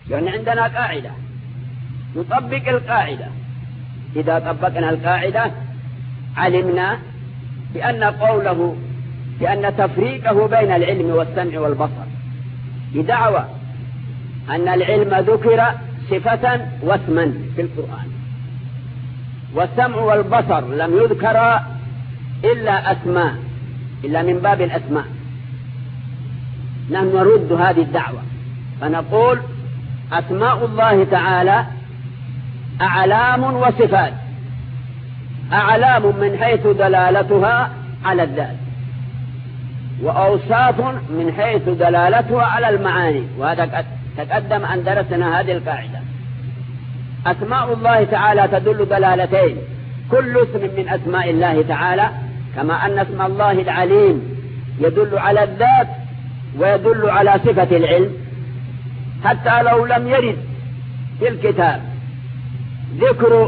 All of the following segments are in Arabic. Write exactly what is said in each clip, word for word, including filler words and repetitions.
يعني عندنا قاعدة نطبق القاعدة. إذا طبقنا القاعدة علمنا بأن قوله بأن تفريقه بين العلم والسمع والبصر بدعوى أن العلم ذكر صفة واسما في القرآن، والسمع والبصر لم يذكر إلا أسماء، إلا من باب الأسماء. نحن نرد هذه الدعوة فنقول أسماء الله تعالى أعلام وصفات. أعلام من حيث دلالتها على الذات، وأوصاف من حيث دلالتها على المعاني، وهذا تقدم أن درسنا هذه القاعدة. أسماء الله تعالى تدل دلالتين، كل اسم من أسماء الله تعالى، كما أن اسم الله العليم يدل على الذات ويدل على صفة العلم، حتى لو لم يرد في الكتاب ذكر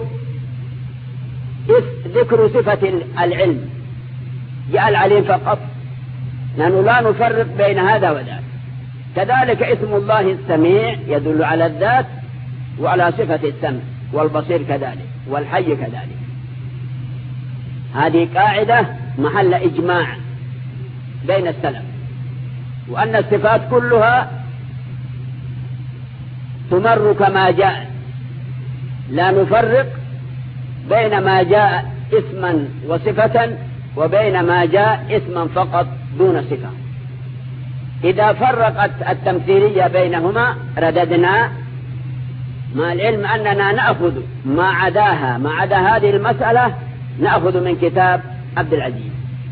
ذكر صفة العلم جاء العليم فقط، نحن لا نفرق بين هذا وذاك. كذلك اسم الله السميع يدل على الذات وعلى صفة السمع، والبصير كذلك، والحي كذلك. هذه قاعدة محل إجماع بين السلف، وأن الصفات كلها تمر كما جاء، لا نفرق بين ما جاء اسما وصفة وبين ما جاء اسما فقط دون صفة. إذا فرقت التمثيلية بينهما رددنا، مع العلم أننا نأخذ ما عداها، ما عدا هذه المسألة نأخذ من كتاب عبد العزيز.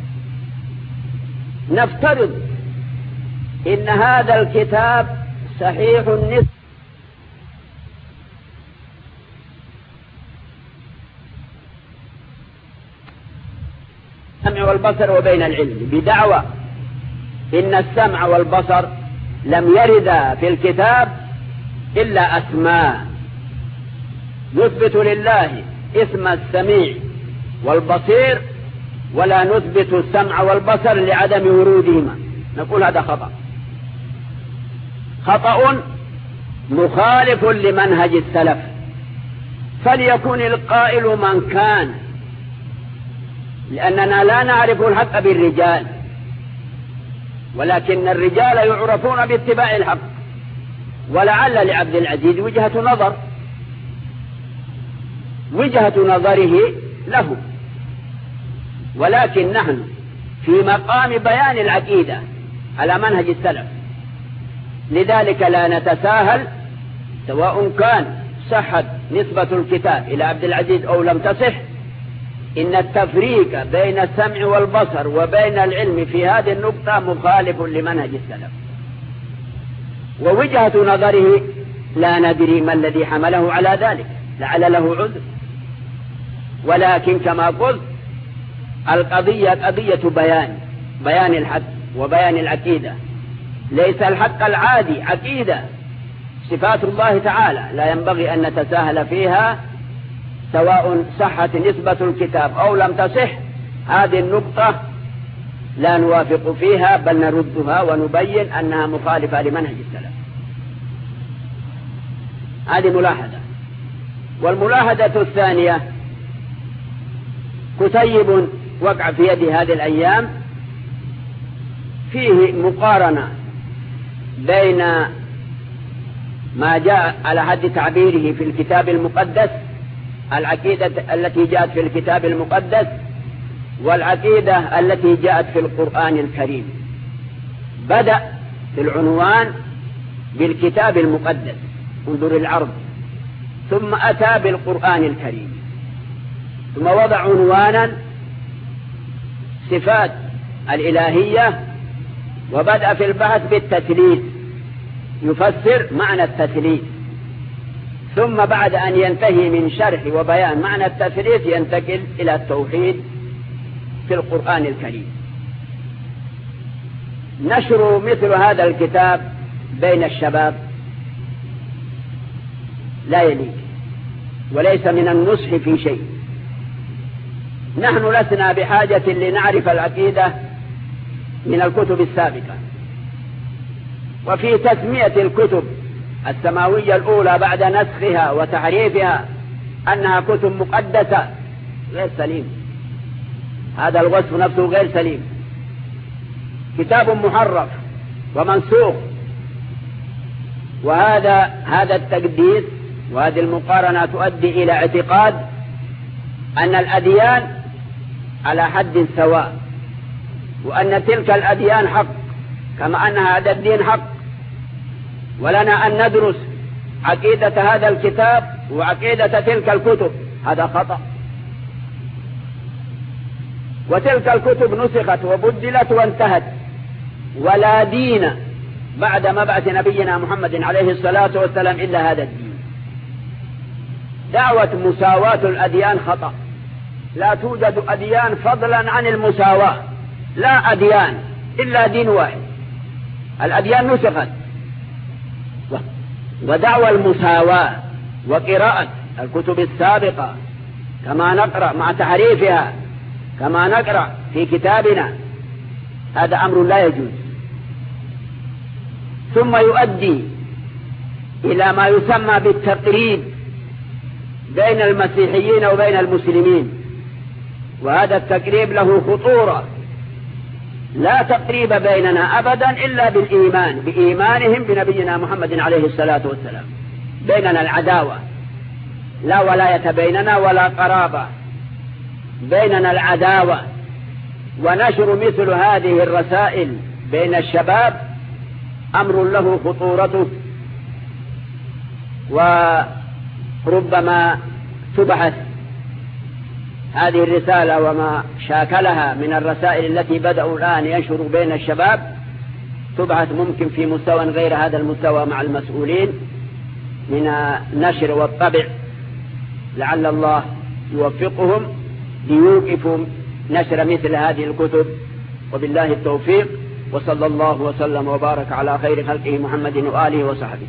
نفترض إن هذا الكتاب صحيح النسبة السمع والبصر وبين العلم، بدعوى إن السمع والبصر لم يردا في الكتاب إلا أسماء، نثبت لله اسم السميع والبصير ولا نثبت السمع والبصر لعدم ورودهما. نقول هذا خطأ، خطأ مخالف لمنهج السلف. فليكن القائل من كان، لأننا لا نعرف الحق بالرجال، ولكن الرجال يعرفون باتباع الحق، ولعل لعبد العزيز وجهة نظر، وجهة نظره له، ولكن نحن في مقام بيان العقيدة على منهج السلف، لذلك لا نتساهل سواء كان صحت نسبة الكتاب إلى عبد العزيز أو لم تصح. إن التفريق بين السمع والبصر وبين العلم في هذه النقطة مخالف لمنهج السلف، ووجهة نظره لا ندري ما الذي حمله على ذلك، لعل له عذر. ولكن كما قلت القضية قضية بيان، بيان الحق وبيان العقيدة، ليس الحق العادي عقيدة. صفات الله تعالى لا ينبغي أن نتساهل فيها، سواء صحت نسبة الكتاب أو لم تصح. هذه النقطة لا نوافق فيها، بل نردها ونبين أنها مخالفة لمنهج السلف. هذه ملاحظة. والملاحظة الثانية، كتيب وقع في يدي هذه الأيام فيه مقارنة بين ما جاء على حد تعبيره في الكتاب المقدس، العقيدة التي جاءت في الكتاب المقدس، والعقيدة التي جاءت في القرآن الكريم. بدأ في العنوان بالكتاب المقدس، انظر العرض، ثم أتى بالقرآن الكريم، ثم وضع عنوانا صفات الإلهية، وبدأ في البحث بالتثليث، يفسر معنى التثليث، ثم بعد أن ينتهي من شرح وبيان معنى التثليث ينتقل إلى التوحيد في القرآن الكريم. نشر مثل هذا الكتاب بين الشباب لا يليق، وليس من النصح في شيء. نحن لسنا بحاجة لنعرف العقيدة من الكتب السابقة، وفي تسمية الكتب السماوية الأولى بعد نسخها وتحريفها أنها كتب مقدسة غير سليم. هذا الوصف نفسه غير سليم. كتاب محرف ومنسوخ. وهذا هذا التقديس وهذه المقارنة تؤدي إلى اعتقاد أن الأديان على حد سواء، وأن تلك الأديان حق كما أن هذا الدين حق، ولنا أن ندرس عقيدة هذا الكتاب وعقيدة تلك الكتب. هذا خطأ. وتلك الكتب نسخت وبدلت وانتهت، ولا دين بعد مبعث نبينا محمد عليه الصلاة والسلام إلا هذا الدين. دعوة مساواة الأديان خطأ. لا توجد أديان فضلا عن المساواة، لا أديان إلا دين واحد. الأديان نسخت. ودعوى المساواة وقراءة الكتب السابقة كما نقرأ مع تحريفها كما نقرأ في كتابنا، هذا أمر لا يجوز. ثم يؤدي إلى ما يسمى بالتقريب بين المسيحيين وبين المسلمين، وهذا التقريب له خطورة. لا تقريب بيننا أبدا إلا بالإيمان، بإيمانهم بنبينا محمد عليه الصلاة والسلام. بيننا العداوة، لا ولاية بيننا ولا قرابة، بيننا العداوة. ونشر مثل هذه الرسائل بين الشباب أمر له خطورته، وربما تبحث هذه الرسالة وما شاكلها من الرسائل التي بدأوا الآن ينشروا بين الشباب، تبحث ممكن في مستوى غير هذا المستوى مع المسؤولين من النشر والطبع، لعل الله يوفقهم ليوقفوا نشر مثل هذه الكتب. وبالله التوفيق، وصلى الله وسلم وبارك على خير خلقه محمد وآله وصحبه.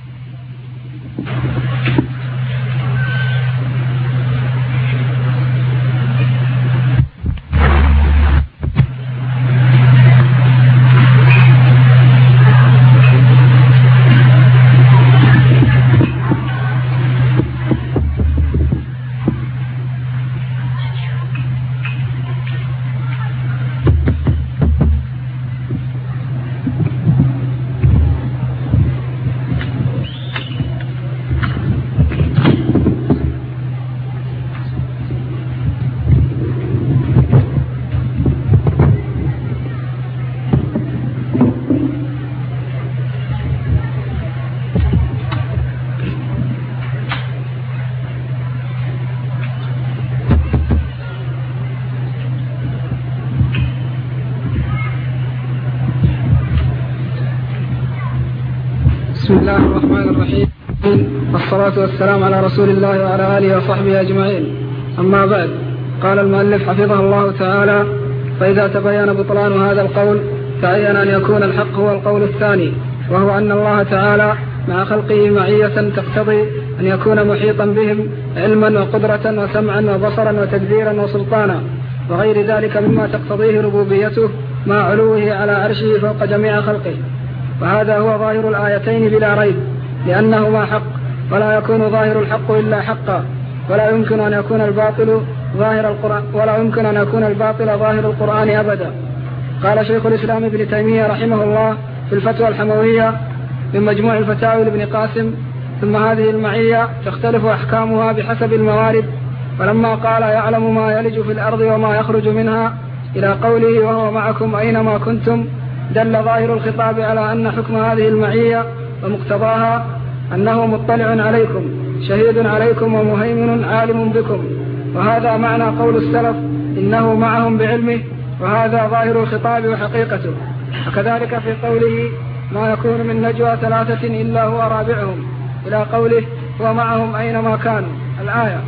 بسم الله الرحمن الرحيم، والصلاة والسلام على رسول الله وعلى آله وصحبه أجمعين. أما بعد، قال المؤلف حفظه الله تعالى: فإذا تبين بطلان هذا القول تعين أن يكون الحق هو القول الثاني، وهو أن الله تعالى مع خلقه معية تقتضي أن يكون محيطا بهم علما وقدرة وسمعا وبصرا وتدبيرا وسلطانا وغير ذلك مما تقتضيه ربوبيته مع علوه على عرشه فوق جميع خلقه. وهذا هو ظاهر الآيتين بلا ريب، لأنهما حق، ولا يكون ظاهر الحق إلا حقا، ولا يمكن أن يكون الباطل ظاهر القرآن ولا يمكن أن يكون الباطل ظاهر القرآن أبدا. قال شيخ الإسلام ابن تيمية رحمه الله في الفتوى الحموية من مجموع الفتاوى لابن قاسم: ثم هذه المعية تختلف أحكامها بحسب الموارد. ولما قال يعلم ما يلج في الأرض وما يخرج منها إلى قوله وهو معكم أينما كنتم، دل ظاهر الخطاب على أن حكم هذه المعية ومقتضاها أنه مطلع عليكم شهيد عليكم ومهيمن عالم بكم. وهذا معنى قول السلف إنه معهم بعلمه، وهذا ظاهر الخطاب وحقيقته. وكذلك في قوله ما يكون من نجوى ثلاثة إلا هو رابعهم إلى قوله هو معهم أينما كانوا الآية.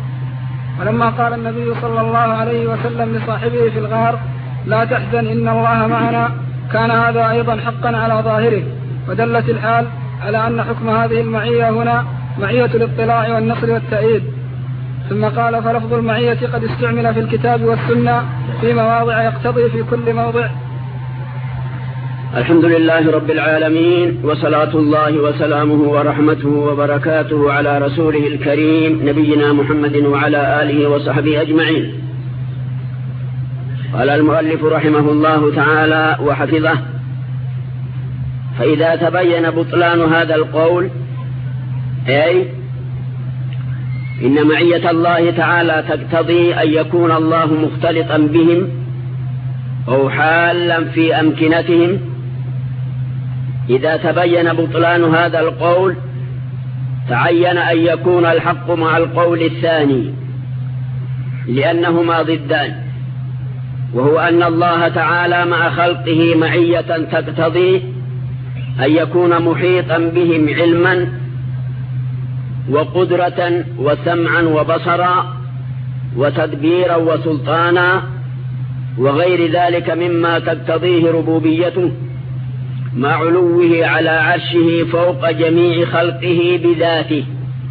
ولما قال النبي صلى الله عليه وسلم لصاحبه في الغار لا تحزن إن الله معنا، كان هذا أيضا حقا على ظاهره، ودلت الحال على أن حكم هذه المعية هنا معية الاطلاع والنصر والتأييد. ثم قال فلفظ المعية قد استعمل في الكتاب والسنة في مواضع يقتضي في كل موضع الحمد لله رب العالمين، وصلاة الله وسلامه ورحمته وبركاته على رسوله الكريم نبينا محمد وعلى آله وصحبه أجمعين. قال المؤلف رحمه الله تعالى وحفظه: فإذا تبين بطلان هذا القول، أي إن معية الله تعالى تقتضي أن يكون الله مختلطا بهم أو حالا في أمكنتهم، إذا تبين بطلان هذا القول تعين أن يكون الحق مع القول الثاني، لأنهما ضدان، وهو أن الله تعالى مع خلقه معية تقتضي أن يكون محيطا بهم علما وقدرة وسمعا وبصرا وتدبيرا وسلطانا وغير ذلك مما تقتضيه ربوبيته، مع علوه على عرشه فوق جميع خلقه بذاته.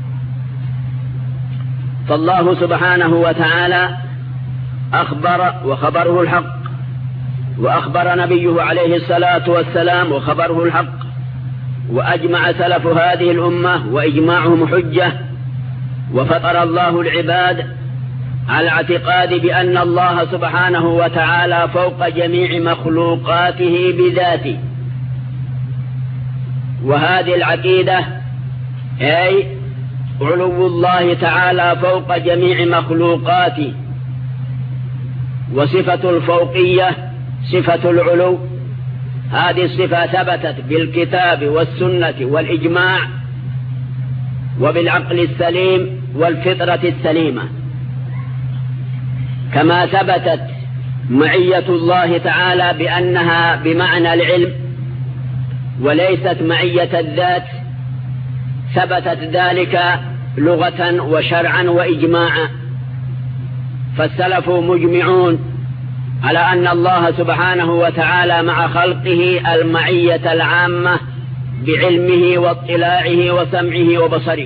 فالله سبحانه وتعالى أخبر وخبره الحق، وأخبر نبيه عليه الصلاة والسلام وخبره الحق، وأجمع سلف هذه الأمة وإجماعهم حجة، وفطر الله العباد على اعتقاد بأن الله سبحانه وتعالى فوق جميع مخلوقاته بذاته. وهذه العقيدة أي علو الله تعالى فوق جميع مخلوقاته، وصفة الفوقية صفة العلو، هذه الصفة ثبتت بالكتاب والسنة والإجماع وبالعقل السليم والفطرة السليمة، كما ثبتت معية الله تعالى بأنها بمعنى العلم وليست معية الذات، ثبتت ذلك لغة وشرعا وإجماعا. فالسلف مجمعون على أن الله سبحانه وتعالى مع خلقه المعية العامة بعلمه واطلاعه وسمعه وبصره،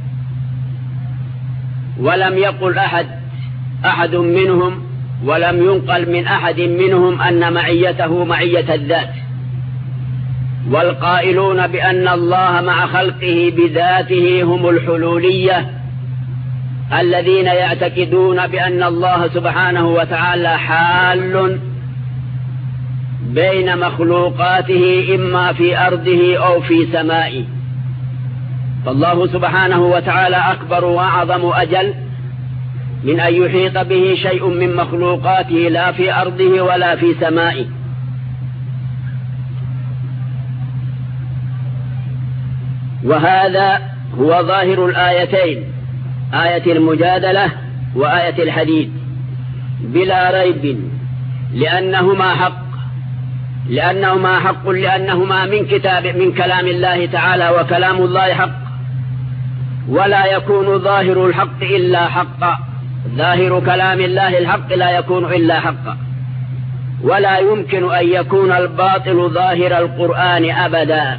ولم يقل أحد أحد منهم ولم ينقل من أحد منهم أن معيته معية الذات. والقائلون بأن الله مع خلقه بذاته هم الحلولية، الذين يعتقدون بأن الله سبحانه وتعالى حال بين مخلوقاته إما في أرضه أو في سمائه. فالله سبحانه وتعالى أكبر وأعظم أجل من أن يحيط به شيء من مخلوقاته لا في أرضه ولا في سمائه. وهذا هو ظاهر الآيتين، آية المجادلة وآية الحديد، بلا ريب، لأنهما حق لأنهما حق لأنهما من كتاب من كلام الله تعالى، وكلام الله حق، ولا يكون ظاهر الحق إلا حقا. ظاهر كلام الله الحق لا يكون إلا حقا، ولا يمكن أن يكون الباطل ظاهر القرآن أبدا.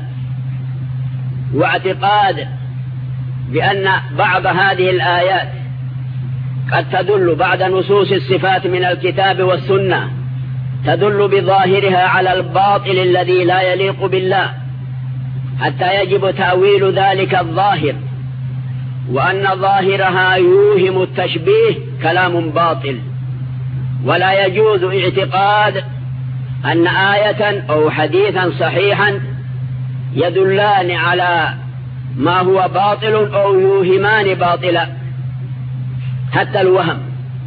واعتقاد بأن بعض هذه الآيات قد تدل بعد نصوص الصفات من الكتاب والسنة تدل بظاهرها على الباطل الذي لا يليق بالله، حتى يجب تأويل ذلك الظاهر، وأن ظاهرها يوهم التشبيه كلام باطل. ولا يجوز اعتقاد أن آية أو حديثا صحيحا يدلان على ما هو باطل أو يوهمان باطلا، حتى الوهم.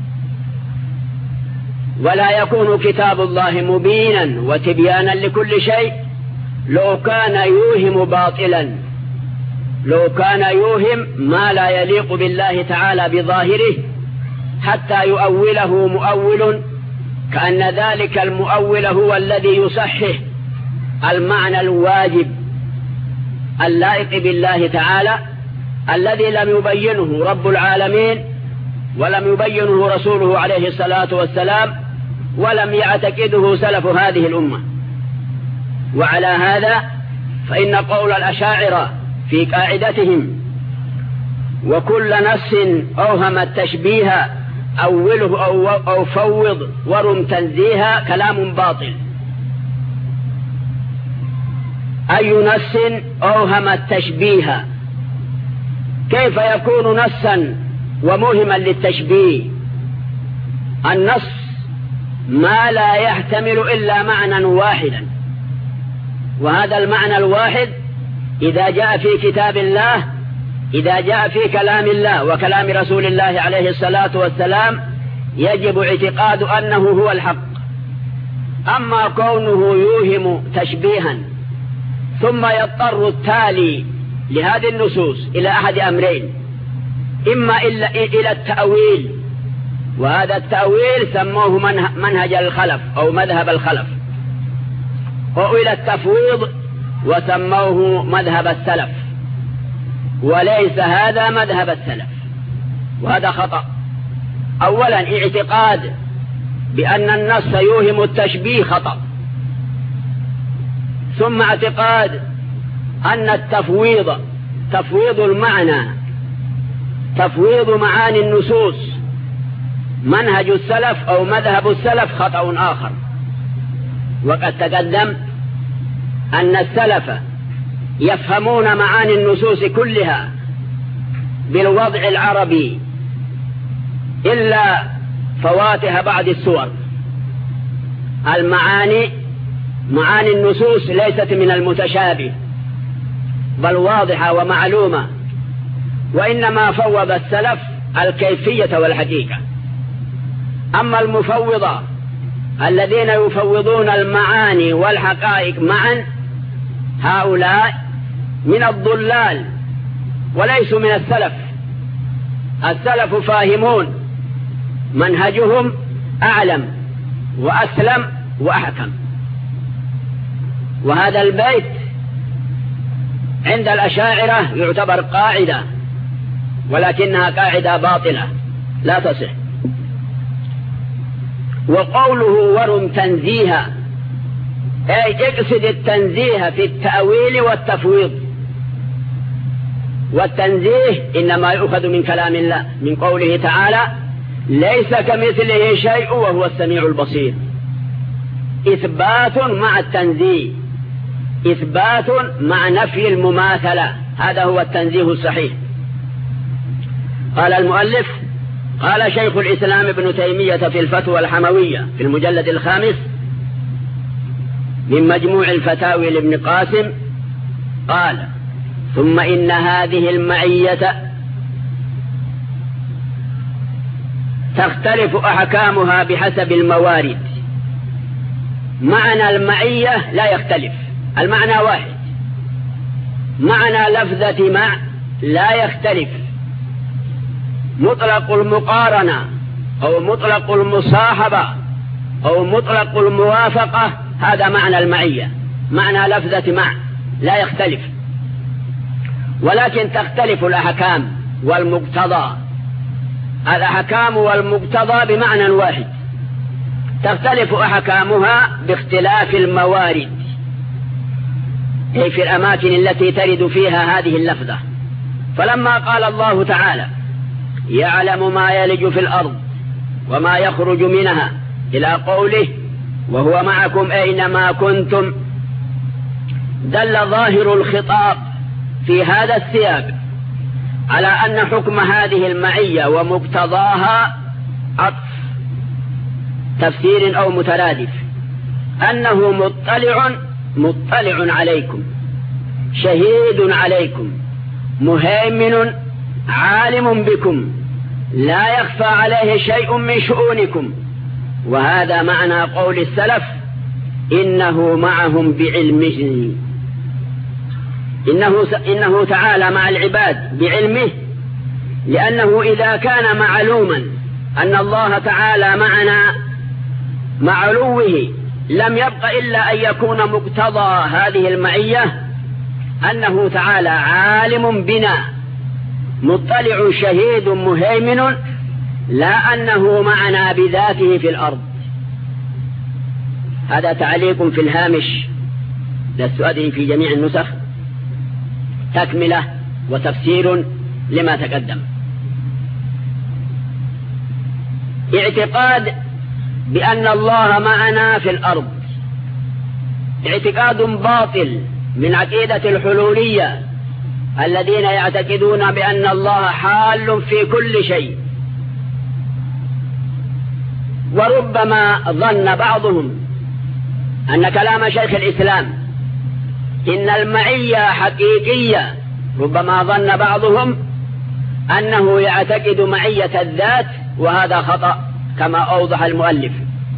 ولا يكون كتاب الله مبينا وتبيانا لكل شيء لو كان يوهم باطلا، لو كان يوهم ما لا يليق بالله تعالى بظاهره، حتى يؤوله مؤول كأن ذلك المؤول هو الذي يصحح المعنى الواجب اللائق بالله تعالى، الذي لم يبينه رب العالمين ولم يبينه رسوله عليه الصلاة والسلام، ولم يعتقده سلف هذه الأمة. وعلى هذا فإن قول الأشاعرة في قاعدتهم: وكل نص أوهم التشبيه أوله أو, أو فوض ورم تنزيها، كلام باطل. أي نص أوهم التشبيه؟ كيف يكون نصا وموهما للتشبيه؟ النص ما لا يحتمل إلا معنى واحدا، وهذا المعنى الواحد إذا جاء في كتاب الله، إذا جاء في كلام الله وكلام رسول الله عليه الصلاة والسلام، يجب اعتقاد أنه هو الحق. أما كونه يوهم تشبيها ثم يضطر التالي لهذه النصوص إلى أحد أمرين: إما إلى التأويل، وهذا التأويل سموه منهج الخلف أو مذهب الخلف، أو إلى التفويض وسموه مذهب السلف، وليس هذا مذهب السلف، وهذا خطأ. أولا اعتقاد بأن النص يوهم التشبيه خطأ، ثم اعتقاد أن التفويض تفويض المعنى تفويض معاني النصوص منهج السلف أو مذهب السلف خطأ آخر. وقد تقدم أن السلف يفهمون معاني النصوص كلها بالوضع العربي إلا فواتح بعض السور. المعاني معاني النصوص ليست من المتشابه، بل واضحة ومعلومة، وإنما فوض السلف الكيفية والحقيقة. أما المفوضة الذين يفوضون المعاني والحقائق معا، هؤلاء من الضلال وليسوا من السلف. السلف فاهمون، منهجهم أعلم وأسلم وأحكم. وهذا البيت عند الأشاعرة يعتبر قاعدة، ولكنها قاعدة باطلة لا تصح. وقوله ورم تنزيها، أي اقصد التنزيه في التأويل والتفويض. والتنزيه إنما يؤخذ من كلام الله، من قوله تعالى: ليس كمثله شيء وهو السميع البصير. إثبات مع التنزيه، إثبات مع نفي المماثلة، هذا هو التنزيه الصحيح. قال المؤلف: قال شيخ الإسلام ابن تيمية في الفتوى الحموية في المجلد الخامس من مجموع الفتاوي لابن قاسم، قال: ثم إن هذه المعية تختلف أحكامها بحسب الموارد. معنى المعية لا يختلف، المعنى واحد. معنى لفظة مع لا يختلف. مطلق المقارنة أو مطلق المصاحبة أو مطلق الموافقة، هذا معنى المعية، معنى لفظة مع لا يختلف. ولكن تختلف الأحكام والمقتضى. الأحكام والمقتضى بمعنى واحد، تختلف أحكامها باختلاف الموارد، أي في الأماكن التي ترد فيها هذه اللفظة. فلما قال الله تعالى: يعلم ما يلج في الأرض وما يخرج منها، إلى قوله: وهو معكم أينما كنتم، دل ظاهر الخطاب في هذا السياق على أن حكم هذه المعية ومقتضاها عطف تفسير أو مترادف، أنه مطلع مطلع عليكم، شهيد عليكم، مهيمن عالم بكم، لا يخفى عليه شيء من شؤونكم. وهذا معنى قول السلف: إنه معهم بعلمه. إنه, إنه تعالى مع العباد بعلمه، لأنه إذا كان معلوما أن الله تعالى معنا مع علوه، لم يبق إلا أن يكون مقتضى هذه المعية أنه تعالى عالم بنا، مطلع شهيد مهيمن، لا أنه معنا بذاته في الأرض. هذا تعليق في الهامش للسؤال في جميع النسخ، تكملة وتفسير لما تقدم. اعتقاد بأن الله معنا في الأرض اعتقاد باطل من عقيدة الحلولية الذين يعتقدون بأن الله حال في كل شيء. وربما ظن بعضهم أن كلام شيخ الإسلام إن المعية حقيقية، ربما ظن بعضهم أنه يعتقد معية الذات، وهذا خطأ كما أوضح المؤلف.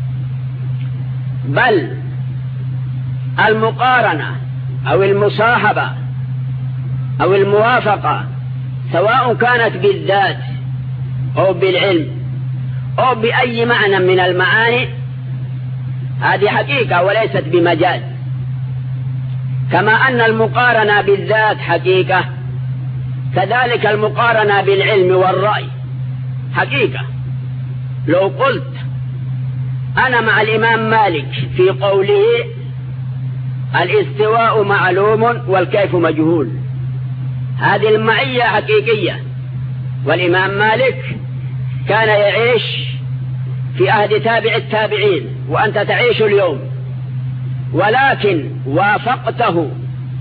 بل المقارنة أو المصاحبة أو الموافقة سواء كانت بالذات أو بالعلم أو بأي معنى من المعاني هذه حقيقة وليست بمجاز، كما أن المقارنة بالذات حقيقة، كذلك المقارنة بالعلم والرأي حقيقة. لو قلت أنا مع الإمام مالك في قوله الاستواء معلوم والكيف مجهول، هذه المعية حقيقية، والإمام مالك كان يعيش في عهد تابع التابعين وأنت تعيش اليوم، ولكن وافقته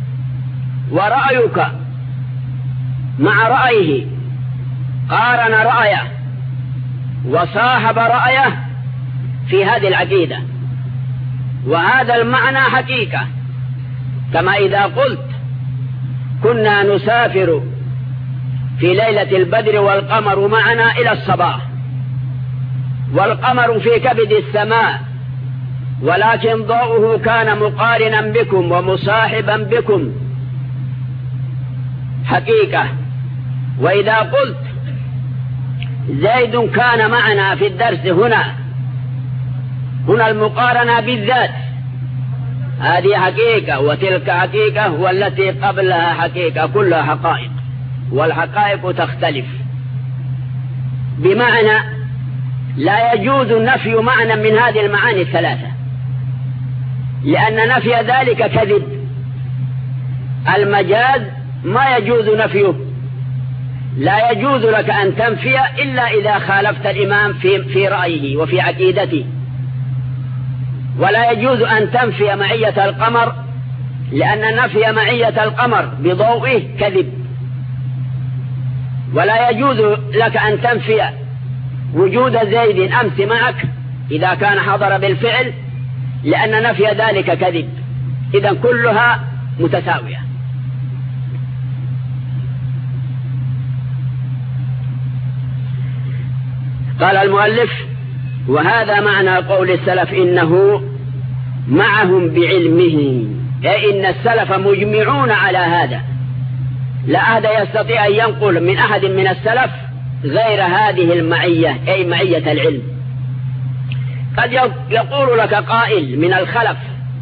ورأيك مع رأيه، قارن رأيه وصاحب رأيه في هذه العقيدة، وهذا المعنى حقيقة. كما إذا قلت كنا نسافر في ليلة البدر والقمر معنا إلى الصباح، والقمر في كبد السماء، ولكن ضوءه كان مقارنا بكم ومصاحبا بكم حقيقة. وإذا قلت زيد كان معنا في الدرس هنا، هنا المقارنة بالذات، هذه حقيقة وتلك حقيقة والتي قبلها حقيقة، كلها حقائق، والحقائق تختلف. بمعنى لا يجوز نفي معنى من هذه المعاني الثلاثة، لأن نفي ذلك كذب. المجاز ما يجوز نفيه، لا يجوز لك أن تنفي إلا إذا خالفت الإمام في, في رأيه وفي عقيدته. ولا يجوز أن تنفي معية القمر، لأن نفي معية القمر بضوئه كذب. ولا يجوز لك أن تنفي وجود زيد أمس معك إذا كان حضر بالفعل، لأن نفي ذلك كذب. إذن كلها متساوية. قال المؤلف: وهذا معنى قول السلف إنه معهم بعلمه، أي إن السلف مجمعون على هذا، لا أحد يستطيع أن ينقل من أحد من السلف غير هذه المعية، أي معية العلم. قد يقول لك قائل من الخلف: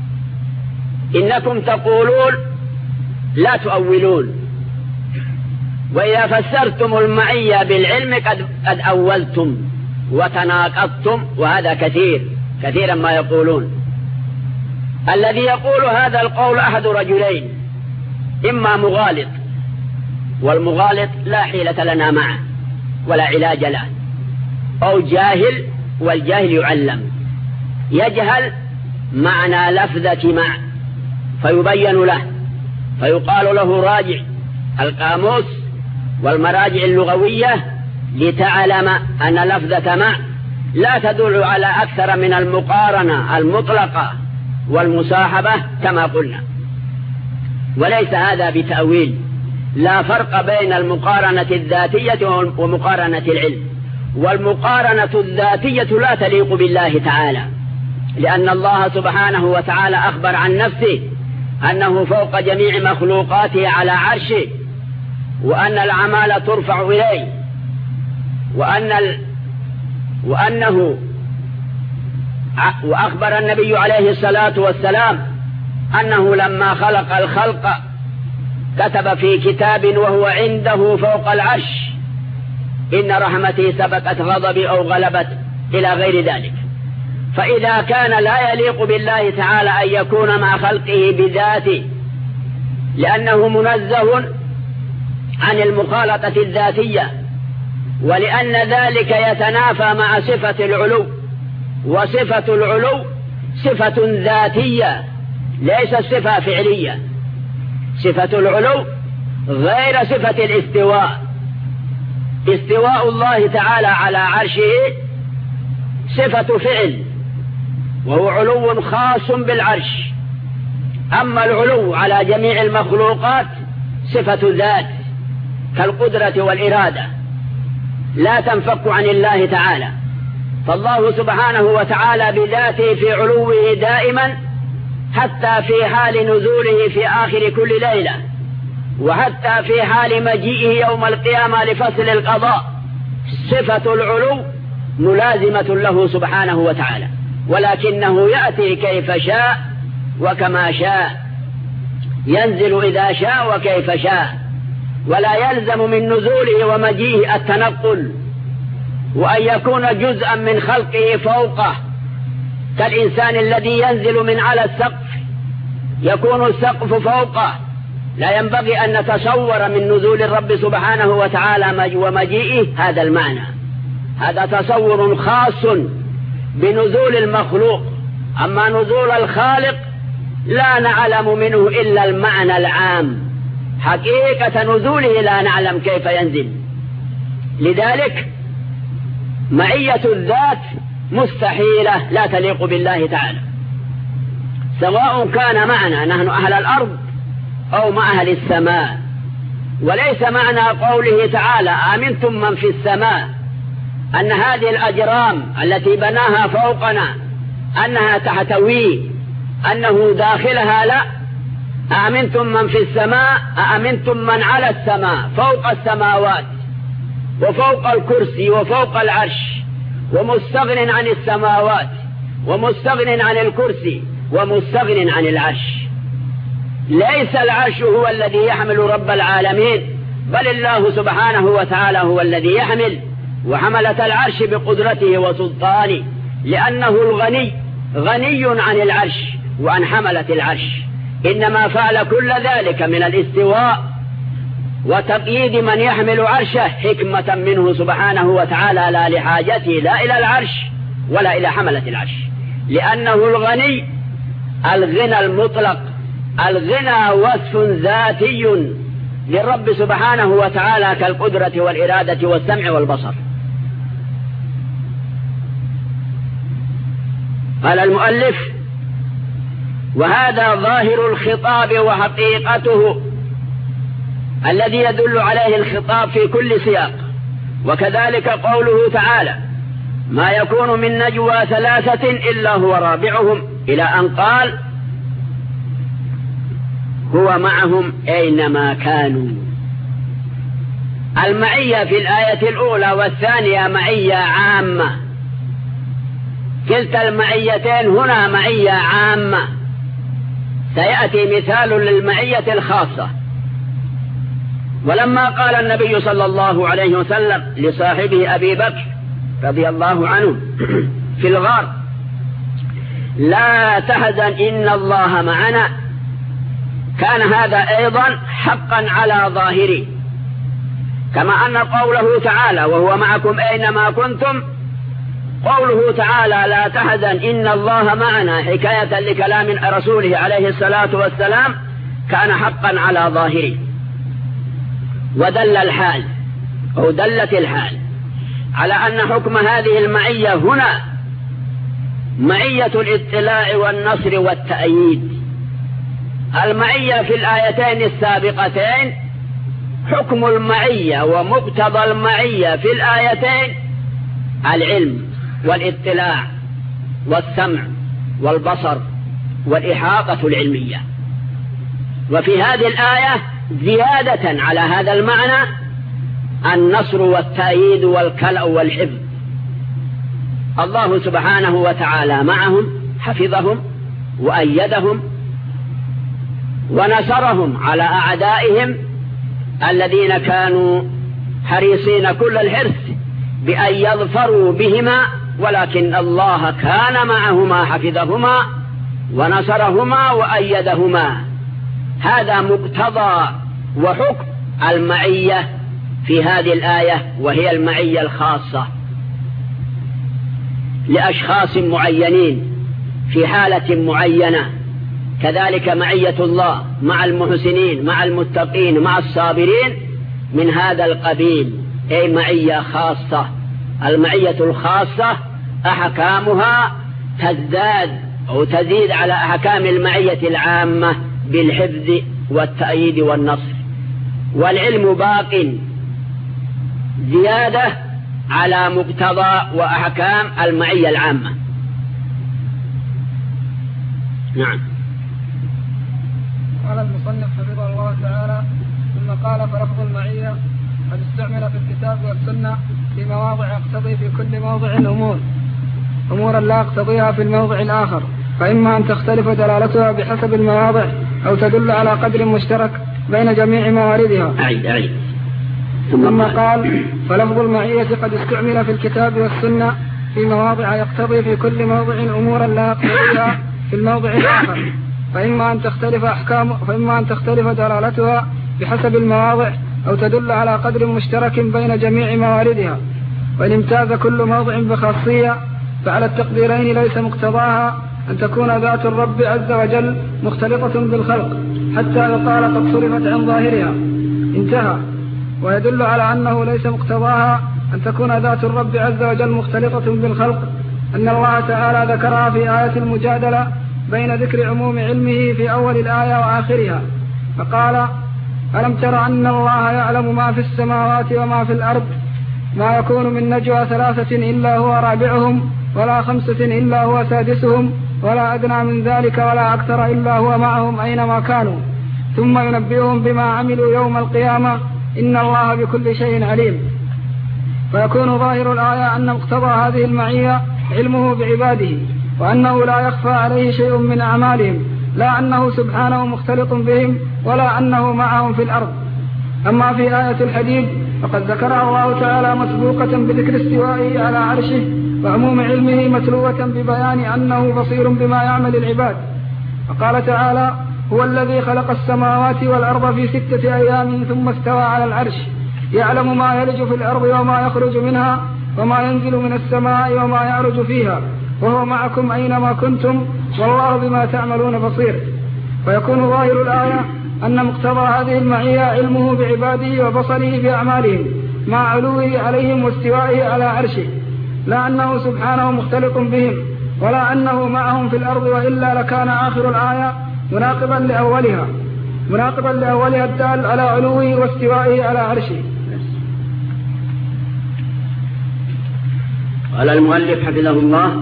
إنكم تقولون لا تؤولون، وإذا فسرتم المعية بالعلم قد, قد أولتم وتناقضتم، وهذا كثير كثيرا ما يقولون. الذي يقول هذا القول أحد رجلين: إما مغالط، والمغالط لا حيلة لنا معه ولا علاج له، أو جاهل، والجاهل يعلم، يجهل معنى لفظة مع فيبين له، فيقال له راجع القاموس والمراجع اللغوية لتعلم أن لفظة مع لا تدل على أكثر من المقارنة المطلقة والمصاحبة كما قلنا. وليس هذا بتأويل، لا فرق بين المقارنة الذاتية ومقارنة العلم. والمقارنة الذاتية لا تليق بالله تعالى، لأن الله سبحانه وتعالى أخبر عن نفسه أنه فوق جميع مخلوقاته على عرشه، وأن الأعمال ترفع إليه، وأن ال... وأنه وأخبر النبي عليه الصلاة والسلام أنه لما خلق الخلق كتب في كتاب وهو عنده فوق العرش: إن رحمتي سبقت غضبي أو غلبت، إلى غير ذلك. فإذا كان لا يليق بالله تعالى أن يكون مع خلقه بذاته، لأنه منزه عن المخالطة الذاتية، ولأن ذلك يتنافى مع صفة العلو، وصفة العلو صفة ذاتية ليست صفة فعلية. صفة العلو غير صفة الاستواء. استواء الله تعالى على عرشه صفة فعل، وهو علو خاص بالعرش. أما العلو على جميع المخلوقات صفة ذات كالقدرة والإرادة، لا تنفك عن الله تعالى. فالله سبحانه وتعالى بذاته في علوه دائما، حتى في حال نزوله في آخر كل ليلة، وحتى في حال مجيئه يوم القيامة لفصل القضاء. صفة العلو ملازمة له سبحانه وتعالى، ولكنه يأتي كيف شاء وكما شاء، ينزل إذا شاء وكيف شاء، ولا يلزم من نزوله ومجيئه التنقل، وأن يكون جزءا من خلقه فوقه، كالإنسان الذي ينزل من على السقف يكون السقف فوقه. لا ينبغي أن نتصور من نزول الرب سبحانه وتعالى ومجيئه هذا المعنى، هذا تصور خاص بنزول المخلوق. أما نزول الخالق لا نعلم منه إلا المعنى العام، حقيقة نزوله لا نعلم كيف ينزل. لذلك معية الذات مستحيلة، لا تليق بالله تعالى، سواء كان معنا نحن أهل الأرض أو مع أهل السماء. وليس معنى قوله تعالى آمنتم من في السماء أن هذه الأجرام التي بناها فوقنا أنها تحتويه، أنه داخلها، لا. آمنتم من في السماء، آمنتم من على السماء فوق السماوات وفوق الكرسي وفوق العرش، ومستغن عن السماوات ومستغن عن الكرسي ومستغن عن العرش. ليس العرش هو الذي يحمل رب العالمين، بل الله سبحانه وتعالى هو الذي يحمل، وحملة العرش بقدرته وسلطانه، لأنه الغني غني عن العرش وعن حملة العرش. إنما فعل كل ذلك من الاستواء وتقييد من يحمل عرشه حكمة منه سبحانه وتعالى، لا لحاجته لا إلى العرش ولا إلى حملة العرش، لأنه الغني الغنى المطلق. الغنى وصف ذاتي للرب سبحانه وتعالى كالقدرة والإرادة والسمع والبصر. قال المؤلف: وهذا ظاهر الخطاب وحقيقته الذي يدل عليه الخطاب في كل سياق. وكذلك قوله تعالى: ما يكون من نجوى ثلاثة إلا هو رابعهم، إلى أن قال: هو معهم أينما كانوا. المعية في الآية الأولى والثانية معية عامة، كلتا المعيتين هنا معية عامة. سيأتي مثال للمعية الخاصة. ولما قال النبي صلى الله عليه وسلم لصاحبه أبي بكر رضي الله عنه في الغار: لا تحزن إن الله معنا، كان هذا أيضا حقا على ظاهره، كما أن قوله تعالى: وهو معكم أينما كنتم، قوله تعالى: لا تحزن إن الله معنا، حكاية لكلام رسوله عليه الصلاة والسلام، كان حقا على ظاهره. ودل الحال أو دلت الحال على أن حكم هذه المعية هنا معية الاطلاع والنصر والتأييد. المعية في الآيتين السابقتين حكم المعية ومقتضى المعية في الآيتين العلم والاطلاع والسمع والبصر والإحاطة العلمية. وفي هذه الآية زيادة على هذا المعنى النصر والتأييد والكلأ والحفظ. الله سبحانه وتعالى معهم، حفظهم وأيدهم ونصرهم على أعدائهم الذين كانوا حريصين كل الحرص بأن يظفروا بهما، ولكن الله كان معهما، حفظهما ونصرهما وأيدهما. هذا مقتضى وحكم المعية في هذه الآية، وهي المعية الخاصة لأشخاص معينين في حالة معينة. كذلك معية الله مع المحسنين مع المتقين مع الصابرين من هذا القبيل، أي معية خاصة. المعية الخاصة أحكامها تزداد أو تزيد على أحكام المعية العامة بالحفظ والتأييد والنصر، والعلم باق زيادة على مقتضى وأحكام المعية العامة. نعم. قال المصنف حفظه الله تعالى: ثم قال: فلفظ المعية قد استعمل في الكتاب والسنة في مواضع يقتضي في كل موضع أمور أمورا لا يقتضيها في الموضع الآخر، فإما أن تختلف دلالتها بحسب المواضع أو تدل على قدر مشترك بين جميع مواردها. أعيد أعيد. ثم قال: فلفظ المعية قد استعمل في الكتاب والسنة في مواضع يقتضي في كل موضع أمورا لا يقتضيها في الموضع الآخر، فإما أن تختلف أحكام فإما أن تختلف دلالتها بحسب المواضع أو تدل على قدر مشترك بين جميع مواردها. وإن امتاز كل موضع بخاصية فعلى التقديرين ليس مقتضاها أن تكون ذات الرب عز وجل مختلطة بالخلق حتى يقال قد صرفت عن ظاهرها. انتهى. ويدل على أنه ليس مقتضاها أن تكون ذات الرب عز وجل مختلطة بالخلق أن الله تعالى ذكرها في آية المجادلة بين ذكر عموم علمه في أول الآية وآخرها، فقال: ألم تر أن الله يعلم ما في السماوات وما في الأرض، ما يكون من نجوى ثلاثة إلا هو رابعهم ولا خمسة إلا هو سادسهم ولا أدنى من ذلك ولا أكثر إلا هو معهم أينما كانوا ثم ينبئهم بما عملوا يوم القيامة إن الله بكل شيء عليم. فيكون ظاهر الآية أن مقتضى هذه المعية علمه بعباده، وأنه لا يخفى عليه شيء من أعمالهم، لا أنه سبحانه مختلط بهم ولا أنه معهم في الأرض. أما في آية الحديد فقد ذكرها الله تعالى مسبوقة بذكر استوائه على عرشه وعموم علمه متلوة ببيان أنه بصير بما يعمل العباد. فقال تعالى: هو الذي خلق السماوات والأرض في ستة أيام ثم استوى على العرش يعلم ما يلج في الأرض وما يخرج منها وما ينزل من السماء وما يعرج فيها وهو معكم أينما كنتم والله بما تعملون بصير. فيكون ظاهر الآية أن مقتضى هذه المعية علمه بعباده وبصره بأعمالهم مع علوه عليهم واستوائه على عرشه، لا أنه سبحانه مختلط بهم ولا أنه معهم في الأرض، وإلا لكان آخر الآية مناقبا لأولها مناقبا لأولها الدال على علوه واستوائه على عرشه. قال المؤلف حفظه الله: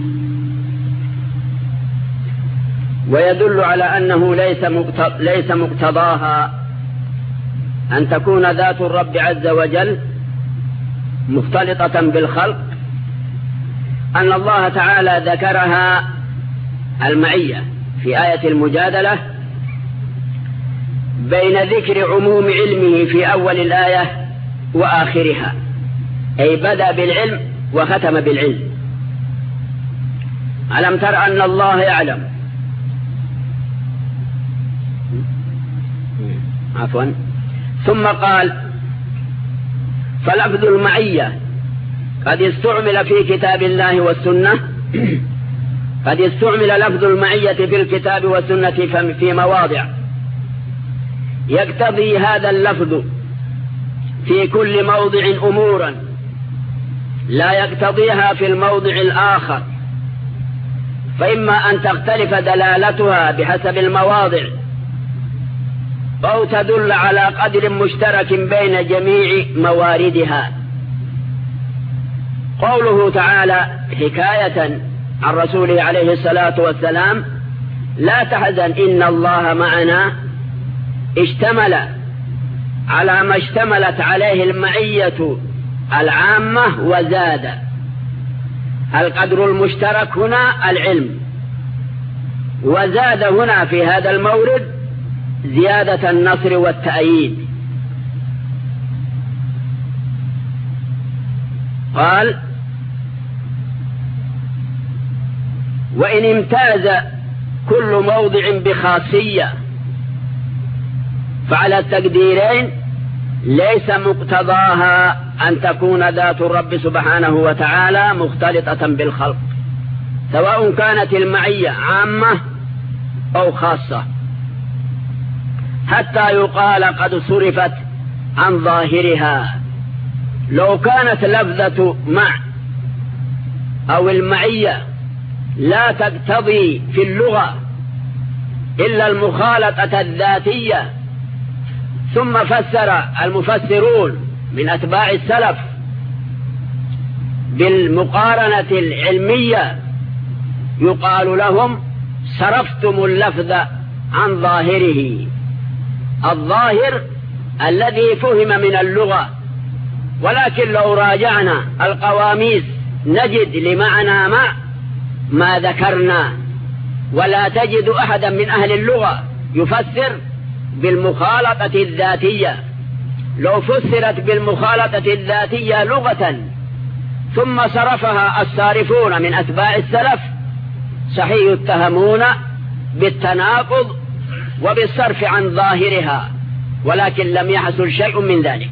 ويدل على أنه ليس مقتضاها أن تكون ذات الرب عز وجل مختلطة بالخلق أن الله تعالى ذكرها المعية في آية المجادلة بين ذكر عموم علمه في أول الآية وآخرها، أي بدأ بالعلم وختم بالعلم. ألم تر أن الله يعلم عفوا ثم قال: فلفظ المعية قد استعمل في كتاب الله والسنة قد استعمل لفظ المعية في الكتاب والسنة في مواضع يقتضي هذا اللفظ في كل موضع أمورا لا يقتضيها في الموضع الآخر، فإما أن تختلف دلالتها بحسب المواضع أو تدل على قدر مشترك بين جميع مواردها. قوله تعالى حكاية عن رسوله عليه الصلاة والسلام: لا تحزن إن الله معنا، اشتمل على ما اشتملت عليه المعية العامة وزاد. القدر المشترك هنا العلم، وزاد هنا في هذا المورد زيادة النصر والتأييد. قال: وإن امتاز كل موضع بخاصية فعلى التقديرين ليس مقتضاها أن تكون ذات الرب سبحانه وتعالى مختلطة بالخلق، سواء كانت المعية عامة أو خاصة، حتى يقال قد صرفت عن ظاهرها. لو كانت لفظة مع أو المعية لا تقتضي في اللغة إلا المخالطة الذاتية، ثم فسر المفسرون من أتباع السلف بالمقارنة العلمية، يقال لهم صرفتم اللفظ عن ظاهره. الظاهر الذي فهم من اللغة، ولكن لو راجعنا القواميس نجد لمعنى مع ما ذكرنا، ولا تجد أحدا من أهل اللغة يفسر بالمخالطة الذاتية. لو فسرت بالمخالطة الذاتية لغة ثم صرفها الصارفون من أتباع السلف صحيح يتهمون بالتناقض وبالصرف عن ظاهرها، ولكن لم يحصل شيء من ذلك.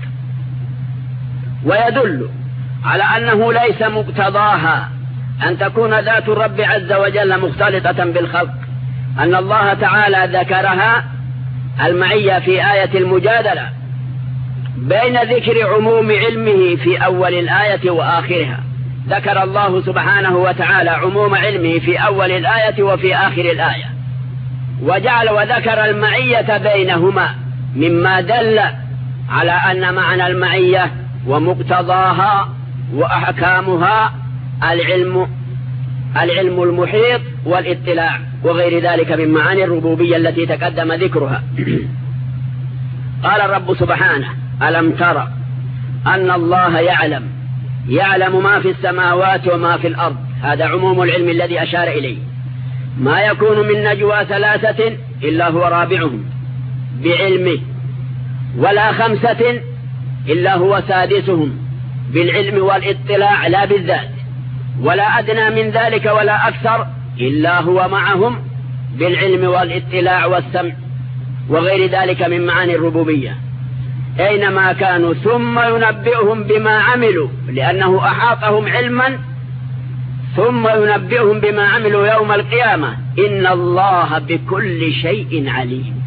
ويدل على أنه ليس مقتضاها أن تكون ذات الرب عز وجل مختلطة بالخلق، أن الله تعالى ذكرها المعية في آية المجادلة بين ذكر عموم علمه في أول الآية وآخرها. ذكر الله سبحانه وتعالى عموم علمه في أول الآية وفي آخر الآية، وجعل وذكر المعية بينهما، مما دل على أن معنى المعية ومقتضاها وأحكامها العلم العلم المحيط والاطلاع وغير ذلك من معاني الربوبية التي تقدم ذكرها. قال الرب سبحانه: ألم تر أن الله يعلم يعلم ما في السماوات وما في الأرض. هذا عموم العلم الذي أشار إليه. ما يكون من نجوى ثلاثة إلا هو رابعهم بعلمه، ولا خمسة إلا هو سادسهم بالعلم والاطلاع لا بالذات، ولا أدنى من ذلك ولا أكثر إلا هو معهم بالعلم والاطلاع والسمع وغير ذلك من معاني الربوبية أينما كانوا، ثم ينبئهم بما عملوا، لأنه أحاطهم علما، ثم ينبئهم بما عملوا يوم القيامة، إن الله بكل شيء عليم.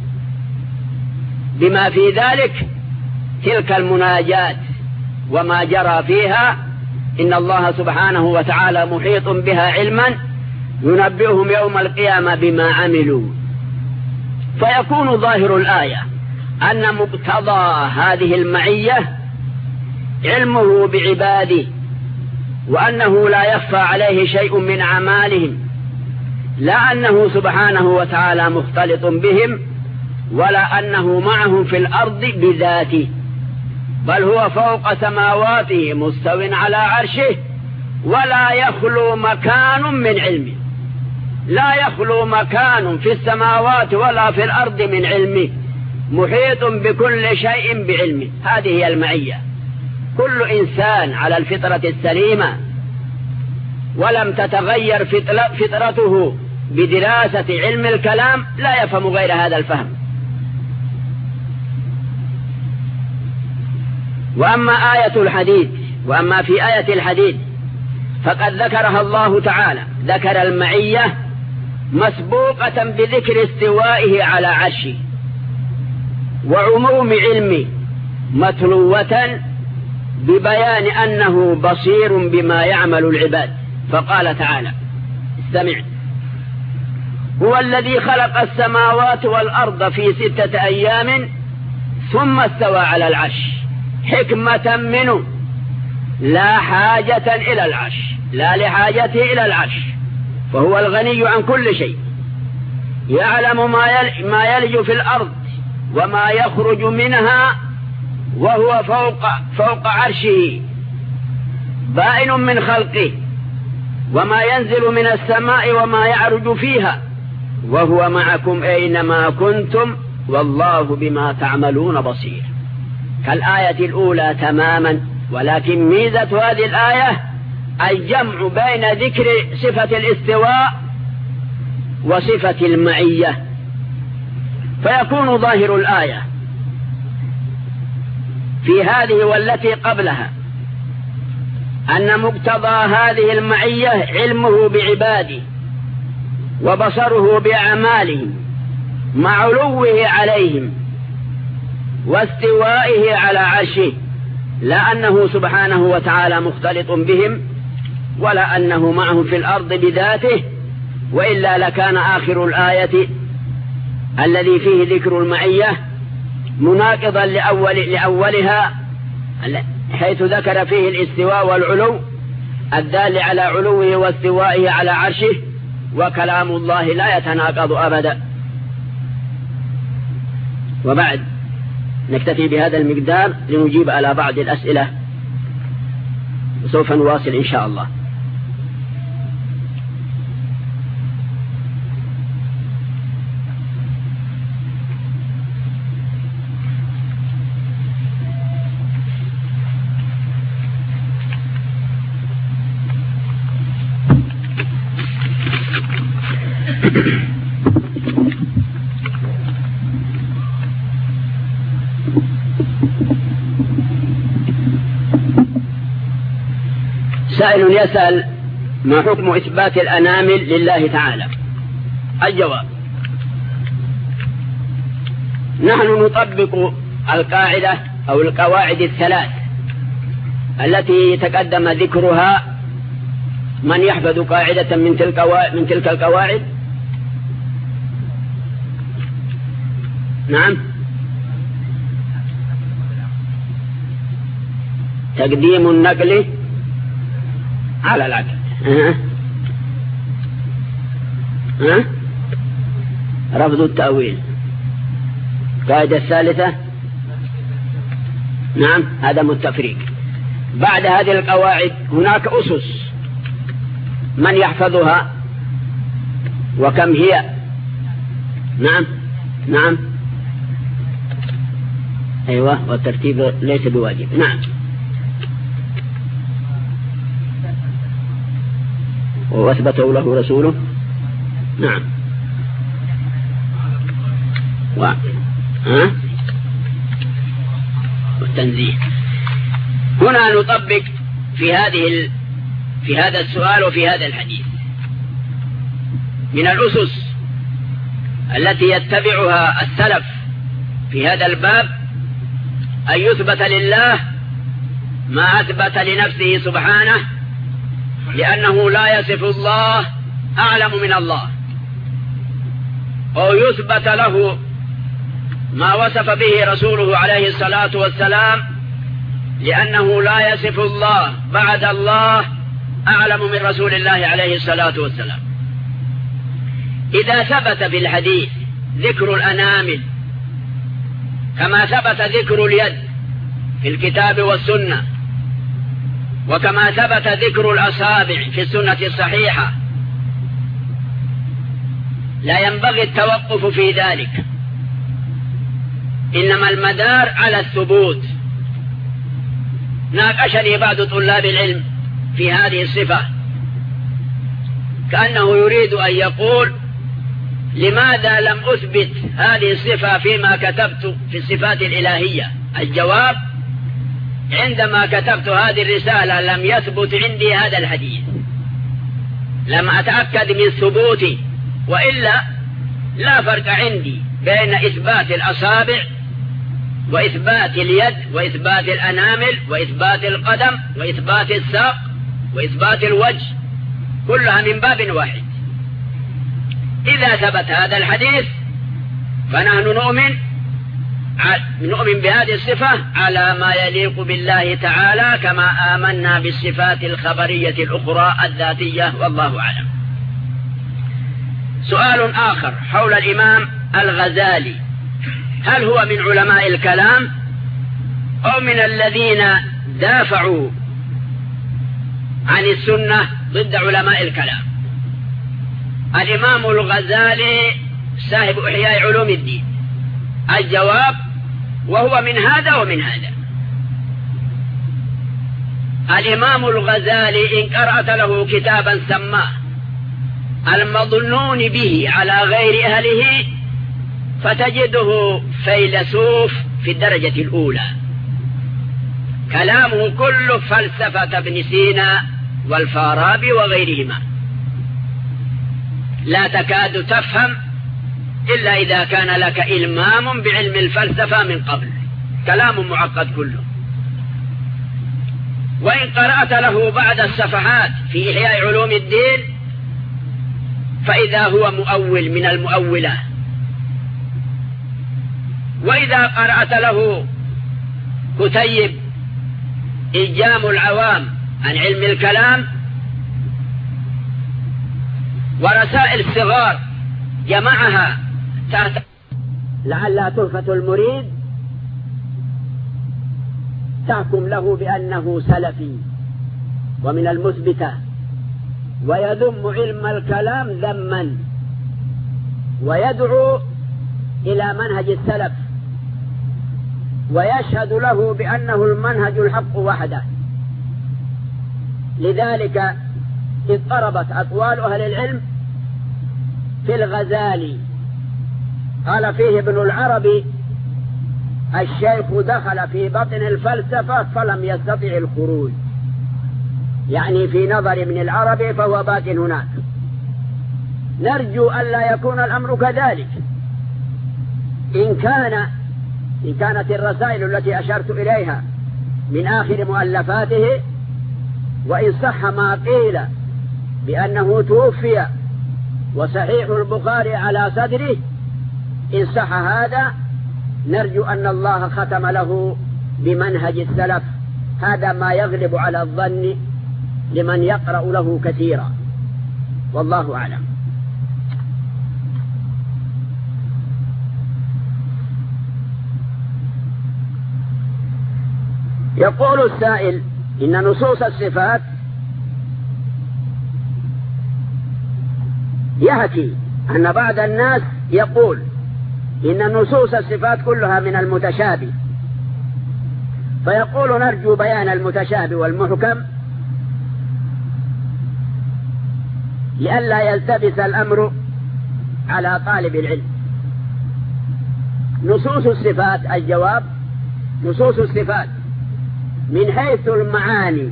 بما في ذلك تلك المناجات وما جرى فيها، إن الله سبحانه وتعالى محيط بها علما، ينبئهم يوم القيامة بما عملوا. فيكون ظاهر الآية أن مقتضى هذه المعية علمه بعباده، وأنه لا يخفى عليه شيء من أعمالهم، لا أنه سبحانه وتعالى مختلط بهم، ولا أنه معهم في الأرض بذاته، بل هو فوق سماواته مستو على عرشه، ولا يخلو مكان من علمه، لا يخلو مكان في السماوات ولا في الأرض من علمه، محيط بكل شيء بعلمه. هذه هي المعية. كل إنسان على الفطرة السليمة ولم تتغير فطرته بدراسة علم الكلام لا يفهم غير هذا الفهم. وأما آية الحديد وأما في آية الحديد فقد ذكرها الله تعالى، ذكر المعية مسبوقة بذكر استوائه على عرشه وعموم علمه، متلوة ببيان أنه بصير بما يعمل العباد. فقال تعالى: استمع: هو الذي خلق السماوات والأرض في ستة أيام ثم استوى على العرش، حكمة منه لا حاجة إلى العرش، لا لحاجته إلى العرش، فهو الغني عن كل شيء، يعلم ما يلج في الأرض وما يخرج منها، وهو فوق, فوق عرشه، بائن من خلقه، وما ينزل من السماء وما يعرج فيها، وهو معكم أينما كنتم والله بما تعملون بصير. كالآية الأولى تماما، ولكن ميزة هذه الآية الجمع بين ذكر صفة الاستواء وصفة المعية. فيكون ظاهر الآية في هذه والتي قبلها أن مقتضى هذه المعية علمه بعباده، وبصره بأعمالهم مع علوه عليهم واستوائه على عرشه، لا أنه سبحانه وتعالى مختلط بهم ولا أنه معهم في الأرض بذاته، وإلا لكان آخر الآية الذي فيه ذكر المعية مناقضا لأول لأولها، حيث ذكر فيه الاستواء والعلو الدال على علوه واستوائه على عرشه، وكلام الله لا يتناقض أبدا. وبعد نكتفي بهذا المقدار لنجيب على بعض الأسئلة، وسوف نواصل إن شاء الله. سائل يسأل: ما حكم إثبات الأنامل لله تعالى؟ الجواب: نحن نطبق القاعدة أو القواعد الثلاث التي تقدم ذكرها. من يحفظ قاعدة من تلك من تلك القواعد؟ نعم. تقديم النقل على العقل. أه. أه. رفض التأويل. القاعدة الثالثة نعم عدم التفريق. بعد هذه القواعد هناك أسس من يحفظها وكم هي؟ نعم نعم أيوة، والترتيب ليس بواجب. نعم. وأثبته له رسوله. نعم. و... ها؟ والتنزيه. هنا نطبق في هذه ال... في هذا السؤال وفي هذا الحديث من الأسس التي يتبعها السلف في هذا الباب أن يثبت لله ما أثبت لنفسه سبحانه، لأنه لا يصف الله أعلم من الله، أو يثبت له ما وصف به رسوله عليه الصلاة والسلام، لأنه لا يصف الله بعد الله أعلم من رسول الله عليه الصلاة والسلام. إذا ثبت في الحديث ذكر الأنامل كما ثبت ذكر اليد في الكتاب والسنة، وكما ثبت ذكر الأصابع في السنة الصحيحة، لا ينبغي التوقف في ذلك، إنما المدار على الثبوت. ناقشني بعض طلاب العلم في هذه الصفة، كأنه يريد أن يقول: لماذا لم أثبت هذه الصفة فيما كتبت في الصفات الإلهية؟ الجواب: عندما كتبت هذه الرسالة لم يثبت عندي هذا الحديث، لم أتأكد من ثبوتي، وإلا لا فرق عندي بين إثبات الأصابع وإثبات اليد وإثبات الأنامل وإثبات القدم وإثبات الساق وإثبات الوجه، كلها من باب واحد. إذا ثبت هذا الحديث فنحن نؤمن نؤمن بهذه الصفة على ما يليق بالله تعالى، كما آمنا بالصفات الخبرية الأخرى الذاتية، والله أعلم. سؤال آخر حول الإمام الغزالي: هل هو من علماء الكلام أو من الذين دافعوا عن السنة ضد علماء الكلام؟ الإمام الغزالي صاحب إحياء علوم الدين. الجواب: وهو من هذا ومن هذا. الإمام الغزالي إن قرأت له كتابا سماه المظنون به على غير أهله فتجده فيلسوف في الدرجة الأولى، كلامه كله فلسفة ابن سينا والفارابي وغيرهما. لا تكاد تفهم إلا إذا كان لك إلمام بعلم الفلسفة من قبل، كلام معقد كله. وإن قرأت له بعض الصفحات في إحياء علوم الدين فإذا هو مؤول من المؤولة. وإذا قرأت له كتيب إلجام العوام عن علم الكلام ورسائل الصغار جمعها تحت لعلها تحفة المريد، تحكم له بأنه سلفي ومن المثبتة، ويذم علم الكلام ذما، ويدعو إلى منهج السلف، ويشهد له بأنه المنهج الحق وحده. لذلك اضطربت أقوال أهل العلم في الغزالي، قال فيه ابن العربي: الشيخ دخل في بطن الفلسفة فلم يستطع الخروج، يعني في نظر ابن العربي فهو باطن هناك. نرجو ألا يكون الأمر كذلك. إن كان إن كانت الرسائل التي أشرت إليها من آخر مؤلفاته، وإن صح ما قيل بأنه توفي وصحيح البخاري على صدره، إن صح هذا نرجو أن الله ختم له بمنهج السلف. هذا ما يغلب على الظن لمن يقرأ له كثيرا، والله أعلم. يقول السائل: إن نصوص الصفات يحكي أن بعض الناس يقول إن نصوص الصفات كلها من المتشابه، فيقول: نرجو بيان المتشابه والمحكم لئلا يلتبس الأمر على طالب العلم. نصوص الصفات، الجواب: نصوص الصفات من حيث المعاني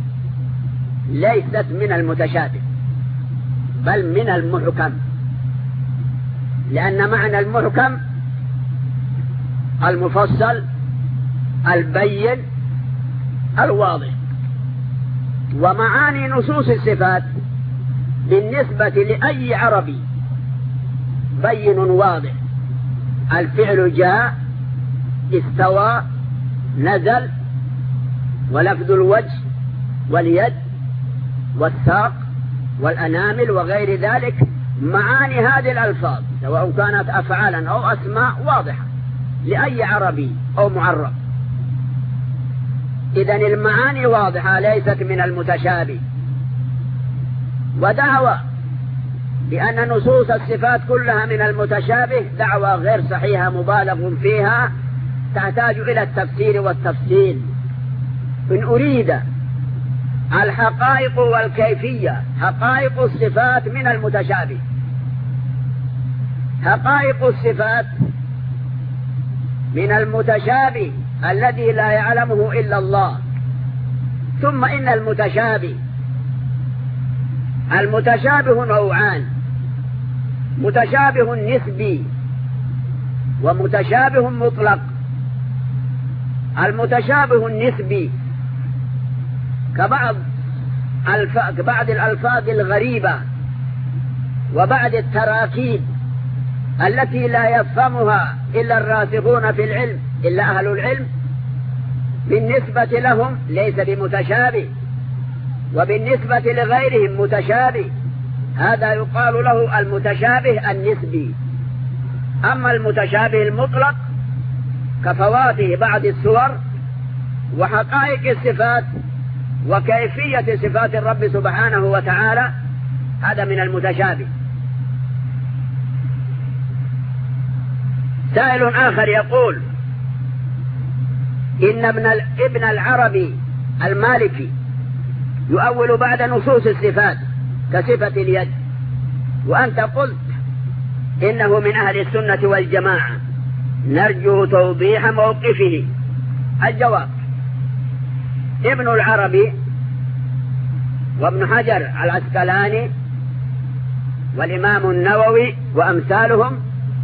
ليست من المتشابه بل من المحكم، لأن معنى المحكم المفصل البين الواضح. ومعاني نصوص الصفات بالنسبة لأي عربي بين واضح: الفعل جاء، استوى، نزل، ولفظ الوجه واليد والساق والأنامل وغير ذلك. معاني هذه الألفاظ سواء كانت أفعالا أو أسماء واضحة لأي عربي أو معرب. إذن المعاني واضحة ليست من المتشابه. ودعوى بأن نصوص الصفات كلها من المتشابه دعوى غير صحيحة مبالغ فيها، تحتاج إلى التفسير والتفصيل. إن أريد الحقائق والكيفية، حقائق الصفات من المتشابه. حقائق الصفات من المتشابه الذي لا يعلمه إلا الله. ثم إن المتشابه المتشابه نوعان: متشابه نسبي ومتشابه مطلق. المتشابه النسبي كبعض الف... بعض الألفاظ الغريبة وبعض التراكيب التي لا يفهمها إلا الراسخون في العلم، إلا أهل العلم، بالنسبة لهم ليس بمتشابه، وبالنسبة لغيرهم متشابه. هذا يقال له المتشابه النسبي. أما المتشابه المطلق كفواته بعض السور وحقائق الصفات وكيفية صفات الرب سبحانه وتعالى، هذا من المتشابه. سائل آخر يقول: إن ابن ابن العربي المالكي يؤول بعد نصوص الصفات كصفة اليد، وأنت قلت إنه من أهل السنة والجماعة، نرجو توضيح موقفه. الجواب: ابن العربي وابن حجر العسقلاني والإمام النووي وأمثالهم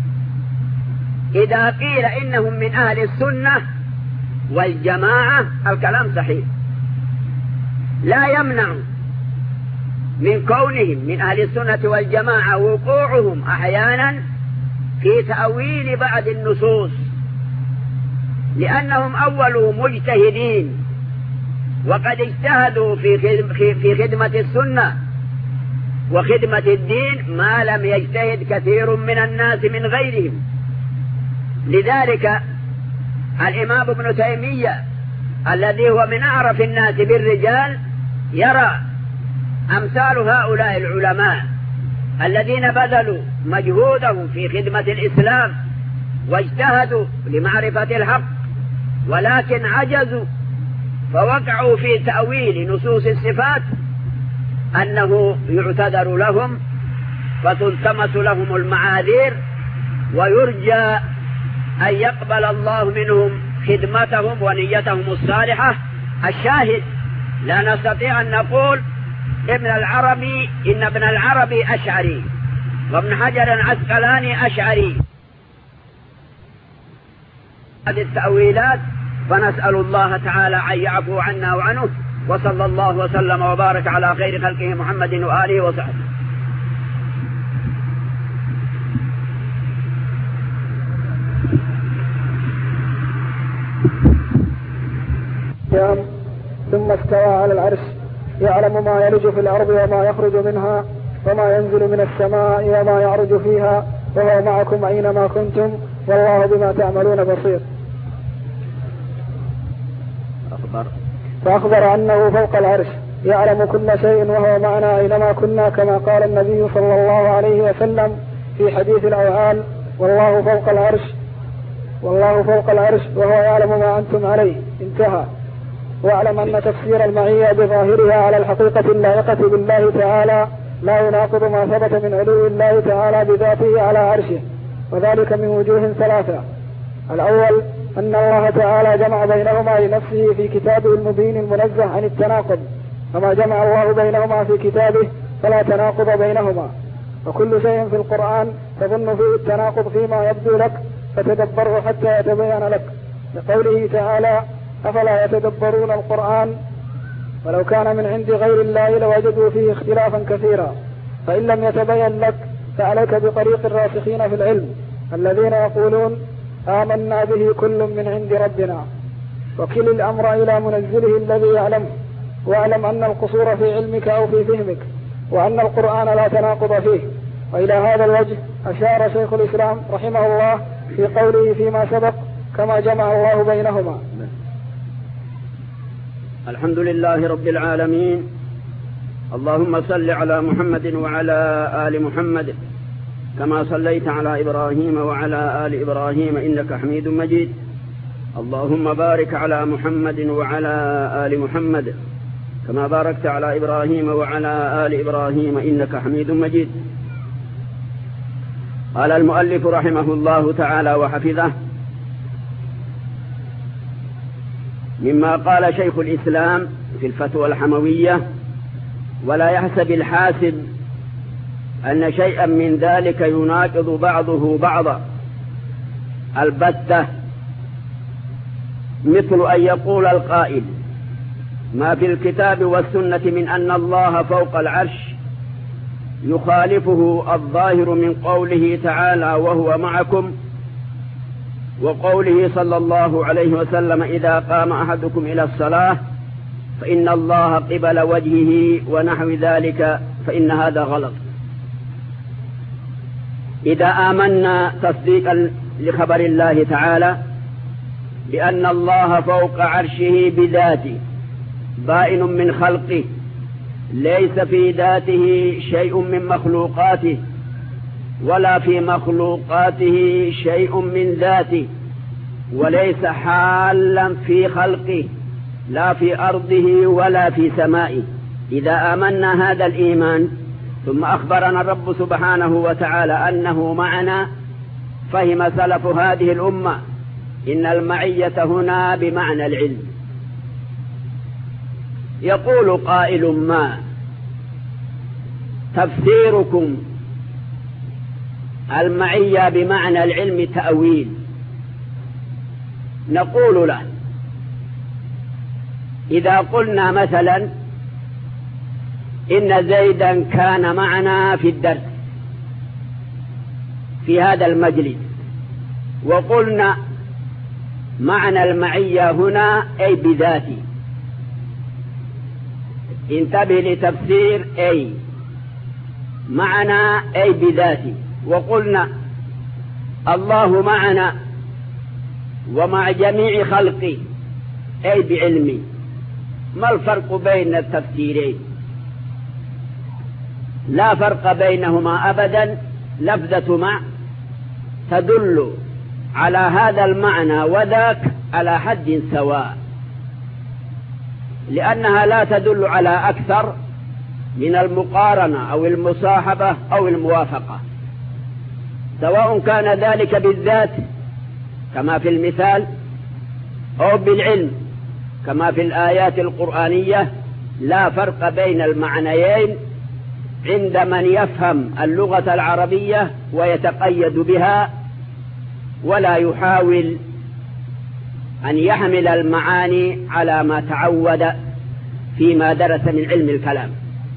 إذا قيل إنهم من أهل السنة والجماعة الكلام صحيح، لا يمنع من كونهم من أهل السنة والجماعة وقوعهم أحيانا في تأويل بعض النصوص، لأنهم أول مجتهدين وقد اجتهدوا في خدمة السنة وخدمة الدين ما لم يجتهد كثير من الناس من غيرهم. لذلك الإمام ابن تيمية الذي هو من أعرف الناس بالرجال يرى أمثال هؤلاء العلماء الذين بذلوا مجهودهم في خدمة الإسلام واجتهدوا لمعرفة الحق ولكن عجزوا فوقعوا في تأويل نصوص الصفات أنه يعتذر لهم فتلتمس لهم المعاذير ويرجى أن يقبل الله منهم خدمتهم ونيتهم الصالحة. الشاهد لا نستطيع أن نقول ابن العربي إن ابن العربي أشعري وابن حجر العسقلاني أشعري، هذه التأويلات، فنسأل الله تعالى أن يعفو عنا وعنه، وصلى الله وسلم وبارك على خير خلقه محمد وآله وصحبه. ثم استوى على العرش يعلم ما يلج في الأرض وما يخرج منها وما ينزل من السماء وما يعرج فيها وهو معكم أينما كنتم والله بما تعملون بصير. أخبر فأخبر أنه فوق العرش يعلم كل شيء وهو معنا أينما كنا، كما قال النبي صلى الله عليه وسلم في حديث الأوعال: والله فوق العرش والله فوق العرش وهو يعلم ما أنتم عليه. انتهى. واعلم أن تفسير المعية بظاهرها على الحقيقة اللائقة بالله تعالى لا يناقض ما ثبت من علو الله تعالى بذاته على عرشه، وذلك من وجوه ثلاثة. الأول أن الله تعالى جمع بينهما لنفسه في كتابه المبين المنزه عن التناقض، كما جمع الله بينهما في كتابه فلا تناقض بينهما. وكل شيء في القرآن تظن فيه التناقض فيما يبدو لك فتدبره حتى يتبين لك، لقوله تعالى: أفلا يتدبرون القرآن ولو كان من عند غير الله لوجدوا فيه اختلافا كثيرا. فإن لم يتبين لك فعليك بطريق الراسخين في العلم الذين يقولون آمنا به كل من عند ربنا، وكل الأمر إلى منزله الذي يعلمه، واعلم أن القصور في علمك أو في فهمك، وأن القرآن لا تناقض فيه. وإلى هذا الوجه أشار شيخ الإسلام رحمه الله في قوله فيما سبق: كما جمع الله بينهما. الحمد لله رب العالمين، اللهم صل على محمد وعلى آل محمد كما صليت على إبراهيم وعلى آل إبراهيم إنك حميد مجيد. اللهم بارك على محمد وعلى آل محمد كما باركت على إبراهيم وعلى آل إبراهيم إنك حميد مجيد. قال المؤلف رحمه الله تعالى وحفظه: مما قال شيخ الإسلام في الفتوى الحموية: ولا يحسب الحاسب أن شيئا من ذلك يناقض بعضه بعضا البتة، مثل أن يقول القائل: ما في الكتاب والسنة من أن الله فوق العرش يخالفه الظاهر من قوله تعالى: وهو معكم، وقوله صلى الله عليه وسلم: إذا قام أحدكم إلى الصلاة فإن الله قبل وجهه، ونحو ذلك، فإن هذا غلط. إذا آمنا تصديقا لخبر الله تعالى بأن الله فوق عرشه بذاته بائن من خلقه، ليس في ذاته شيء من مخلوقاته ولا في مخلوقاته شيء من ذاته، وليس حالا في خلقه لا في أرضه ولا في سمائه. إذا آمنا هذا الإيمان ثم أخبرنا الرب سبحانه وتعالى أنه معنا، فهم سلف هذه الأمة إن المعية هنا بمعنى العلم. يقول قائل: ما تفسيركم المعية بمعنى العلم تأويل، نقول له إذا قلنا مثلا إن زيدا كان معنا في الدرس في هذا المجلس، وقلنا معنى المعية هنا أي بذاته، انتبه لتفسير أي معنا أي بذاته، وقلنا الله معنا ومع جميع خلقه أي بعلمه. ما الفرق بين التفسيرين؟ لا فرق بينهما أبدا. لفظة مع تدل على هذا المعنى وذاك على حد سواء، لأنها لا تدل على أكثر من المقارنة أو المصاحبة أو الموافقة، سواء كان ذلك بالذات كما في المثال أو بالعلم كما في الآيات القرآنية. لا فرق بين المعنيين عند من يفهم اللغة العربية ويتقيد بها، ولا يحاول أن يحمل المعاني على ما تعود فيما درس من علم الكلام.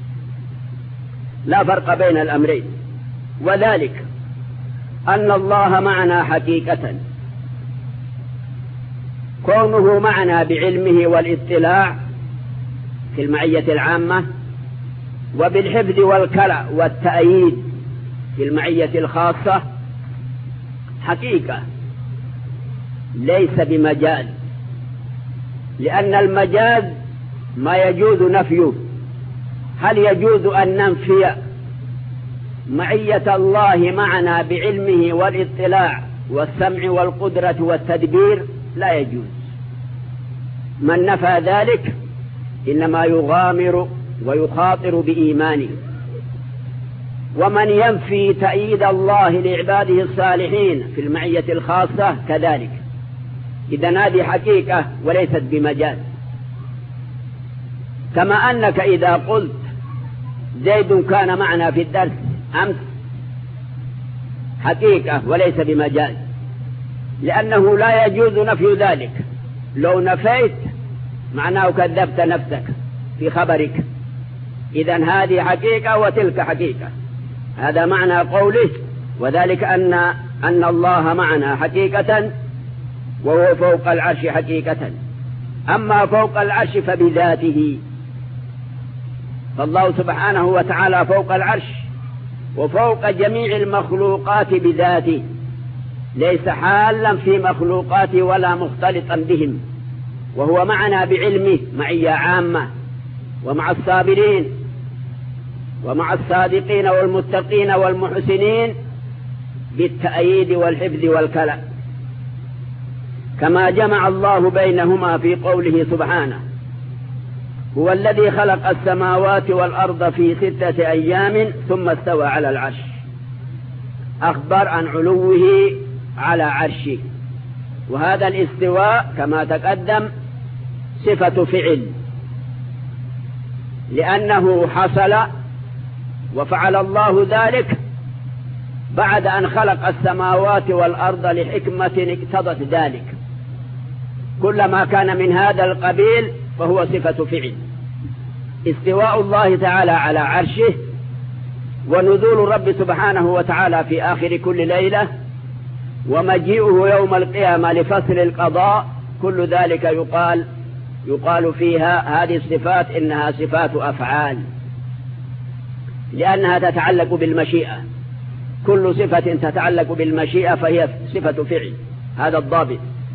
لا فرق بين الأمرين، وذلك أن الله معنا حقيقة، كونه معنا بعلمه والاطلاع في المعية العامة، وبالحفظ والكلى والتأييد في المعية الخاصة، حقيقة ليس بمجاز، لأن المجاز ما يجوز نفيه. هل يجوز أن ننفي معية الله معنا بعلمه والاطلاع والسمع والقدرة والتدبير؟ لا يجوز. من نفى ذلك إنما يغامر ويخاطر بإيمانه. ومن ينفي تأييد الله لعباده الصالحين في المعية الخاصة كذلك. إذن هذه حقيقة وليست بمجاز. كما أنك إذا قلت زيد كان معنا في الدرس أمس، حقيقة وليس بمجاز، لأنه لا يجوز نفي ذلك. لو نفيت معناه كذبت نفسك في خبرك. إذن هذه حقيقة وتلك حقيقة. هذا معنى قوله وذلك أن أن الله معنا حقيقة وهو فوق العرش حقيقة. أما فوق العرش فبذاته، فالله سبحانه وتعالى فوق العرش وفوق جميع المخلوقات بذاته، ليس حالا في مخلوقاته ولا مختلطا بهم. وهو معنا بعلمه معية عامة، ومع الصابرين ومع الصادقين والمتقين والمحسنين بالتأييد والحفظ والكلى، كما جمع الله بينهما في قوله سبحانه: هو الذي خلق السماوات والأرض في ستة أيام ثم استوى على العرش. أخبر عن علوه على عرشه، وهذا الاستواء كما تقدم صفة فعل، لأنه حصل وفعل الله ذلك بعد أن خلق السماوات والأرض لحكمة اقتضت ذلك. كل ما كان من هذا القبيل فهو صفة فعل. استواء الله تعالى على عرشه، ونزول الرب سبحانه وتعالى في آخر كل ليلة، ومجيئه يوم القيامة لفصل القضاء، كل ذلك يقال يقال فيها هذه الصفات إنها صفات أفعال، لأنها تتعلق بالمشيئة. كل صفة تتعلق بالمشيئة فهي صفة فعل. هذا الضابط.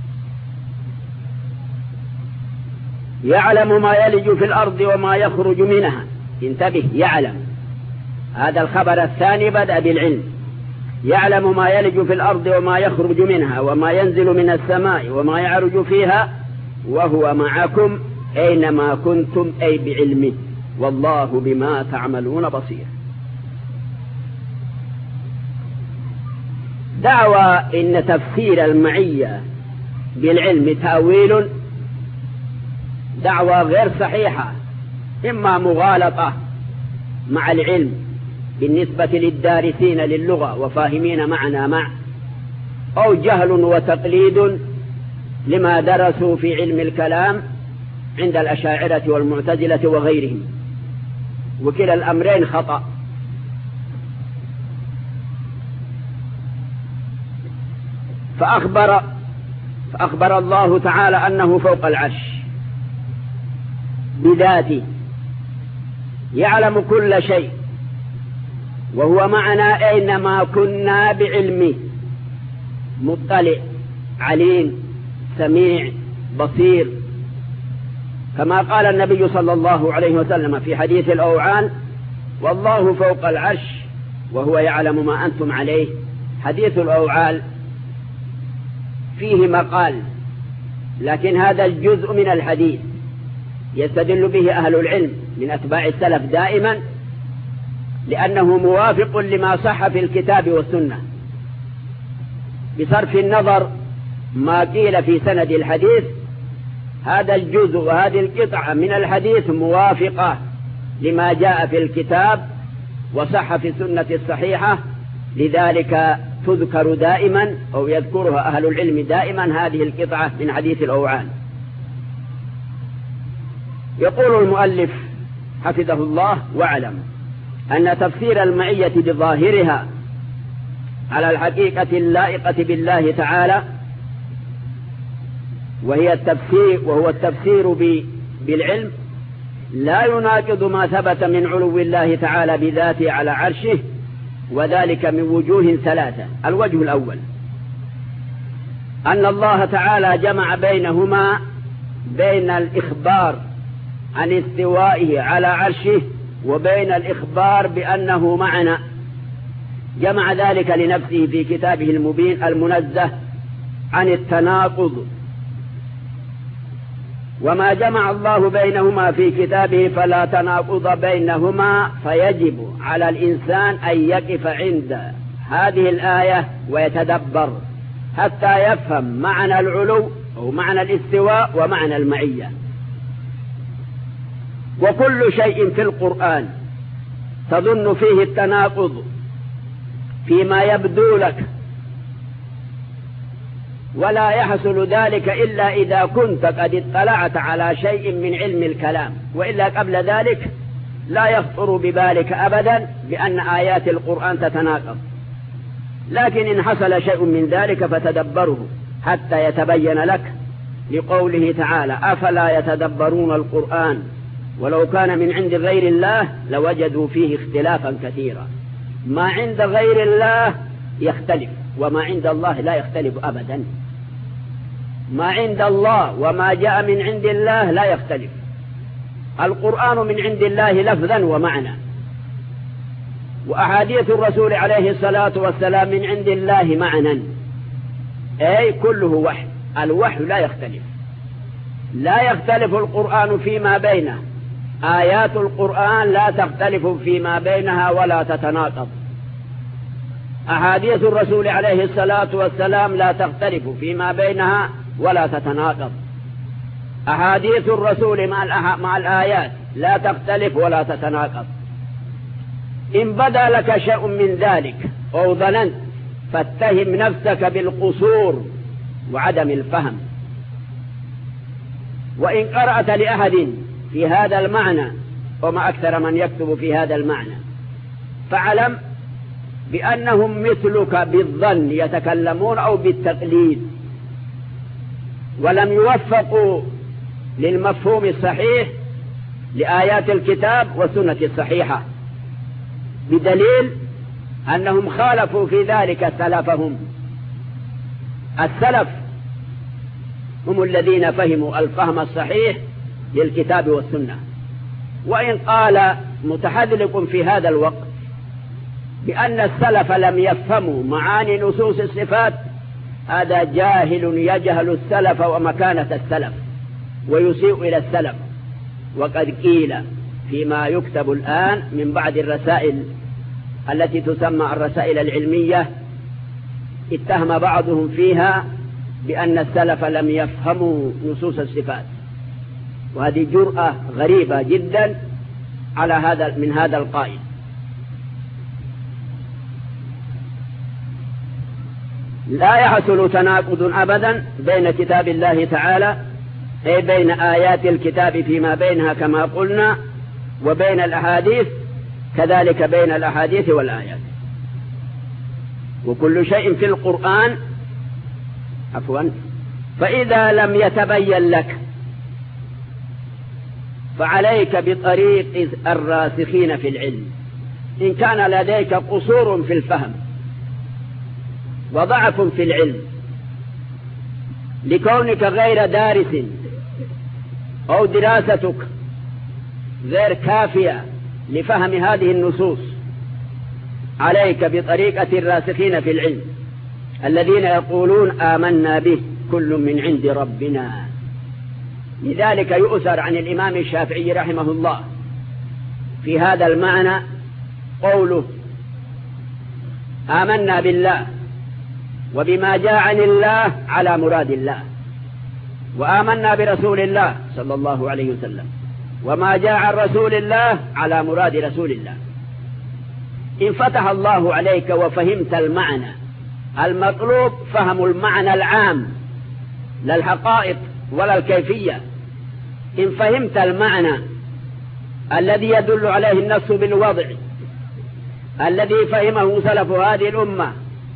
يعلم ما يلج في الأرض وما يخرج منها. انتبه، يعلم. هذا الخبر الثاني بدأ بالعلم. يعلم ما يلج في الأرض وما يخرج منها وما ينزل من السماء وما يعرج فيها وهو معكم أينما كنتم، أي بعلمه، والله بما تعملون بصير. دعوى إن تفسير المعية بالعلم تأويل دعوى غير صحيحة، إما مغالطة مع العلم بالنسبة للدارسين للغة وفاهمين معنى مع، أو جهل وتقليد لما درسوا في علم الكلام عند الأشاعرة والمعتزلة وغيرهم، وكلا الأمرين خطأ. فأخبر, فأخبر الله تعالى أنه فوق العرش بذاته يعلم كل شيء، وهو معنا أينما كنا بعلمه، مطلع عليم سميع بصير، كما قال النبي صلى الله عليه وسلم في حديث الأوعان: والله فوق العرش وهو يعلم ما أنتم عليه. حديث الأوعال فيه مقال، لكن هذا الجزء من الحديث يستدل به أهل العلم من أتباع السلف دائما، لأنه موافق لما صح في الكتاب والسنة، بصرف النظر ما قيل في سند الحديث. هذا الجزء وهذه القطعة من الحديث موافقة لما جاء في الكتاب وصح في السنة الصحيحة، لذلك تذكر دائما أو يذكرها أهل العلم دائما هذه القطعة من حديث الأوعان. يقول المؤلف حفظه الله: واعلم أن تفسير المعية بظاهرها على الحقيقة اللائقة بالله تعالى، وهي التفسير وهو التفسير بالعلم، لا يناقض ما ثبت من علو الله تعالى بذاته على عرشه، وذلك من وجوه ثلاثة. الوجه الأول أن الله تعالى جمع بينهما بين الإخبار عن استوائه على عرشه وبين الإخبار بأنه معنا، جمع ذلك لنفسه في كتابه المبين المنزه عن التناقض. وما جمع الله بينهما في كتابه فلا تناقض بينهما، فيجب على الإنسان أن يقف عند هذه الآية ويتدبر حتى يفهم معنى العلو أو معنى الاستواء ومعنى المعية. وكل شيء في القرآن تظن فيه التناقض فيما يبدو لك، ولا يحصل ذلك إلا إذا كنت قد اطلعت على شيء من علم الكلام، وإلا قبل ذلك لا يخطر ببالك أبدا بأن آيات القرآن تتناقض. لكن إن حصل شيء من ذلك فتدبره حتى يتبين لك، لقوله تعالى: أفلا يتدبرون القرآن ولو كان من عند غير الله لوجدوا فيه اختلافا كثيرا. ما عند غير الله يختلف، وما عند الله لا يختلف أبدا. ما عند الله وما جاء من عند الله لا يختلف. القرآن من عند الله لفظا ومعنى، وأحاديث الرسول عليه الصلاة والسلام من عند الله معنى، أي كله وحي. الوحي لا يختلف، لا يختلف القرآن فيما بينه، آيات القرآن لا تختلف فيما بينها ولا تتناقض. أحاديث الرسول عليه الصلاة والسلام لا تختلف فيما بينها ولا تتناقض. أحاديث الرسول مع, مع الآيات لا تختلف ولا تتناقض. إن بدا لك شيء من ذلك أو ظننت فاتهم نفسك بالقصور وعدم الفهم. وإن قرأت لأحد في هذا المعنى، وما أكثر من يكتب في هذا المعنى، فاعلم بأنهم مثلك بالظن يتكلمون أو بالتقليد، ولم يوفقوا للمفهوم الصحيح لآيات الكتاب والسنة الصحيحة، بدليل أنهم خالفوا في ذلك سلفهم. السلف هم الذين فهموا الفهم الصحيح للكتاب والسنة. وإن قال متحذلق في هذا الوقت بأن السلف لم يفهموا معاني نصوص الصفات، هذا جاهل يجهل السلف ومكانة السلف ويسيء إلى السلف. وقد قيل فيما يكتب الآن من بعض الرسائل التي تسمى الرسائل العلمية، اتهم بعضهم فيها بأن السلف لم يفهموا نصوص الصفات، وهذه جرأة غريبة جدا على هذا من هذا القائل. لا يحصل تناقض أبدا بين كتاب الله تعالى أي بين آيات الكتاب فيما بينها كما قلنا وبين الأحاديث، كذلك بين الأحاديث والآيات. وكل شيء في القرآن عفوا فإذا لم يتبين لك فعليك بطريق الراسخين في العلم. إن كان لديك قصور في الفهم وضعف في العلم لكونك غير دارس أو دراستك غير كافية لفهم هذه النصوص، عليك بطريقة الراسخين في العلم الذين يقولون آمنا به كل من عند ربنا. لذلك يؤثر عن الإمام الشافعي رحمه الله في هذا المعنى قوله آمنا بالله وبما جاء عن الله على مراد الله، وآمنا برسول الله صلى الله عليه وسلم وما جاء عن رسول الله على مراد رسول الله. إن فتح الله عليك وفهمت المعنى المطلوب فهم المعنى العام لا الحقائق ولا الكيفية. إن فهمت المعنى الذي يدل عليه النص بالوضع الذي فهمه سلف هذه الأمة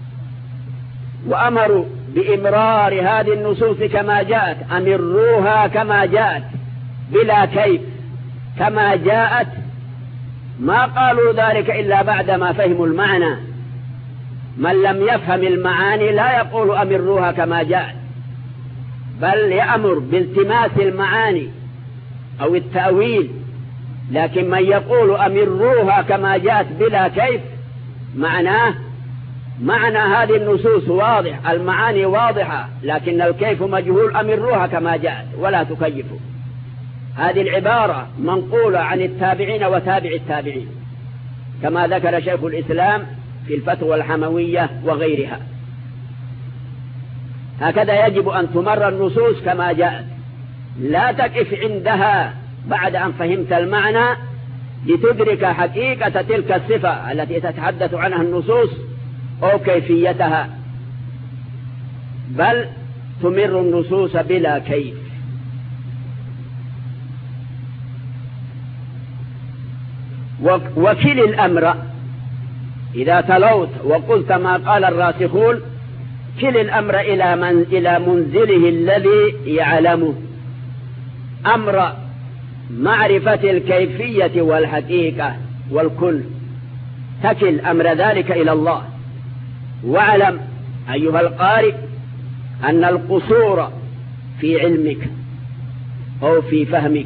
وأمروا بإمرار هذه النصوص كما جاءت، أمروها كما جاءت بلا كيف كما جاءت، ما قالوا ذلك إلا بعدما فهموا المعنى. من لم يفهم المعاني لا يقول أمروها كما جاءت، بل يأمر بالتماس المعاني أو التأويل. لكن من يقول أمروها كما جاءت بلا كيف معناه معنى هذه النصوص واضح، المعاني واضحة، لكن الكيف مجهول، أمروها كما جاءت ولا تكيفوا. هذه العبارة منقولة عن التابعين وتابع التابعين كما ذكر شيخ الإسلام في الفتوى الحموية وغيرها. هكذا يجب أن تمر النصوص كما جاءت، لا تقف عندها بعد أن فهمت المعنى لتدرك حقيقة تلك الصفة التي تتحدث عنها النصوص أو كيفيتها، بل تمر النصوص بلا كيف. وكل الأمر إذا تلوت وقلت ما قال الراسخون كل الأمر إلى من إلى منزله الذي يعلمه، أمر معرفة الكيفية والحقيقة والكل، تكل أمر ذلك إلى الله. واعلم أيها القارئ أن القصور في علمك أو في فهمك،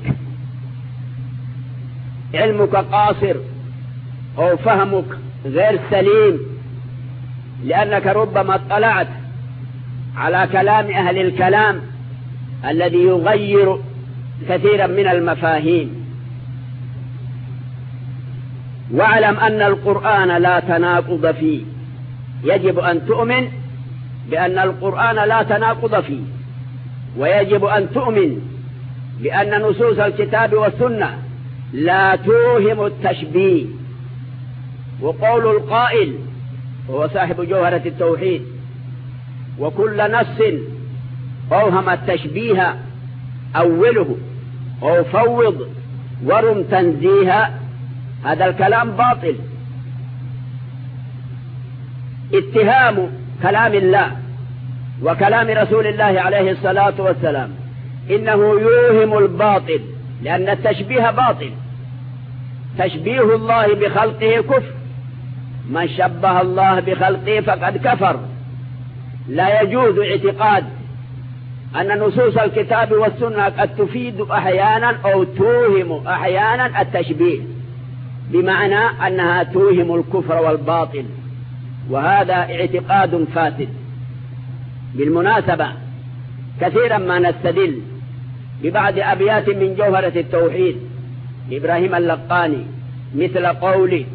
علمك قاصر أو فهمك غير سليم، لأنك ربما اطلعت على كلام أهل الكلام الذي يغير كثيرا من المفاهيم. واعلم أن القرآن لا تناقض فيه، يجب أن تؤمن بأن القرآن لا تناقض فيه، ويجب أن تؤمن بأن نصوص الكتاب والسنة لا توهم التشبيه. وقول القائل هو صاحب جوهرة التوحيد: وكل نص أوهم التشبيه أوله أو فوض ورم تنزيها، هذا الكلام باطل. اتهام كلام الله وكلام رسول الله عليه الصلاة والسلام إنه يوهم الباطل، لأن التشبيه باطل. تشبيه الله بخلقه كفر، من شبه الله بخلقه فقد كفر. لا يجوز اعتقاد أن نصوص الكتاب والسنة قد تفيد أحيانا أو توهم أحيانا التشبيه، بمعنى أنها توهم الكفر والباطل، وهذا اعتقاد فاسد. بالمناسبة كثيرا ما نستدل ببعض أبيات من جوهرة التوحيد لإبراهيم اللقاني، مثل قوله: